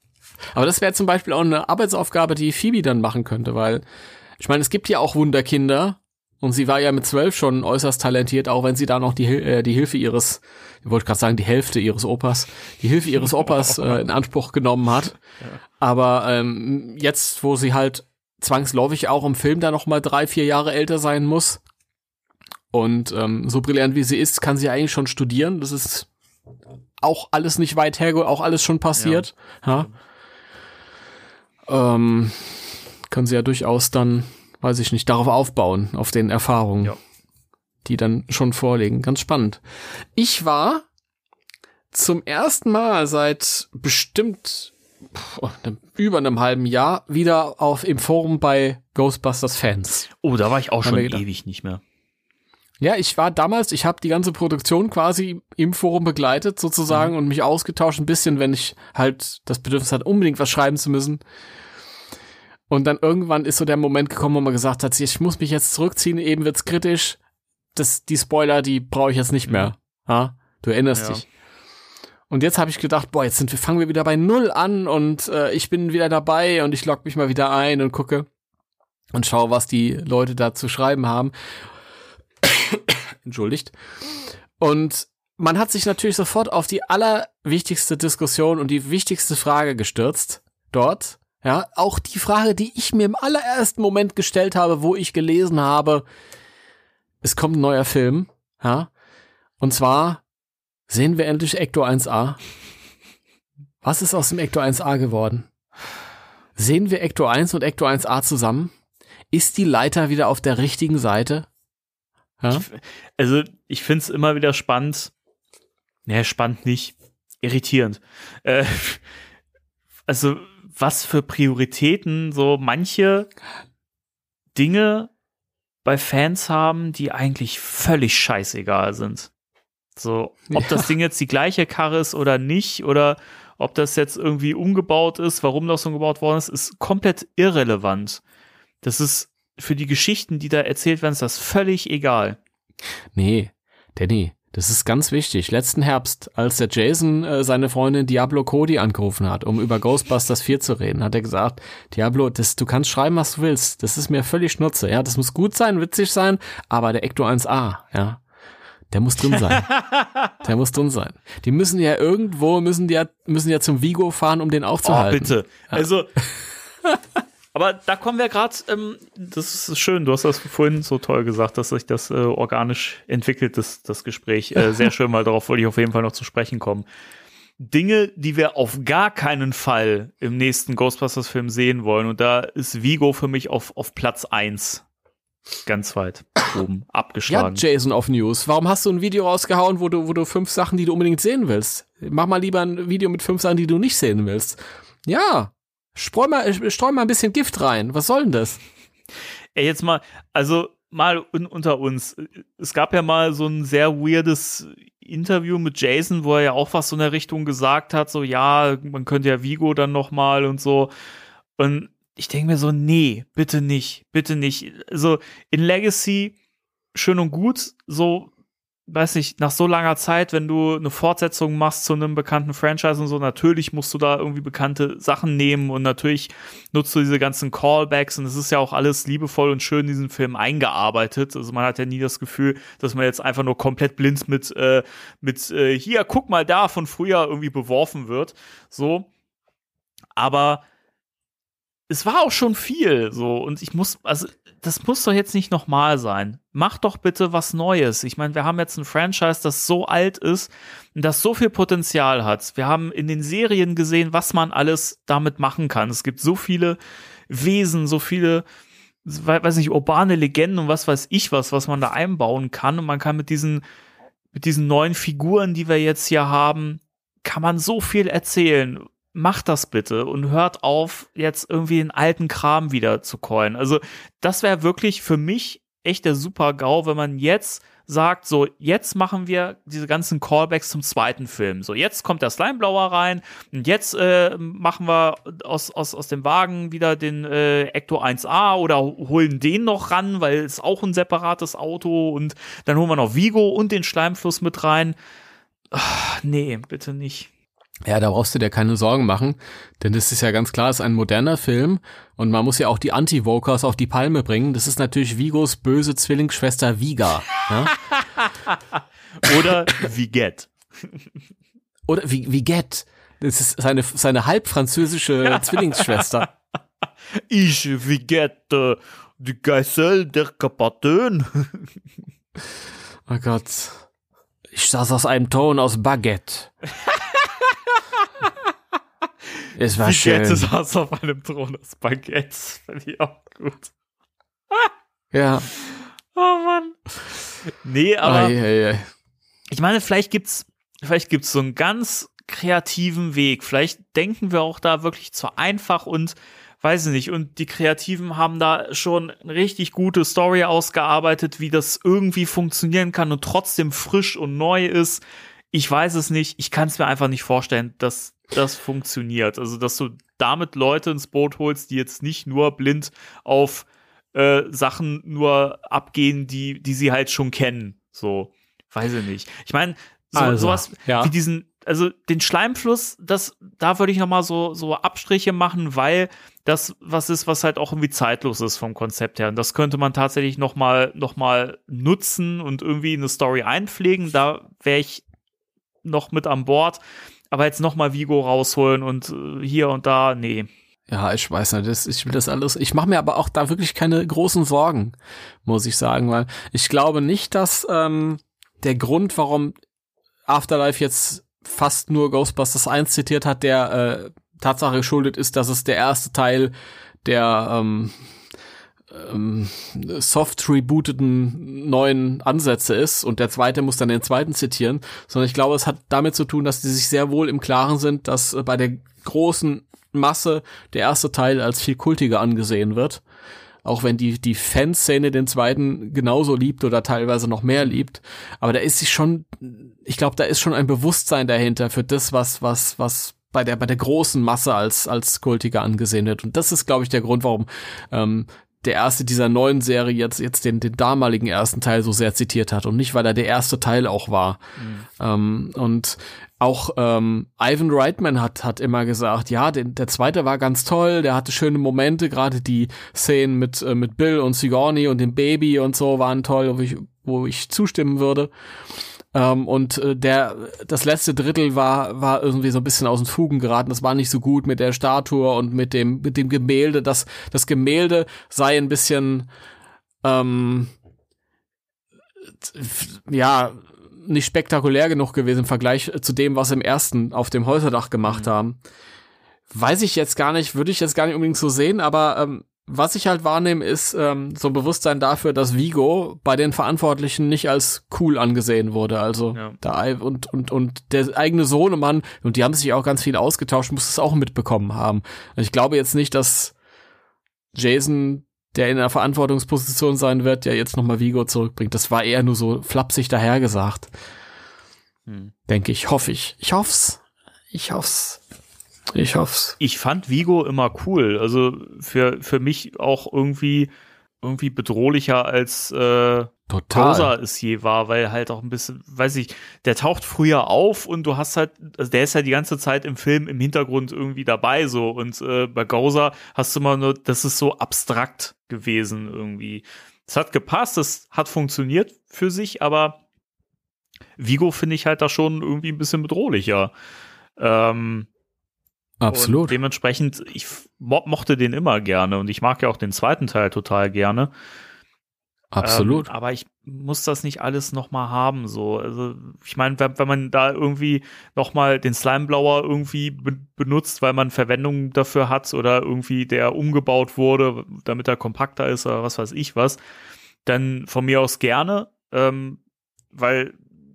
Speaker 4: Aber das wäre zum Beispiel auch eine Arbeitsaufgabe, die Phoebe dann machen könnte, weil ich meine, es gibt ja auch Wunderkinder und sie war ja mit zwölf schon äußerst talentiert, auch wenn sie da noch die, äh, die Hilfe ihres, ich wollte gerade sagen, die Hälfte ihres Opas, die Hilfe ihres Opas äh, in Anspruch genommen hat. Ja. Aber ähm, jetzt, wo sie halt zwangsläufig auch im Film da noch mal drei, vier Jahre älter sein muss und ähm, so brillant wie sie ist, kann sie eigentlich schon studieren. Das ist auch alles nicht weit her, auch alles schon passiert. Ja. Ja. Ähm, kann sie ja durchaus dann, weiß ich nicht, darauf aufbauen, auf den Erfahrungen, ja. die dann schon vorliegen. Ganz spannend. Ich war zum ersten Mal seit bestimmt oh, über einem halben Jahr wieder auf im Forum bei Ghostbusters Fans.
Speaker 3: Oh, da war ich auch schon ewig nicht mehr.
Speaker 4: Ja, ich war damals, ich habe die ganze Produktion quasi im Forum begleitet sozusagen mhm. und mich ausgetauscht ein bisschen, wenn ich halt das Bedürfnis hatte, unbedingt was schreiben zu müssen. Und dann irgendwann ist so der Moment gekommen, wo man gesagt hat, ich muss mich jetzt zurückziehen, eben wird's kritisch. Das, die Spoiler, die brauche ich jetzt nicht mehr. Ja? Du erinnerst ja. dich. Und jetzt habe ich gedacht, boah, jetzt sind wir, fangen wir wieder bei Null an und äh, ich bin wieder dabei und ich logge mich mal wieder ein und gucke und schaue, was die Leute da zu schreiben haben. Entschuldigt. Und man hat sich natürlich sofort auf die allerwichtigste Diskussion und die wichtigste Frage gestürzt dort. Ja, auch die Frage, die ich mir im allerersten Moment gestellt habe, wo ich gelesen habe, es kommt ein neuer Film, ja, und zwar sehen wir endlich Ecto eins A. Was ist aus dem Ecto eins A geworden? Sehen wir Ecto eins und Ecto eins A zusammen? Ist die Leiter wieder auf der richtigen Seite? Ja?
Speaker 3: Ich, also, ich find's immer wieder spannend, naja, spannend nicht, irritierend, äh, also, was für Prioritäten so manche Dinge bei Fans haben, die eigentlich völlig scheißegal sind. So, ob ja. das Ding jetzt die gleiche Karre ist oder nicht, oder ob das jetzt irgendwie umgebaut ist, warum das umgebaut worden ist, ist komplett irrelevant. Das ist für die Geschichten, die da erzählt werden, ist das völlig egal.
Speaker 4: Nee, Danny, das ist ganz wichtig. Letzten Herbst, als der Jason äh, seine Freundin Diablo Cody angerufen hat, um über Ghostbusters vier zu reden, hat er gesagt, Diablo, das, du kannst schreiben, was du willst. Das ist mir völlig Schnurze. Ja, das muss gut sein, witzig sein, aber der Ecto eins A, ja, der muss drin sein. Der muss drin sein. Die müssen ja irgendwo, müssen die ja, müssen ja zum Vigo fahren, um den aufzuhalten.
Speaker 3: Oh, bitte.
Speaker 4: Ja.
Speaker 3: Also, aber da kommen wir gerade, ähm, das ist schön, du hast das vorhin so toll gesagt, dass sich das äh, organisch entwickelt, das, das Gespräch. Äh, sehr schön, weil darauf wollte ich auf jeden Fall noch zu sprechen kommen. Dinge, die wir auf gar keinen Fall im nächsten Ghostbusters-Film sehen wollen, und da ist Vigo für mich auf, auf Platz eins. Ganz weit oben abgeschlagen.
Speaker 4: Ja, Jason of News. Warum hast du ein Video rausgehauen, wo du, wo du fünf Sachen, die du unbedingt sehen willst? Mach mal lieber ein Video mit fünf Sachen, die du nicht sehen willst. Ja, streu mal, streu mal ein bisschen Gift rein. Was soll denn das?
Speaker 3: Ey, jetzt mal, also mal un- unter uns. Es gab ja mal so ein sehr weirdes Interview mit Jason, wo er ja auch was so in der Richtung gesagt hat, so ja, man könnte ja Vigo dann noch mal und so. Und ich denke mir so, nee, bitte nicht, bitte nicht. Also in Legacy schön und gut, so, weiß nicht, nach so langer Zeit, wenn du eine Fortsetzung machst zu einem bekannten Franchise und so, natürlich musst du da irgendwie bekannte Sachen nehmen und natürlich nutzt du diese ganzen Callbacks und es ist ja auch alles liebevoll und schön in diesen Film eingearbeitet. Also man hat ja nie das Gefühl, dass man jetzt einfach nur komplett blind mit, äh, mit äh, hier, guck mal da, von früher irgendwie beworfen wird. So, aber es war auch schon viel, so, und ich muss, also, das muss doch jetzt nicht nochmal sein. Mach doch bitte was Neues. Ich meine, wir haben jetzt ein Franchise, das so alt ist und das so viel Potenzial hat. Wir haben in den Serien gesehen, was man alles damit machen kann. Es gibt so viele Wesen, so viele, weiß nicht, urbane Legenden und was weiß ich was, was man da einbauen kann. Und man kann mit diesen, mit diesen neuen Figuren, die wir jetzt hier haben, kann man so viel erzählen. Macht das bitte und hört auf, jetzt irgendwie den alten Kram wieder zu coin. Also das wäre wirklich für mich echt der Super-GAU, wenn man jetzt sagt, so, jetzt machen wir diese ganzen Callbacks zum zweiten Film. So, jetzt kommt der Slimeblower rein und jetzt äh, machen wir aus, aus, aus dem Wagen wieder den äh, Ecto eins A oder holen den noch ran, weil es auch ein separates Auto, und dann holen wir noch Vigo und den Schleimfluss mit rein. Ach, nee, bitte nicht.
Speaker 4: Ja, da brauchst du dir keine Sorgen machen, denn das ist ja ganz klar, es ist ein moderner Film und man muss ja auch die Anti-Vokers auf die Palme bringen. Das ist natürlich Vigos böse Zwillingsschwester Viga. Ja?
Speaker 3: Oder Viget.
Speaker 4: Oder Viget. Das ist seine, seine halbfranzösische Zwillingsschwester.
Speaker 3: Ich Viget, äh, die Geißel der Karpaten.
Speaker 4: Oh Gott. Ich saß aus einem Ton aus Baguette. Es war schön.
Speaker 3: Viget saß auf einem Thron aus Baguette. Finde ich auch gut.
Speaker 4: Ja.
Speaker 3: Oh Mann. Nee, aber
Speaker 4: Ei, ei, ei.
Speaker 3: ich meine, vielleicht gibt's, vielleicht gibt's so einen ganz kreativen Weg. Vielleicht denken wir auch da wirklich zu einfach und weiß ich nicht. Und die Kreativen haben da schon eine richtig gute Story ausgearbeitet, wie das irgendwie funktionieren kann und trotzdem frisch und neu ist. Ich weiß es nicht. Ich kann es mir einfach nicht vorstellen, dass das funktioniert. Also, dass du damit Leute ins Boot holst, die jetzt nicht nur blind auf äh, Sachen nur abgehen, die, die sie halt schon kennen. So, weiß ich nicht. Ich meine, so,
Speaker 4: also,
Speaker 3: sowas
Speaker 4: ja.
Speaker 3: wie diesen, also den Schleimfluss, das, da würde ich noch mal so, so Abstriche machen, weil das was ist, was halt auch irgendwie zeitlos ist vom Konzept her. Und das könnte man tatsächlich noch mal, noch mal nutzen und irgendwie eine Story einpflegen. Da wäre ich noch mit an Bord. Aber jetzt noch mal Vigo rausholen und äh, hier und da, nee.
Speaker 4: Ja, ich weiß nicht, das, ich will das alles, ich mache mir aber auch da wirklich keine großen Sorgen, muss ich sagen, weil ich glaube nicht, dass ähm, der Grund, warum Afterlife jetzt fast nur Ghostbusters eins zitiert hat, der äh, Tatsache geschuldet ist, dass es der erste Teil der ähm, ähm, soft rebooteten neuen Ansätze ist und der zweite muss dann den zweiten zitieren, sondern ich glaube, es hat damit zu tun, dass die sich sehr wohl im Klaren sind, dass äh, bei der großen Masse der erste Teil als viel kultiger angesehen wird. Auch wenn die, die Fanszene den zweiten genauso liebt oder teilweise noch mehr liebt. Aber da ist sich schon, ich glaube, da ist schon ein Bewusstsein dahinter für das, was, was, was bei der, bei der großen Masse als, als kultiger angesehen wird. Und das ist, glaube ich, der Grund, warum, ähm, der erste dieser neuen Serie jetzt, jetzt den, den damaligen ersten Teil so sehr zitiert hat und nicht, weil er der erste Teil auch war. Mhm. Ähm, und auch ähm, Ivan Reitman hat hat immer gesagt, ja, den, der zweite war ganz toll, der hatte schöne Momente, gerade die Szenen mit äh, mit Bill und Sigourney und dem Baby und so waren toll, wo ich, wo ich zustimmen würde. Ähm, und äh, der das letzte Drittel war war irgendwie so ein bisschen aus den Fugen geraten. Das war nicht so gut mit der Statue und mit dem mit dem Gemälde. Das das Gemälde sei ein bisschen ähm, ja nicht spektakulär genug gewesen im Vergleich zu dem, was im ersten auf dem Häuserdach gemacht mhm. haben. Weiß ich jetzt gar nicht, würde ich jetzt gar nicht unbedingt so sehen, aber ähm, was ich halt wahrnehme, ist ähm, so ein Bewusstsein dafür, dass Vigo bei den Verantwortlichen nicht als cool angesehen wurde. Also ja. da und und und der eigene Sohnemann, und die haben sich auch ganz viel ausgetauscht, muss es auch mitbekommen haben. Also ich glaube jetzt nicht, dass Jason, der in einer Verantwortungsposition sein wird, ja jetzt nochmal Vigo zurückbringt. Das war eher nur so flapsig dahergesagt. Hm. Denke ich, hoffe ich. Ich hoff's. Ich hoff's. Ich hoff's.
Speaker 3: Ich fand Vigo immer cool. Also für, für mich auch irgendwie, irgendwie bedrohlicher als äh, Gozer es je war, weil halt auch ein bisschen, weiß ich, der taucht früher auf und du hast halt, also der ist ja die ganze Zeit im Film im Hintergrund irgendwie dabei so und äh, bei Gozer hast du immer nur, das ist so abstrakt gewesen irgendwie. Es hat gepasst, es hat funktioniert für sich, aber Vigo finde ich halt da schon irgendwie ein bisschen bedrohlicher. Ähm,
Speaker 4: Absolut.
Speaker 3: Und dementsprechend, ich mo- mochte den immer gerne und ich mag ja auch den zweiten Teil total gerne.
Speaker 4: Absolut.
Speaker 3: Ähm, aber ich muss das nicht alles nochmal haben, so. Also, ich meine, wenn, wenn man da irgendwie nochmal den Slimeblower irgendwie be- benutzt, weil man Verwendung dafür hat oder irgendwie der umgebaut wurde, damit er kompakter ist oder was weiß ich was, dann von mir aus gerne, ähm, weil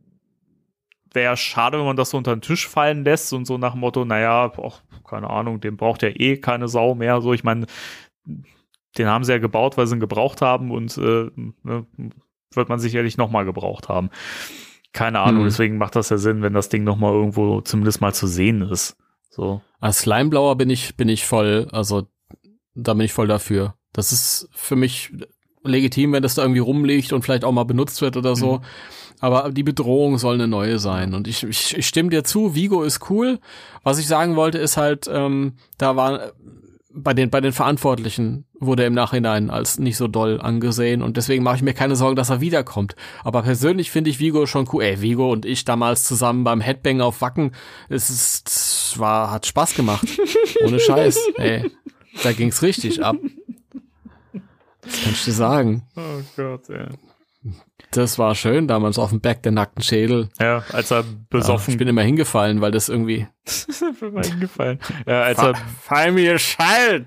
Speaker 3: wäre schade, wenn man das so unter den Tisch fallen lässt und so nach dem Motto, naja, auch, keine Ahnung, den braucht ja eh keine Sau mehr. So, ich meine, den haben sie ja gebaut, weil sie ihn gebraucht haben und äh, ne, wird man sicherlich nochmal gebraucht haben. Keine Ahnung, hm. Deswegen macht das ja Sinn, wenn das Ding nochmal irgendwo zumindest mal zu sehen ist. So.
Speaker 4: Als Slimeblower bin ich, bin ich voll, also da bin ich voll dafür. Das ist für mich legitim, wenn das da irgendwie rumliegt und vielleicht auch mal benutzt wird oder so. Mhm. Aber die Bedrohung soll eine neue sein. Und ich, ich, ich stimme dir zu, Vigo ist cool. Was ich sagen wollte, ist halt, ähm, da war bei den, bei den Verantwortlichen wurde er im Nachhinein als nicht so doll angesehen. Und deswegen mache ich mir keine Sorgen, dass er wiederkommt. Aber persönlich finde ich Vigo schon cool. Ey, Vigo und ich damals zusammen beim Headbang auf Wacken, es ist, es war, hat Spaß gemacht. Ohne Scheiß. Ey, da ging's richtig ab. Das kann ich dir sagen.
Speaker 3: Oh Gott, ey.
Speaker 4: Das war schön, damals auf dem Berg der nackten Schädel.
Speaker 3: Ja, als er besoffen...
Speaker 4: Ja, ich bin immer hingefallen, weil das irgendwie...
Speaker 3: ich bin immer hingefallen. Ja, als
Speaker 4: Fa-
Speaker 3: er...
Speaker 4: Fall mir Schall!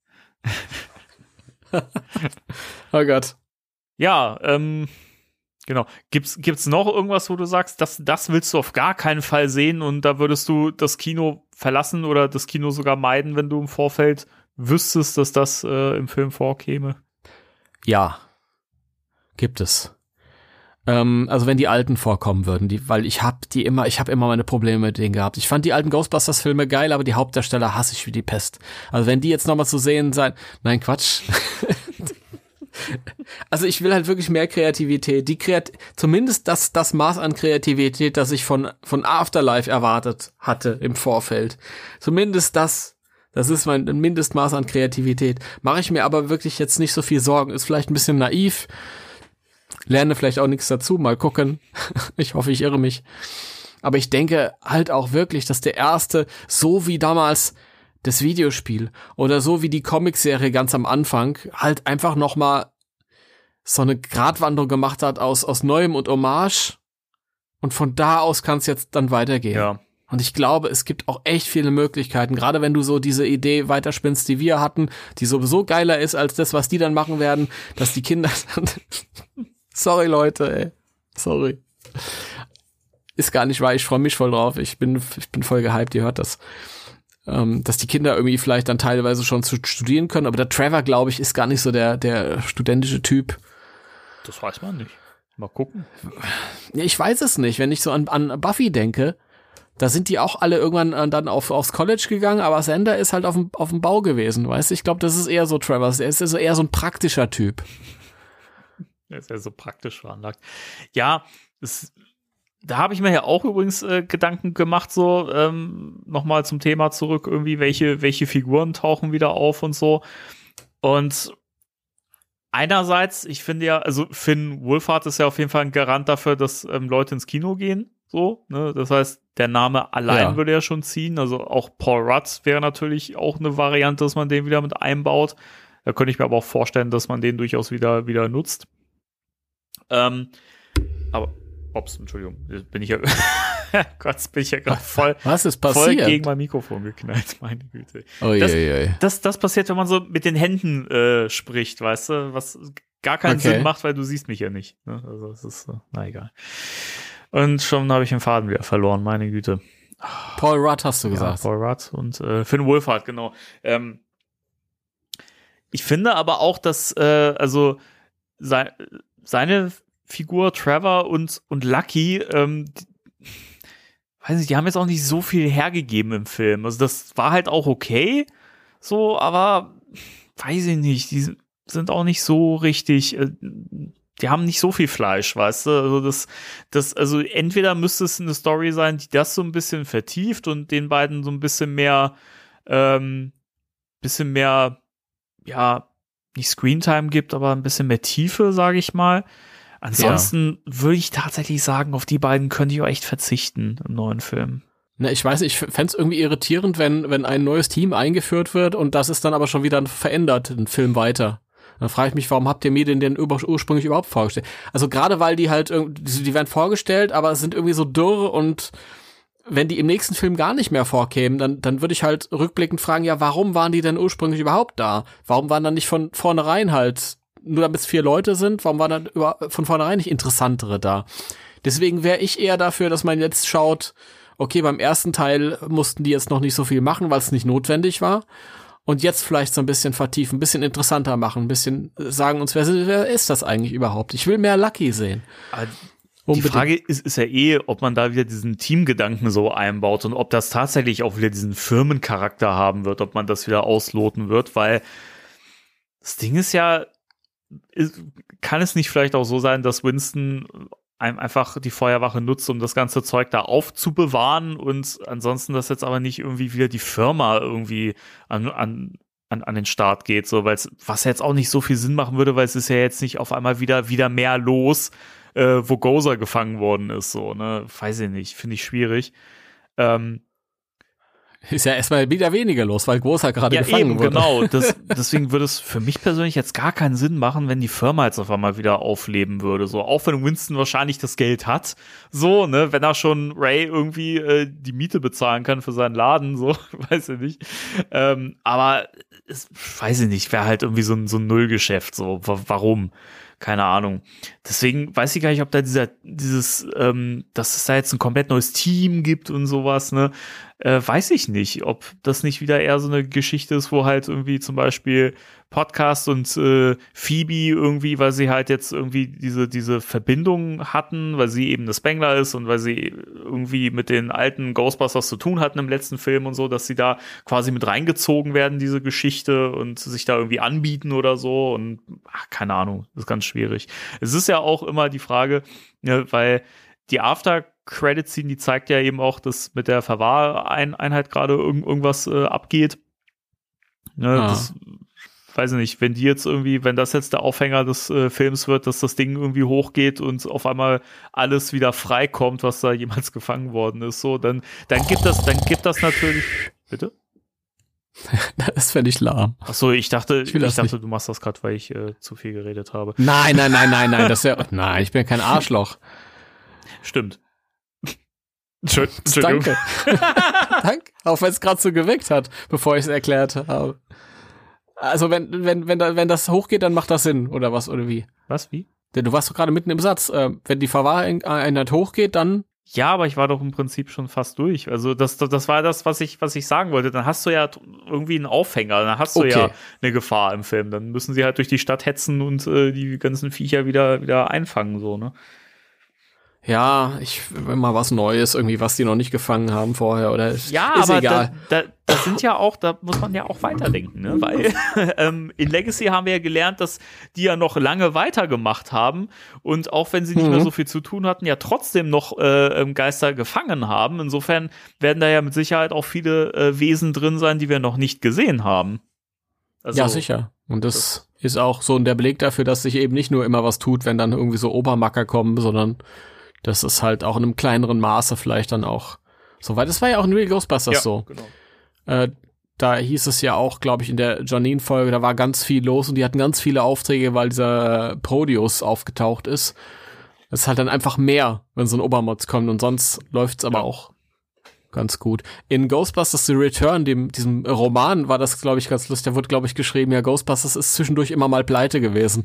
Speaker 4: Oh Gott.
Speaker 3: Ja, ähm... Genau. Gibt's, gibt's noch irgendwas, wo du sagst, das, das willst du auf gar keinen Fall sehen und da würdest du das Kino verlassen oder das Kino sogar meiden, wenn du im Vorfeld wüsstest, dass das äh, im Film vorkäme?
Speaker 4: Ja. Gibt es. Ähm, also wenn die Alten vorkommen würden, die, weil ich hab die immer, ich habe immer meine Probleme mit denen gehabt. Ich fand die alten Ghostbusters-Filme geil, aber die Hauptdarsteller hasse ich wie die Pest. Also wenn die jetzt nochmal zu sehen sein, nein, Quatsch. Also ich will halt wirklich mehr Kreativität. Die Kreat- zumindest das, das Maß an Kreativität, das ich von, von Afterlife erwartet hatte im Vorfeld. Zumindest das, das ist mein Mindestmaß an Kreativität. Mache ich mir aber wirklich jetzt nicht so viel Sorgen. Ist vielleicht ein bisschen naiv. Lerne vielleicht auch nichts dazu, mal gucken. Ich hoffe, ich irre mich. Aber ich denke halt auch wirklich, dass der erste, so wie damals das Videospiel oder so wie die Comicserie ganz am Anfang, halt einfach nochmal so eine Gratwanderung gemacht hat aus, aus Neuem und Hommage. Und von da aus kann es jetzt dann weitergehen.
Speaker 3: Ja.
Speaker 4: Und ich glaube, es gibt auch echt viele Möglichkeiten, gerade wenn du so diese Idee weiterspinnst, die wir hatten, die sowieso geiler ist als das, was die dann machen werden, dass die Kinder sorry, Leute, ey. Sorry. Ist gar nicht wahr, ich freue mich voll drauf. Ich bin, ich bin voll gehypt, ihr hört das. Ähm, dass die Kinder irgendwie vielleicht dann teilweise schon zu studieren können, aber der Trevor, glaube ich, ist gar nicht so der, der studentische Typ.
Speaker 3: Das weiß man nicht. Mal gucken.
Speaker 4: Ja, ich weiß es nicht. Wenn ich so an, an Buffy denke, da sind die auch alle irgendwann dann auf, aufs College gegangen, aber Xander ist halt auf dem, auf dem Bau gewesen, weißt du? Ich glaube, das ist eher so Trevor. Er ist also eher so ein praktischer Typ.
Speaker 3: Er ist ja so praktisch veranlagt. Ja, es, da habe ich mir ja auch übrigens äh, Gedanken gemacht, so ähm, nochmal zum Thema zurück, irgendwie, welche, welche Figuren tauchen wieder auf und so. Und einerseits, ich finde ja, also Finn Wolfhard ist ja auf jeden Fall ein Garant dafür, dass ähm, Leute ins Kino gehen. So, ne? Das heißt, der Name allein
Speaker 4: ja.
Speaker 3: würde ja schon ziehen. Also auch Paul Rudd wäre natürlich auch eine Variante, dass man den wieder mit einbaut. Da könnte ich mir aber auch vorstellen, dass man den durchaus wieder, wieder nutzt. Ähm, aber, ups, Entschuldigung, bin ich ja, Gott, bin ich ja gerade voll,
Speaker 4: Was ist
Speaker 3: voll
Speaker 4: passiert?
Speaker 3: gegen mein Mikrofon geknallt, meine Güte.
Speaker 4: Oi,
Speaker 3: das,
Speaker 4: oi, oi.
Speaker 3: das, das passiert, wenn man so mit den Händen äh, spricht, weißt du, was gar keinen
Speaker 4: Okay.
Speaker 3: Sinn macht, weil du siehst mich ja nicht. Ne? Also, es ist, so, na egal. Und schon habe ich den Faden wieder verloren, meine Güte.
Speaker 4: Paul Rudd hast du
Speaker 3: Ja,
Speaker 4: gesagt.
Speaker 3: Paul Rudd und äh, Finn Wolfhard, genau. Ähm, ich finde aber auch, dass äh, also sei, seine Figur Trevor und, und Lucky, ähm, die, weiß nicht, die haben jetzt auch nicht so viel hergegeben im Film. Also das war halt auch okay, so, aber weiß ich nicht, die sind auch nicht so richtig, äh, die haben nicht so viel Fleisch, weißt du? Also das, das, also entweder müsste es eine Story sein, die das so ein bisschen vertieft und den beiden so ein bisschen mehr, ähm, bisschen mehr, ja, nicht Screentime gibt, aber ein bisschen mehr Tiefe, sage ich mal. Ansonsten ja. würde ich tatsächlich sagen, auf die beiden könnte ich auch echt verzichten im neuen Film.
Speaker 4: Na, ich weiß nicht, ich fände es irgendwie irritierend, wenn, wenn ein neues Team eingeführt wird und das ist dann aber schon wieder verändert, ein Film weiter. Dann frage ich mich, warum habt ihr mir den denn ursprünglich überhaupt vorgestellt? Also gerade weil die halt, die, die werden vorgestellt, aber sind irgendwie so dürr und wenn die im nächsten Film gar nicht mehr vorkämen, dann, dann würde ich halt rückblickend fragen, ja, warum waren die denn ursprünglich überhaupt da? Warum waren dann nicht von vornherein halt, nur damit es vier Leute sind, warum waren dann über, von vornherein nicht interessantere da? Deswegen wäre ich eher dafür, dass man jetzt schaut, okay, beim ersten Teil mussten die jetzt noch nicht so viel machen, weil es nicht notwendig war. Und jetzt vielleicht so ein bisschen vertiefen, ein bisschen interessanter machen, ein bisschen sagen uns, wer, wer ist das eigentlich überhaupt? Ich will mehr Lucky sehen.
Speaker 3: Aber
Speaker 4: Unbedingt.
Speaker 3: Die Frage ist, ist ja eh, ob man da wieder diesen Teamgedanken so einbaut und ob das tatsächlich auch wieder diesen Firmencharakter haben wird, ob man das wieder ausloten wird, weil das Ding ist ja, ist, kann es nicht vielleicht auch so sein, dass Winston einfach die Feuerwache nutzt, um das ganze Zeug da aufzubewahren und ansonsten das jetzt aber nicht irgendwie wieder die Firma irgendwie an, an, an, an den Start geht, so, weil es, was jetzt auch nicht so viel Sinn machen würde, weil es ist ja jetzt nicht auf einmal wieder, wieder mehr los, äh, wo Gozer gefangen worden ist, so, ne, weiß ich nicht, finde ich schwierig. Ähm,
Speaker 4: Ist ja erstmal wieder weniger los, weil Gozer gerade
Speaker 3: ja,
Speaker 4: gefangen
Speaker 3: eben,
Speaker 4: wurde.
Speaker 3: Genau, das, deswegen würde es für mich persönlich jetzt gar keinen Sinn machen, wenn die Firma jetzt auf einmal wieder aufleben würde. So, auch wenn Winston wahrscheinlich das Geld hat, so, ne, wenn er schon Ray irgendwie äh, die Miete bezahlen kann für seinen Laden, so, weiß ich nicht. Ähm, aber es, weiß ich nicht, wäre halt irgendwie so ein, so ein Nullgeschäft, so, w- warum? Keine Ahnung. Deswegen weiß ich gar nicht, ob da dieser, dieses, ähm, dass es da jetzt ein komplett neues Team gibt und sowas, ne, äh, weiß ich nicht, ob das nicht wieder eher so eine Geschichte ist, wo halt irgendwie zum Beispiel Podcast und äh, Phoebe irgendwie, weil sie halt jetzt irgendwie diese, diese Verbindung hatten, weil sie eben eine Spengler ist und weil sie irgendwie mit den alten Ghostbusters zu tun hatten im letzten Film und so, dass sie da quasi mit reingezogen werden, diese Geschichte und sich da irgendwie anbieten oder so und ach, keine Ahnung, das ist ganz schwierig. Es ist ja auch immer die Frage, ne, weil die After-Credit-Scene, die zeigt ja eben auch, dass mit der Verwahreinheit gerade irgend, irgendwas äh, abgeht. Ne,
Speaker 4: Ah.
Speaker 3: das, weiß ich nicht, wenn die jetzt irgendwie, wenn das jetzt der Aufhänger des äh, Films wird, dass das Ding irgendwie hochgeht und auf einmal alles wieder freikommt, was da jemals gefangen worden ist, so, dann, dann gibt das, dann gibt das natürlich, bitte?
Speaker 4: Das fände ich lahm.
Speaker 3: Ach so, ich dachte,
Speaker 4: Ich
Speaker 3: ich,
Speaker 4: will das
Speaker 3: dachte,
Speaker 4: nicht.
Speaker 3: du machst das gerade, weil ich äh, zu viel geredet habe.
Speaker 4: Nein, nein, nein, nein, nein, das ist ja, nein, ich bin kein Arschloch.
Speaker 3: Stimmt. Entschuld- Entschuldigung.
Speaker 4: Danke. Danke. Auch wenn es gerade so geweckt hat, bevor ich es erklärt habe. Also wenn, wenn, wenn, da, wenn das hochgeht, dann macht das Sinn, oder was, oder wie?
Speaker 3: Was, wie?
Speaker 4: Denn du warst doch gerade mitten im Satz. Äh, wenn die Verwahreinheit hochgeht, dann.
Speaker 3: Ja, aber ich war doch im Prinzip schon fast durch. Also das, das, das war das, was ich, was ich sagen wollte. Dann hast du ja irgendwie einen Aufhänger, dann hast du
Speaker 4: Okay.
Speaker 3: ja eine Gefahr im Film. Dann müssen sie halt durch die Stadt hetzen und äh, die ganzen Viecher wieder, wieder einfangen, so, ne?
Speaker 4: Ja, ich will mal was Neues, irgendwie, was die noch nicht gefangen haben vorher, oder ist,
Speaker 3: Ja,
Speaker 4: ist
Speaker 3: aber
Speaker 4: egal.
Speaker 3: Da, da, das sind ja auch, da muss man ja auch weiterdenken, ne? Weil ähm, in Legacy haben wir ja gelernt, dass die ja noch lange weitergemacht haben und auch wenn sie nicht
Speaker 4: Mhm.
Speaker 3: mehr so viel zu tun hatten, ja trotzdem noch äh, Geister gefangen haben. Insofern werden da ja mit Sicherheit auch viele äh, Wesen drin sein, die wir noch nicht gesehen haben. Also,
Speaker 4: Ja, sicher. Und das, ist auch so der Beleg dafür, dass sich eben nicht nur immer was tut, wenn dann irgendwie so Obermacker kommen, sondern dass es halt auch in einem kleineren Maße vielleicht dann auch so weit. Das war ja auch in Real Ghostbusters
Speaker 3: ja,
Speaker 4: so.
Speaker 3: Genau.
Speaker 4: Äh, da hieß es ja auch, glaube ich, in der Janine-Folge, da war ganz viel los und die hatten ganz viele Aufträge, weil dieser Proteus aufgetaucht ist. Das ist halt dann einfach mehr, wenn so ein Obermods kommt und sonst läuft's aber
Speaker 3: Ja.
Speaker 4: auch ganz gut. In Ghostbusters The Return, dem, diesem Roman, war das, glaube ich, ganz lustig. Da wurde, glaube ich, geschrieben, ja, Ghostbusters ist zwischendurch immer mal pleite gewesen.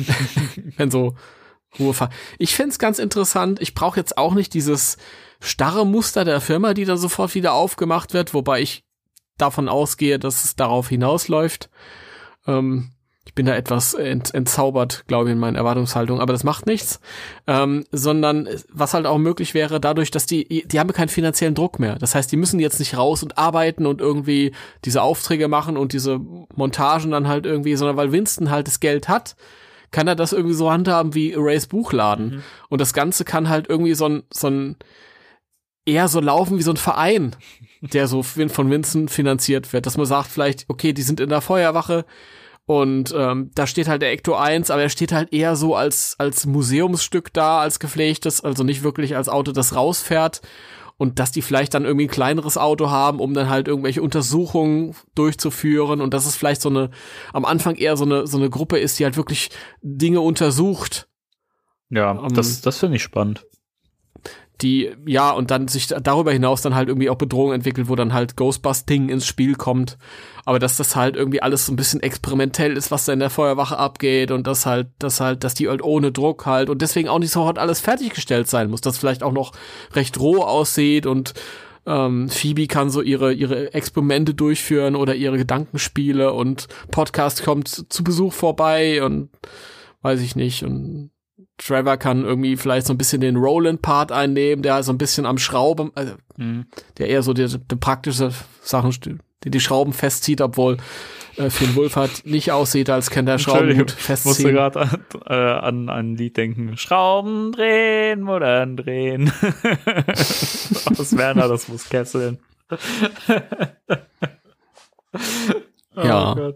Speaker 4: Wenn so Ruhefahr. Ich find's ganz interessant. Ich brauche jetzt auch nicht dieses starre Muster der Firma, die dann sofort wieder aufgemacht wird, wobei ich davon ausgehe, dass es darauf hinausläuft. Ähm, ich bin da etwas ent, entzaubert, glaube ich, in meinen Erwartungshaltungen, aber das macht nichts. Ähm, sondern was halt auch möglich wäre, dadurch, dass die, die haben keinen finanziellen Druck mehr. Das heißt, die müssen jetzt nicht raus und arbeiten und irgendwie diese Aufträge machen und diese Montagen dann halt irgendwie, sondern weil Winston halt das Geld hat, kann er das irgendwie so handhaben wie Rays Buchladen.
Speaker 3: Mhm.
Speaker 4: Und das Ganze kann halt irgendwie so ein, so ein, eher so laufen wie so ein Verein, der so von Vincent finanziert wird, dass man sagt vielleicht, okay, die sind in der Feuerwache und ähm, da steht halt der Ecto eins, aber er steht halt eher so als als Museumsstück da, als gepflegtes, also nicht wirklich als Auto, das rausfährt und dass die vielleicht dann irgendwie ein kleineres Auto haben, um dann halt irgendwelche Untersuchungen durchzuführen und dass es vielleicht so eine, am Anfang eher so eine so eine Gruppe ist, die halt wirklich Dinge untersucht.
Speaker 3: Ja,
Speaker 4: Um,
Speaker 3: das, das finde ich spannend.
Speaker 4: Die, ja, und dann sich darüber hinaus dann halt irgendwie auch Bedrohung entwickelt, wo dann halt Ghostbusting ins Spiel kommt. Aber dass das halt irgendwie alles so ein bisschen experimentell ist, was da in der Feuerwache abgeht und dass halt, dass halt, dass die halt ohne Druck halt und deswegen auch nicht sofort alles fertiggestellt sein muss, dass vielleicht auch noch recht roh aussieht und ähm, Phoebe kann so ihre, ihre Experimente durchführen oder ihre Gedankenspiele und Podcast kommt zu Besuch vorbei und weiß ich nicht und Trevor kann irgendwie vielleicht so ein bisschen den Roland-Part einnehmen, der so ein bisschen am Schrauben, also
Speaker 3: Mhm.
Speaker 4: der eher so die, die praktische Sachen, der die Schrauben festzieht, obwohl äh, Finn Wolfhard nicht aussieht, als könnte er Schrauben gut festziehen.
Speaker 3: Ich musste gerade an, äh, an ein Lied denken. Schrauben drehen, Muttern drehen. Aus Werner, das muss kesseln. Oh
Speaker 4: ja.
Speaker 3: Gott.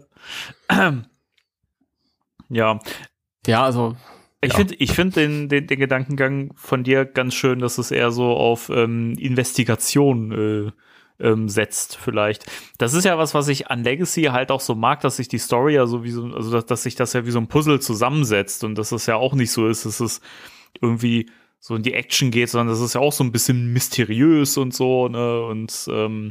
Speaker 3: Ja.
Speaker 4: Ja, also
Speaker 3: Ich
Speaker 4: ja.
Speaker 3: finde ich find den, den, den Gedankengang von dir ganz schön, dass es eher so auf ähm, Investigation äh, ähm, setzt vielleicht. Das ist ja was, was ich an Legacy halt auch so mag, dass sich die Story ja so wie so, also dass, dass sich das ja wie so ein Puzzle zusammensetzt und dass es ja auch nicht so ist, dass es irgendwie so in die Action geht, sondern das ist ja auch so ein bisschen mysteriös und so, ne, und ähm,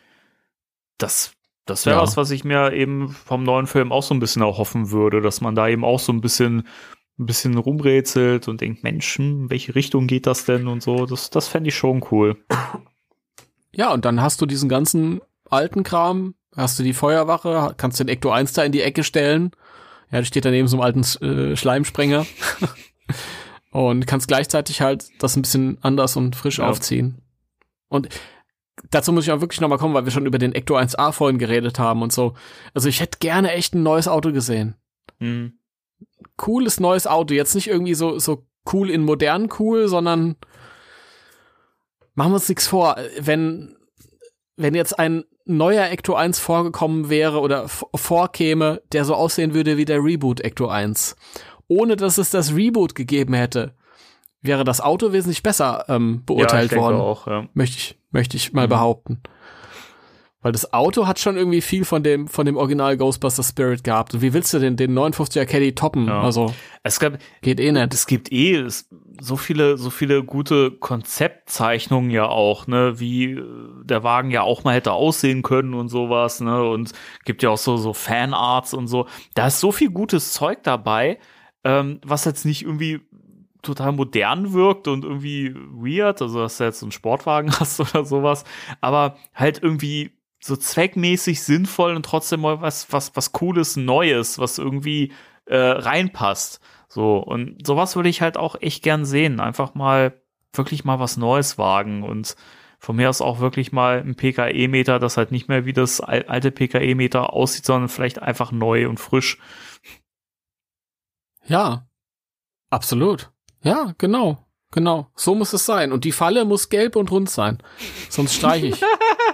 Speaker 3: das Das wäre
Speaker 4: Ja.
Speaker 3: was, was ich mir eben vom neuen Film auch so ein bisschen erhoffen würde, dass man da eben auch so ein bisschen, ein bisschen rumrätselt und denkt, Mensch, in welche Richtung geht das denn und so. Das, das fände ich schon cool.
Speaker 4: Ja, und dann hast du diesen ganzen alten Kram, hast du die Feuerwache, kannst den Ecto eins da in die Ecke stellen. Ja, der steht daneben so einem alten äh, Schleimsprenger. Und kannst gleichzeitig halt das ein bisschen anders und frisch
Speaker 3: Ja.
Speaker 4: aufziehen. Und dazu muss ich auch wirklich nochmal kommen, weil wir schon über den Ecto eins A vorhin geredet haben und so. Also ich hätte gerne echt ein neues Auto gesehen.
Speaker 3: Hm.
Speaker 4: Cooles neues Auto. Jetzt nicht irgendwie so, so cool in modern cool, sondern machen wir uns nichts vor. Wenn, wenn jetzt ein neuer Ecto eins vorgekommen wäre oder f- vorkäme, der so aussehen würde wie der Reboot Ecto eins, ohne dass es das Reboot gegeben hätte, wäre das Auto wesentlich besser ähm, beurteilt
Speaker 3: ja, ich denke
Speaker 4: worden.
Speaker 3: auch, ja.
Speaker 4: Möchte ich, möchte ich mal
Speaker 3: Mhm.
Speaker 4: behaupten. Weil das Auto hat schon irgendwie viel von dem, von dem Original Ghostbuster Spirit gehabt. Und wie willst du denn den neunundfünfziger Caddy toppen?
Speaker 3: Ja.
Speaker 4: Also,
Speaker 3: Es gab,
Speaker 4: geht eh nicht.
Speaker 3: es gibt eh es- so viele, so viele gute Konzeptzeichnungen ja auch, ne, wie äh, der Wagen ja auch mal hätte aussehen können und sowas, ne, und gibt ja auch so, so Fanarts und so. Da ist so viel gutes Zeug dabei, ähm, was jetzt nicht irgendwie total modern wirkt und irgendwie weird, also dass du jetzt so einen Sportwagen hast oder sowas, aber halt irgendwie so zweckmäßig sinnvoll und trotzdem mal was, was, was Cooles, Neues, was irgendwie äh, reinpasst. So, und sowas würde ich halt auch echt gern sehen. Einfach mal, wirklich mal was Neues wagen und von mir aus auch wirklich mal ein P K E-Meter, das halt nicht mehr wie das al- alte P K E-Meter aussieht, sondern vielleicht einfach neu und frisch.
Speaker 4: Ja, absolut. Ja, genau. Genau. So muss es sein. Und die Falle muss gelb und rund sein. Sonst streiche ich.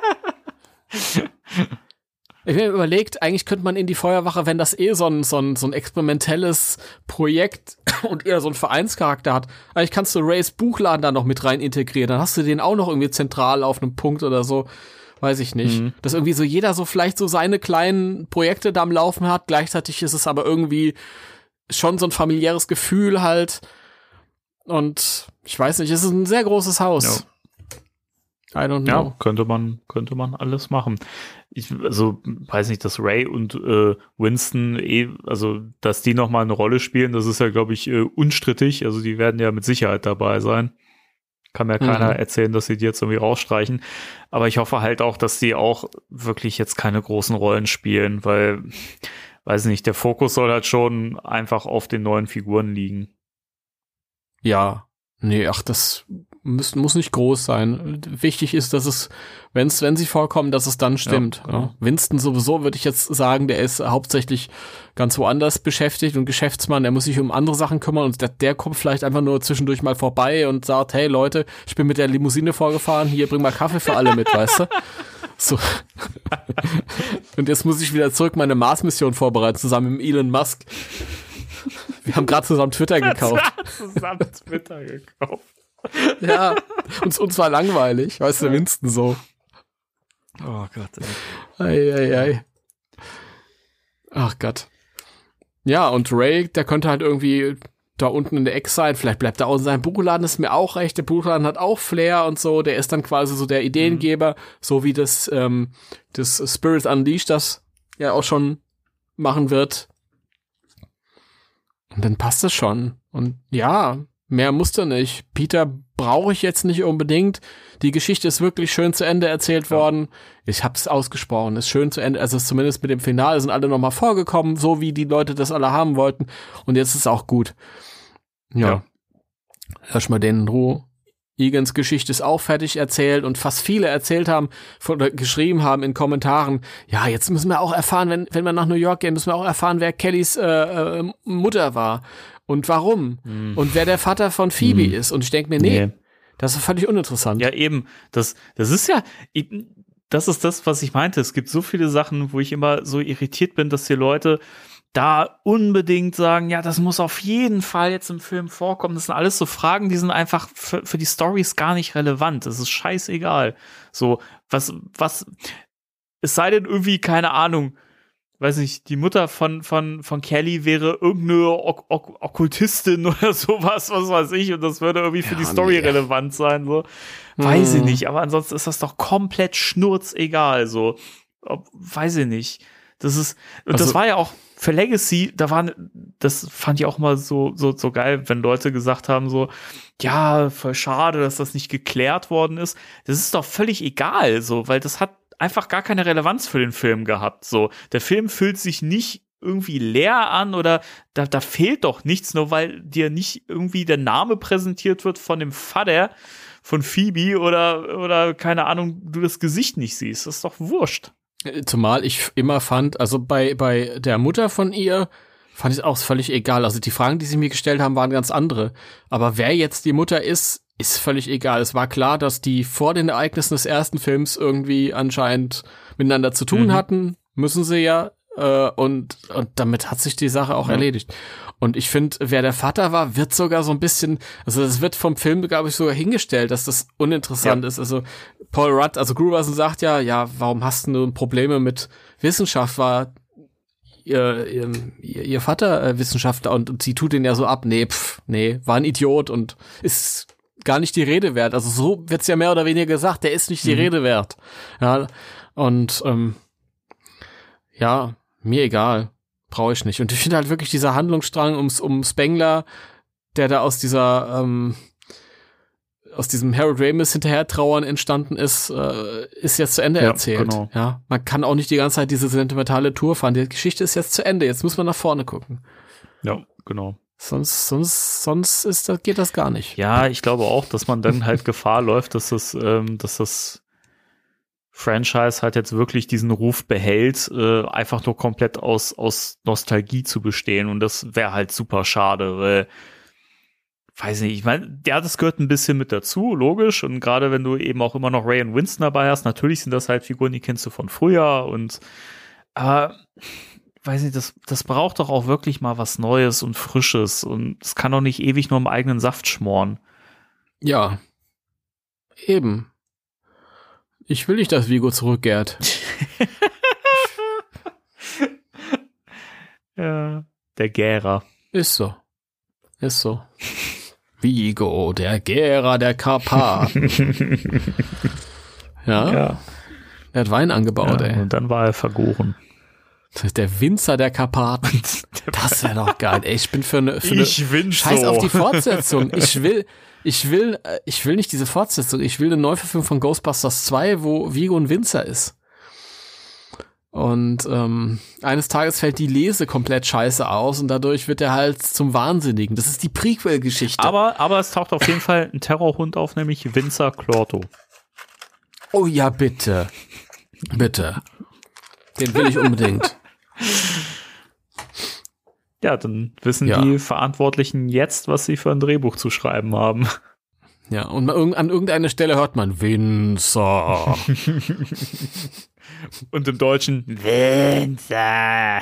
Speaker 4: Ich habe mir überlegt, eigentlich könnte man in die Feuerwache, wenn das eh so ein, so ein, so ein experimentelles Projekt und eher so ein Vereinscharakter hat, eigentlich kannst du Rays Buchladen da noch mit rein integrieren. Dann hast du den auch noch irgendwie zentral auf einem Punkt oder so. Weiß ich nicht.
Speaker 3: Mhm.
Speaker 4: Dass irgendwie so jeder so vielleicht so seine kleinen Projekte da am Laufen hat. Gleichzeitig ist es aber irgendwie schon so ein familiäres Gefühl halt. Und ich weiß nicht, es ist ein sehr großes Haus. I don't know.
Speaker 3: Ja, könnte man, könnte man alles machen. Ich, also, weiß nicht, dass Ray und äh, Winston eh, also, dass die nochmal eine Rolle spielen, das ist ja, glaube ich, äh, unstrittig. Also, die werden ja mit Sicherheit dabei sein. Kann mir keiner
Speaker 4: Mhm.
Speaker 3: erzählen, dass sie die jetzt irgendwie rausstreichen. Aber ich hoffe halt auch, dass die auch wirklich jetzt keine großen Rollen spielen, weil, weiß nicht, der Fokus soll halt schon einfach auf den neuen Figuren liegen.
Speaker 4: Ja, nee, ach, das muss, muss nicht groß sein. Wichtig ist, dass es, wenn's, wenn sie vorkommen, dass es dann stimmt.
Speaker 3: Ja, genau.
Speaker 4: Ja. Winston sowieso, würde ich jetzt sagen, der ist hauptsächlich ganz woanders beschäftigt und Geschäftsmann, der muss sich um andere Sachen kümmern und der, der kommt vielleicht einfach nur zwischendurch mal vorbei und sagt, hey Leute, ich bin mit der Limousine vorgefahren, hier, bring mal Kaffee für alle mit, weißt du? So. Und jetzt muss ich wieder zurück meine Mars-Mission vorbereiten, zusammen mit Elon Musk. Wir haben gerade zusammen Twitter gekauft.
Speaker 3: Zusammen Twitter gekauft.
Speaker 4: Ja, uns, uns war langweilig, weißt du, Winston so.
Speaker 3: Oh Gott, ey.
Speaker 4: Ei, ei, ei. Ach Gott. Ja, und Ray, der könnte halt irgendwie da unten in der Ecke sein. Vielleicht bleibt er auch in seinem Buchladen, ist mir auch recht. Der Buchladen hat auch Flair und so. Der ist dann quasi so der Ideengeber, mhm. so wie das, ähm, das Spirit Unleashed das ja auch schon machen wird. Und dann passt das schon. Und ja, mehr musste nicht. Peter brauche ich jetzt nicht unbedingt. Die Geschichte ist wirklich schön zu Ende erzählt ja. worden. Ich hab's ausgesprochen. Ist schön zu Ende. Also zumindest mit dem Finale sind alle nochmal vorgekommen, so wie die Leute das alle haben wollten. Und jetzt ist es auch gut. Ja. ja. Lass mal den in Ruhe. Egans Geschichte ist auch fertig erzählt und fast viele erzählt haben oder geschrieben haben in Kommentaren, ja, jetzt müssen wir auch erfahren, wenn, wenn wir nach New York gehen, müssen wir auch erfahren, wer Kellys äh, äh, Mutter war und warum hm. und wer der Vater von Phoebe hm. ist. Und ich denke mir, nee, nee, das ist völlig uninteressant.
Speaker 3: Ja, eben, das, das ist ja, das ist das, was ich meinte. Es gibt so viele Sachen, wo ich immer so irritiert bin, dass die Leute da unbedingt sagen, ja, das muss auf jeden Fall jetzt im Film vorkommen. Das sind alles so Fragen, die sind einfach für, für die Storys gar nicht relevant. Das ist scheißegal. So, was, was, es sei denn irgendwie, keine Ahnung, weiß nicht, die Mutter von, von, von Kelly wäre irgendeine Ok- Ok- Okkultistin oder sowas, was weiß ich, und das würde irgendwie für ja, die Story nee. relevant sein, so. Hm. Weiß ich nicht, aber ansonsten ist das doch komplett schnurzegal, so. Ob, weiß ich nicht. Das ist, und also, das war ja auch für Legacy, da waren, das fand ich auch mal so, so, so geil, wenn Leute gesagt haben, so, ja, voll schade, dass das nicht geklärt worden ist. Das ist doch völlig egal, so, weil das hat einfach gar keine Relevanz für den Film gehabt, so. Der Film fühlt sich nicht irgendwie leer an oder da, da fehlt doch nichts, nur weil dir nicht irgendwie der Name präsentiert wird von dem Vater von Phoebe oder, oder, keine Ahnung, du das Gesicht nicht siehst. Das ist doch wurscht.
Speaker 4: Zumal ich immer fand, also bei, bei der Mutter von ihr fand ich es auch völlig egal. Also die Fragen, die sie mir gestellt haben, waren ganz andere. Aber wer jetzt die Mutter ist, ist völlig egal. Es war klar, dass die vor den Ereignissen des ersten Films irgendwie anscheinend miteinander zu tun mhm. hatten. Müssen sie ja. Äh, und, und damit hat sich die Sache auch mhm. erledigt. Und ich finde, wer der Vater war, wird sogar so ein bisschen, also das wird vom Film, glaube ich, sogar hingestellt, dass das uninteressant ja. ist. Also Paul Rudd, also Grooverson sagt ja, ja, warum hast du Probleme mit Wissenschaft? War ihr, ihr, ihr Vater äh, Wissenschaftler und, und sie tut ihn ja so ab. Nee, pff, nee, war ein Idiot und ist gar nicht die Rede wert. Also so wird's ja mehr oder weniger gesagt, der ist nicht die mhm. Rede wert. Ja, und ähm, ja, mir egal. Brauche ich nicht. Und ich finde halt wirklich dieser Handlungsstrang ums, um Spengler, der da aus dieser, ähm, aus diesem Harold Ramis Hinterhertrauern entstanden ist, äh, ist jetzt zu Ende ja, erzählt. Genau. Ja, man kann auch nicht die ganze Zeit diese sentimentale Tour fahren. Die Geschichte ist jetzt zu Ende. Jetzt muss man nach vorne gucken.
Speaker 3: Ja, genau.
Speaker 4: Sonst, sonst, sonst ist das, geht das gar nicht.
Speaker 3: Ja, ich glaube auch, dass man dann halt Gefahr läuft, dass das, ähm, dass das Franchise halt jetzt wirklich diesen Ruf behält, äh, einfach nur komplett aus, aus Nostalgie zu bestehen. Und das wäre halt super schade, weil, weiß nicht, ich meine, ja, das gehört ein bisschen mit dazu, logisch. Und gerade wenn du eben auch immer noch Ray und Winston dabei hast, natürlich sind das halt Figuren, die kennst du von früher. Und, aber, weiß nicht, das, das braucht doch auch wirklich mal was Neues und Frisches. Und es kann doch nicht ewig nur im eigenen Saft schmoren.
Speaker 4: Ja, eben. Ich will nicht, dass Vigo zurückkehrt.
Speaker 3: Ja, der Gärer.
Speaker 4: Ist so. Ist so. Vigo, der Gärer der Karpaten. ja? ja. Er hat Wein angebaut, ja, ey.
Speaker 3: Und dann war er vergoren.
Speaker 4: Der Winzer der Karpaten. Das wäre doch geil, ey. Ich bin für eine, für eine
Speaker 3: ich bin
Speaker 4: Scheiß
Speaker 3: so.
Speaker 4: auf die Fortsetzung. Ich will, ich will, ich will nicht diese Fortsetzung. Ich will eine Neuverfilmung von Ghostbusters zwei, wo Vigo ein Winzer ist. Und ähm, eines Tages fällt die Lese komplett scheiße aus und dadurch wird er halt zum Wahnsinnigen. Das ist die Prequel-Geschichte.
Speaker 3: Aber, aber es taucht auf jeden Fall ein Terrorhund auf, nämlich Winzer Clorto.
Speaker 4: Oh ja, bitte. Bitte. Den will ich unbedingt.
Speaker 3: Ja, dann wissen
Speaker 4: ja.
Speaker 3: die Verantwortlichen jetzt, was sie für ein Drehbuch zu schreiben haben.
Speaker 4: Ja, und an irgendeiner Stelle hört man Winzer.
Speaker 3: Und im Deutschen Winzer.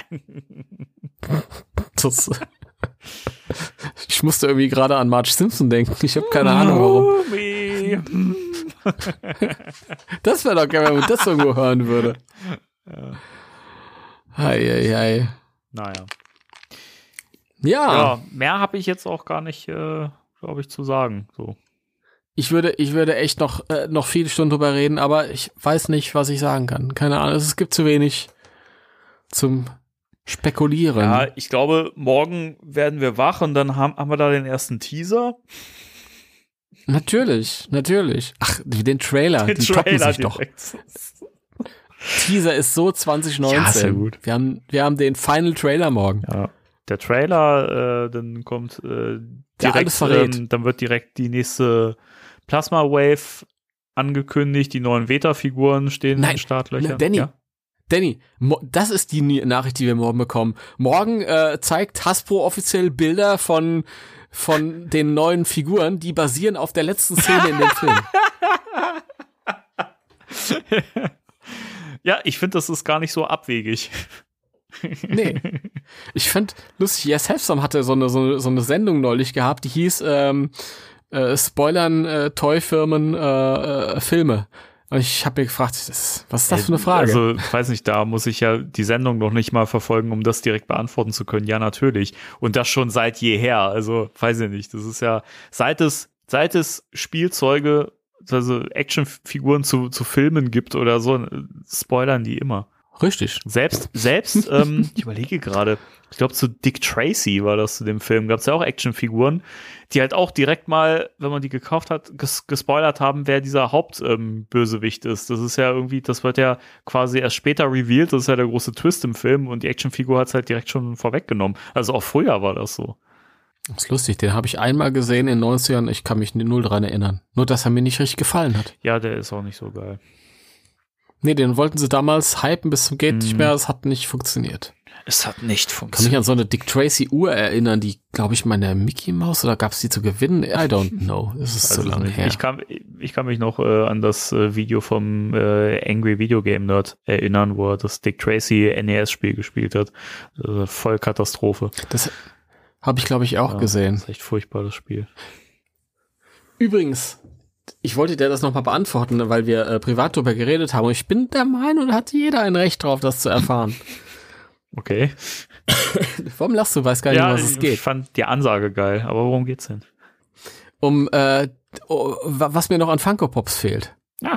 Speaker 4: Das, ich musste irgendwie gerade an Marge Simpson denken. Ich habe keine Ahnung, warum. Das wäre doch geil, wenn man das irgendwo hören würde.
Speaker 3: Ja.
Speaker 4: Hei, hei, hei.
Speaker 3: Naja.
Speaker 4: Ja.
Speaker 3: Ja, mehr habe ich jetzt auch gar nicht, äh, glaube ich, zu sagen. So.
Speaker 4: Ich würde, ich würde echt noch, äh, noch viele Stunden drüber reden, aber ich weiß nicht, was ich sagen kann. Keine Ahnung. Es gibt zu wenig zum Spekulieren.
Speaker 3: Ja, ich glaube, morgen werden wir wach und dann haben, haben wir da den ersten Teaser.
Speaker 4: Natürlich, natürlich. Ach, den Trailer,
Speaker 3: den
Speaker 4: die
Speaker 3: Trailer
Speaker 4: toppen sich
Speaker 3: direkt.
Speaker 4: Doch. Teaser ist so zwanzig neunzehn.
Speaker 3: Ja, sehr gut.
Speaker 4: Wir haben, wir haben den Final Trailer morgen.
Speaker 3: Ja. Der Trailer, äh, dann kommt äh, direkt,
Speaker 4: alles verrät.
Speaker 3: Ähm, dann wird direkt die nächste Plasma Wave angekündigt, die neuen Veta-Figuren stehen
Speaker 4: Nein,
Speaker 3: in den Startlöchern.
Speaker 4: Danny,
Speaker 3: ja?
Speaker 4: Danny, mo- das ist die Nachricht, die wir morgen bekommen. Morgen äh, zeigt Hasbro offiziell Bilder von von den neuen Figuren, die basieren auf der letzten Szene in dem Film.
Speaker 3: Ja, ich finde, das ist gar nicht so abwegig.
Speaker 4: Nee. Ich fand lustig, Yes Have hatte so eine, so, eine, so eine Sendung neulich gehabt, die hieß ähm, äh, Spoilern äh, Toyfirmen äh, äh, Filme. Und ich habe mir gefragt, das, was ist das für eine Frage?
Speaker 3: Also, ich weiß nicht, da muss ich ja die Sendung noch nicht mal verfolgen, um das direkt beantworten zu können. Ja, natürlich. Und das schon seit jeher. Also, weiß ich nicht. Das ist ja, seit es, seit es Spielzeuge, also Actionfiguren zu, zu Filmen gibt oder so, spoilern die immer.
Speaker 4: Richtig.
Speaker 3: Selbst, selbst, ähm, ich überlege gerade, ich glaube zu Dick Tracy war das zu dem Film, gab es ja auch Actionfiguren, die halt auch direkt mal, wenn man die gekauft hat, ges- gespoilert haben, wer dieser Hauptbösewicht ähm, ist. Das ist ja irgendwie, das wird ja quasi erst später revealed, das ist ja der große Twist im Film und die Actionfigur hat es halt direkt schon vorweggenommen. Also auch früher war das so.
Speaker 4: Das ist lustig, den habe ich einmal gesehen in den neunzigern, ich kann mich null dran erinnern. Nur, dass er mir nicht richtig gefallen hat.
Speaker 3: Ja, der ist auch nicht so geil.
Speaker 4: Nee, den wollten sie damals hypen bis zum geht nicht mehr, es hat nicht funktioniert.
Speaker 3: Es hat nicht
Speaker 4: Ich kann mich
Speaker 3: funktioniert.
Speaker 4: an so eine Dick Tracy Uhr erinnern, die, glaube ich, meine Mickey Mouse, oder gab es die zu gewinnen? I don't know. Es ist
Speaker 3: Also
Speaker 4: so lange
Speaker 3: nicht.
Speaker 4: her.
Speaker 3: Ich kann, ich kann mich noch äh, an das äh, Video vom äh, Angry Video Game Nerd erinnern, wo er das Dick Tracy N E S-Spiel gespielt hat. Also voll Katastrophe.
Speaker 4: Das habe ich, glaube ich, auch
Speaker 3: Ja,
Speaker 4: gesehen.
Speaker 3: Das ist echt furchtbar, das Spiel.
Speaker 4: Übrigens, ich wollte dir das nochmal beantworten, weil wir äh, privat darüber geredet haben. Und ich bin der Meinung, da hat jeder ein Recht drauf, das zu erfahren.
Speaker 3: Okay.
Speaker 4: Warum lachst du? Weiß gar nicht,
Speaker 3: Ja,
Speaker 4: um was es
Speaker 3: ich
Speaker 4: geht.
Speaker 3: fand die Ansage geil, aber worum geht's denn?
Speaker 4: Um, äh, oh, wa- was mir noch an Funko Pops fehlt.
Speaker 3: Ah.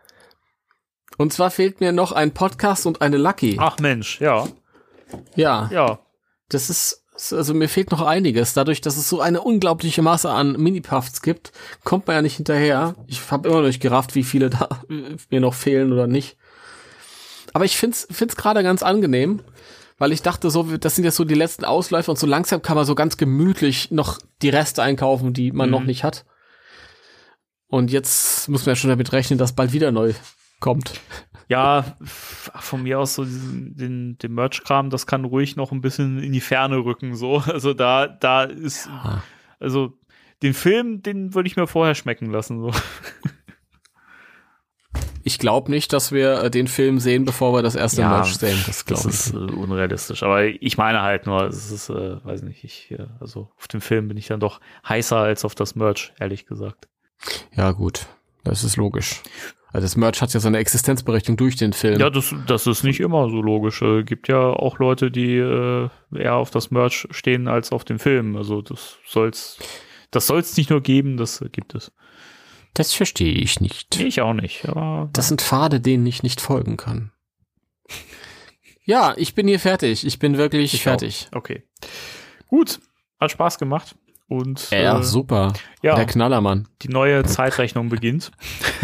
Speaker 4: Und zwar fehlt mir noch ein Podcast und eine Lucky.
Speaker 3: Ach Mensch, ja,
Speaker 4: Ja,
Speaker 3: ja.
Speaker 4: das ist, also mir fehlt noch einiges. Dadurch, dass es so eine unglaubliche Masse an Mini-Puffs gibt, kommt man ja nicht hinterher. Ich habe immer noch nicht gerafft, wie viele da äh, mir noch fehlen oder nicht. Aber ich find's, find's gerade ganz angenehm, weil ich dachte so, das sind jetzt so die letzten Ausläufer und so langsam kann man so ganz gemütlich noch die Reste einkaufen, die man
Speaker 3: Mhm.
Speaker 4: noch nicht hat. Und jetzt muss man ja schon damit rechnen, dass bald wieder neu kommt.
Speaker 3: Ja, f- von mir aus so diesen, den, den Merch-Kram, das kann ruhig noch ein bisschen in die Ferne rücken, so. Also da, da ist,
Speaker 4: Ja.
Speaker 3: also den Film, den würde ich mir vorher schmecken lassen, so.
Speaker 4: Ich glaube nicht, dass wir äh, den Film sehen, bevor wir das erste
Speaker 3: Ja,
Speaker 4: Merch sehen. Das
Speaker 3: Das
Speaker 4: glaube ich.
Speaker 3: ist äh, unrealistisch. Aber ich meine halt nur, es ist, äh, weiß nicht, ich, äh, also auf den Film bin ich dann doch heißer als auf das Merch, ehrlich gesagt.
Speaker 4: Ja, gut. Das ist logisch. Also das Merch hat ja seine Existenzberechtigung durch den Film.
Speaker 3: Ja, das, das ist nicht immer so logisch. Es gibt ja auch Leute, die äh, eher auf das Merch stehen als auf den Film. Also das soll's, das soll's nicht nur geben, das gibt es.
Speaker 4: Das verstehe ich nicht.
Speaker 3: Nee, ich auch nicht. Aber
Speaker 4: Das sind Pfade, denen ich nicht folgen kann. Ja, ich bin hier fertig. Ich bin wirklich
Speaker 3: Ich
Speaker 4: fertig.
Speaker 3: auch. Okay. Gut. Hat Spaß gemacht. Und
Speaker 4: Ja,
Speaker 3: äh,
Speaker 4: super.
Speaker 3: ja,
Speaker 4: Der Knallermann.
Speaker 3: die neue Zeitrechnung beginnt.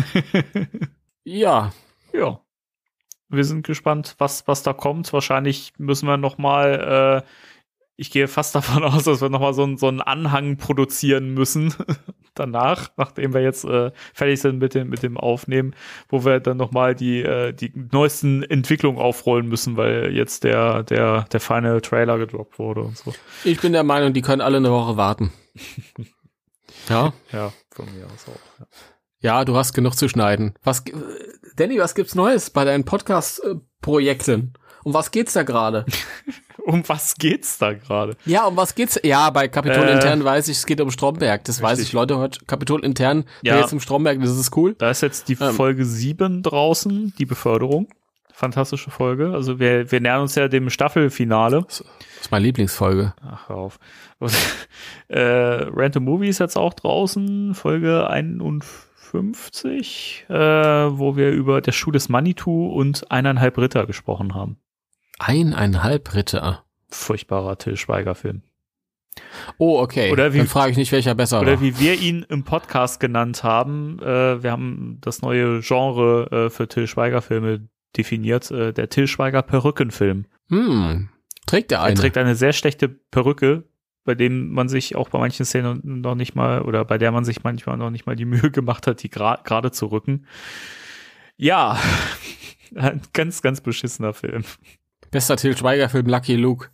Speaker 4: Ja,
Speaker 3: Ja. Wir sind gespannt, was, was da kommt. Wahrscheinlich müssen wir noch mal, äh, ich gehe fast davon aus, dass wir noch mal so, ein, so einen Anhang produzieren müssen danach, nachdem wir jetzt äh, fertig sind mit dem, mit dem Aufnehmen, wo wir dann noch mal die, äh, die neuesten Entwicklungen aufrollen müssen, weil jetzt der, der, der Final Trailer gedroppt wurde und so.
Speaker 4: ich bin der Meinung, die können alle eine Woche warten. Ja,
Speaker 3: Ja, von mir aus auch. Ja.
Speaker 4: ja, du hast genug zu schneiden. Was, gi- Danny, was gibt's Neues bei deinen Podcast-Projekten? Um was geht's da gerade?
Speaker 3: Um was geht's da gerade?
Speaker 4: Ja, um was geht's? Ja, bei Kapitol
Speaker 3: Äh,
Speaker 4: intern weiß ich, es geht um Stromberg. Das weiß
Speaker 3: richtig.
Speaker 4: ich, Leute, heute Kapitol intern,
Speaker 3: Ja.
Speaker 4: ja. Jetzt um Stromberg, das ist cool.
Speaker 3: Da ist jetzt die
Speaker 4: Ähm.
Speaker 3: Folge sieben draußen, die Beförderung. Fantastische Folge. Also wir, wir nähern uns ja dem Staffelfinale.
Speaker 4: Das ist meine Lieblingsfolge.
Speaker 3: Ach, hör auf. Und, äh, Random Movie ist jetzt auch draußen, Folge einundfünfzig, äh, wo wir über der Schuh des Manitou und eineinhalb Ritter gesprochen haben.
Speaker 4: Eineinhalb Ritter.
Speaker 3: Furchtbarer Till Schweiger-Film.
Speaker 4: Oh, okay.
Speaker 3: Oder wie-
Speaker 4: Dann frage ich nicht, welcher besser
Speaker 3: Oder
Speaker 4: war.
Speaker 3: wie wir ihn im Podcast genannt haben, äh, wir haben das neue Genre äh, für Till Schweiger-Filme definiert, äh, der Till Schweiger Perückenfilm.
Speaker 4: Hm, trägt der
Speaker 3: Er
Speaker 4: eine?
Speaker 3: trägt eine sehr schlechte Perücke, bei dem man sich auch bei manchen Szenen noch nicht mal, oder bei der man sich manchmal noch nicht mal die Mühe gemacht hat, die gra- gerade zu rücken. Ja, ein ganz, ganz beschissener Film.
Speaker 4: Bester Til Schweiger-Film, Lucky Luke.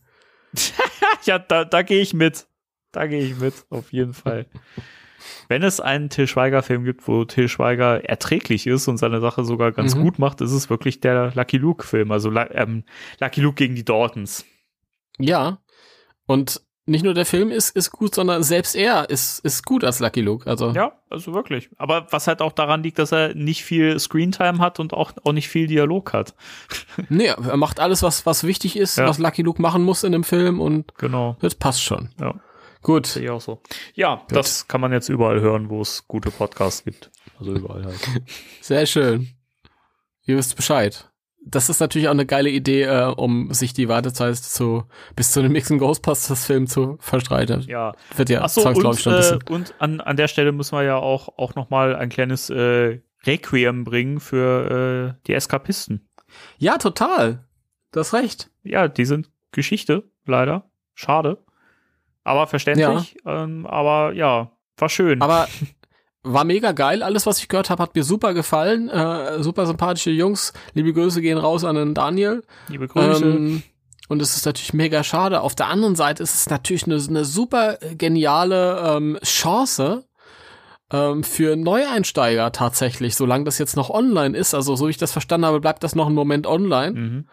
Speaker 3: Ja, da, da gehe ich mit. Da gehe ich mit, auf jeden Fall. Wenn es einen Til Schweiger-Film gibt, wo Til Schweiger erträglich ist und seine Sache sogar ganz mhm. gut macht, ist es wirklich der Lucky Luke-Film. Also ähm, Lucky Luke gegen die Daltons.
Speaker 4: Ja, und nicht nur der Film ist, ist gut, sondern selbst er ist, ist gut als Lucky Luke. Also.
Speaker 3: Ja, also wirklich. Aber was halt auch daran liegt, dass er nicht viel Screentime hat und auch, auch nicht viel Dialog hat.
Speaker 4: Nee, er macht alles, was, was wichtig ist, ja. was Lucky Luke machen muss in dem Film und
Speaker 3: genau.
Speaker 4: das passt schon.
Speaker 3: Ja.
Speaker 4: Gut.
Speaker 3: Sehe ich auch so. Ja, gut. Das kann man jetzt überall hören, wo es gute Podcasts gibt. Also überall halt.
Speaker 4: Sehr schön. Ihr wisst Bescheid. Das ist natürlich auch eine geile Idee, äh, um sich die Wartezeit zu bis zu dem nächsten Ghostbusters-Film zu verstreiten.
Speaker 3: Ja.
Speaker 4: Wird ja
Speaker 3: Ach so,
Speaker 4: zwangsläufig schon ein bisschen.
Speaker 3: Äh, und an, an der Stelle müssen wir ja auch, auch nochmal ein kleines äh, Requiem bringen für äh, die Eskapisten.
Speaker 4: Ja, total. Du hast recht.
Speaker 3: Ja, die sind Geschichte, leider. Schade. Aber verständlich. Ja. Ähm, aber ja, war schön.
Speaker 4: Aber war mega geil. Alles, was ich gehört habe, hat mir super gefallen. Äh, super sympathische Jungs. Liebe Grüße gehen raus an den Daniel.
Speaker 3: Liebe Grüße.
Speaker 4: Ähm, und es ist natürlich mega schade. Auf der anderen Seite ist es natürlich eine, eine super geniale ähm, Chance ähm, für Neueinsteiger tatsächlich, solange das jetzt noch online ist. Also so wie ich das verstanden habe, bleibt das noch einen Moment online.
Speaker 3: Mhm.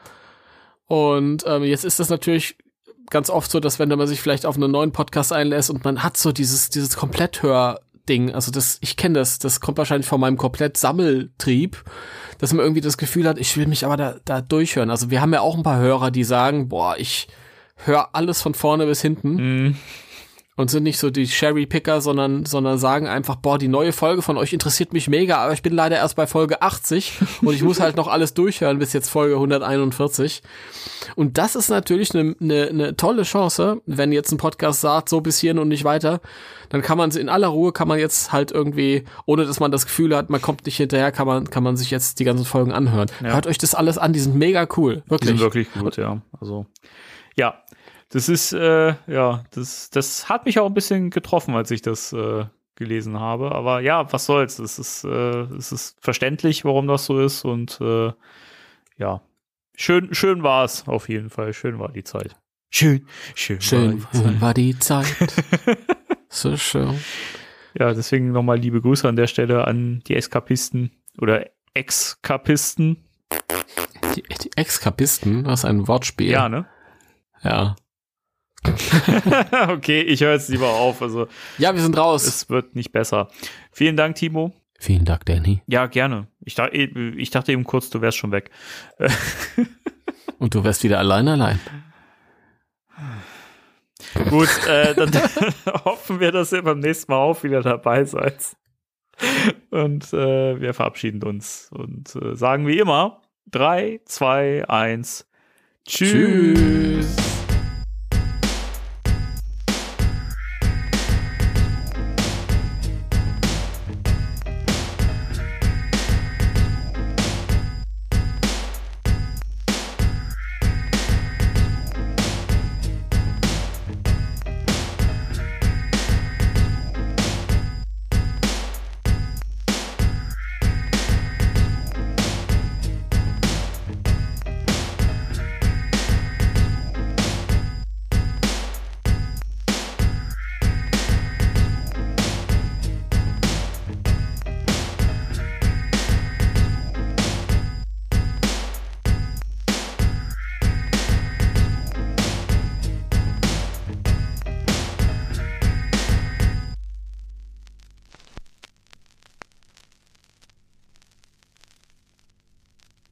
Speaker 4: Und ähm, jetzt ist das natürlich ganz oft so, dass wenn man sich vielleicht auf einen neuen Podcast einlässt und man hat so dieses dieses Kompletthör-Ding, also das, ich kenne das, das kommt wahrscheinlich von meinem Komplett-Sammeltrieb, dass man irgendwie das Gefühl hat, ich will mich aber da da durchhören. Also wir haben ja auch ein paar Hörer, die sagen, boah, ich höre alles von vorne bis hinten.
Speaker 3: Mhm.
Speaker 4: Und sind nicht so die Cherry-Picker, sondern, sondern sagen einfach, boah, die neue Folge von euch interessiert mich mega, aber ich bin leider erst bei Folge achtzig und ich muss halt noch alles durchhören bis jetzt Folge hunderteinundvierzig. Und das ist natürlich eine ne, ne tolle Chance, wenn jetzt ein Podcast sagt, so bis hierhin und nicht weiter, dann kann man in aller Ruhe, kann man jetzt halt irgendwie, ohne dass man das Gefühl hat, man kommt nicht hinterher, kann man, kann man sich jetzt die ganzen Folgen anhören. Ja. Hört euch das alles an, die sind mega cool, wirklich.
Speaker 3: Die sind wirklich gut, ja. Also, ja. Das ist, äh, ja, das, das hat mich auch ein bisschen getroffen, als ich das äh, gelesen habe. Aber ja, was soll's? Es ist, äh, es ist verständlich, warum das so ist. Und äh, ja, schön, schön war es auf jeden Fall. Schön war die Zeit. Schön, schön,
Speaker 4: schön
Speaker 3: war die Zeit.
Speaker 4: War die Zeit. So schön.
Speaker 3: Ja, deswegen nochmal liebe Grüße an der Stelle an die Eskapisten oder Exkapisten.
Speaker 4: Die, die Exkapisten, was ein Wortspiel.
Speaker 3: Ja, ne?
Speaker 4: Ja.
Speaker 3: Okay, ich höre jetzt lieber auf. Also
Speaker 4: ja, wir sind raus.
Speaker 3: Es wird nicht besser. Vielen Dank, Timo.
Speaker 4: Vielen Dank, Danny.
Speaker 3: Ja, gerne. Ich, da, ich dachte eben kurz, du wärst schon weg.
Speaker 4: Und du wärst wieder allein, allein.
Speaker 3: Gut, äh, dann hoffen wir, dass ihr beim nächsten Mal auch wieder dabei seid. Und äh, wir verabschieden uns und äh, sagen wie immer drei, zwei, eins Tschüss.
Speaker 4: Tschüss.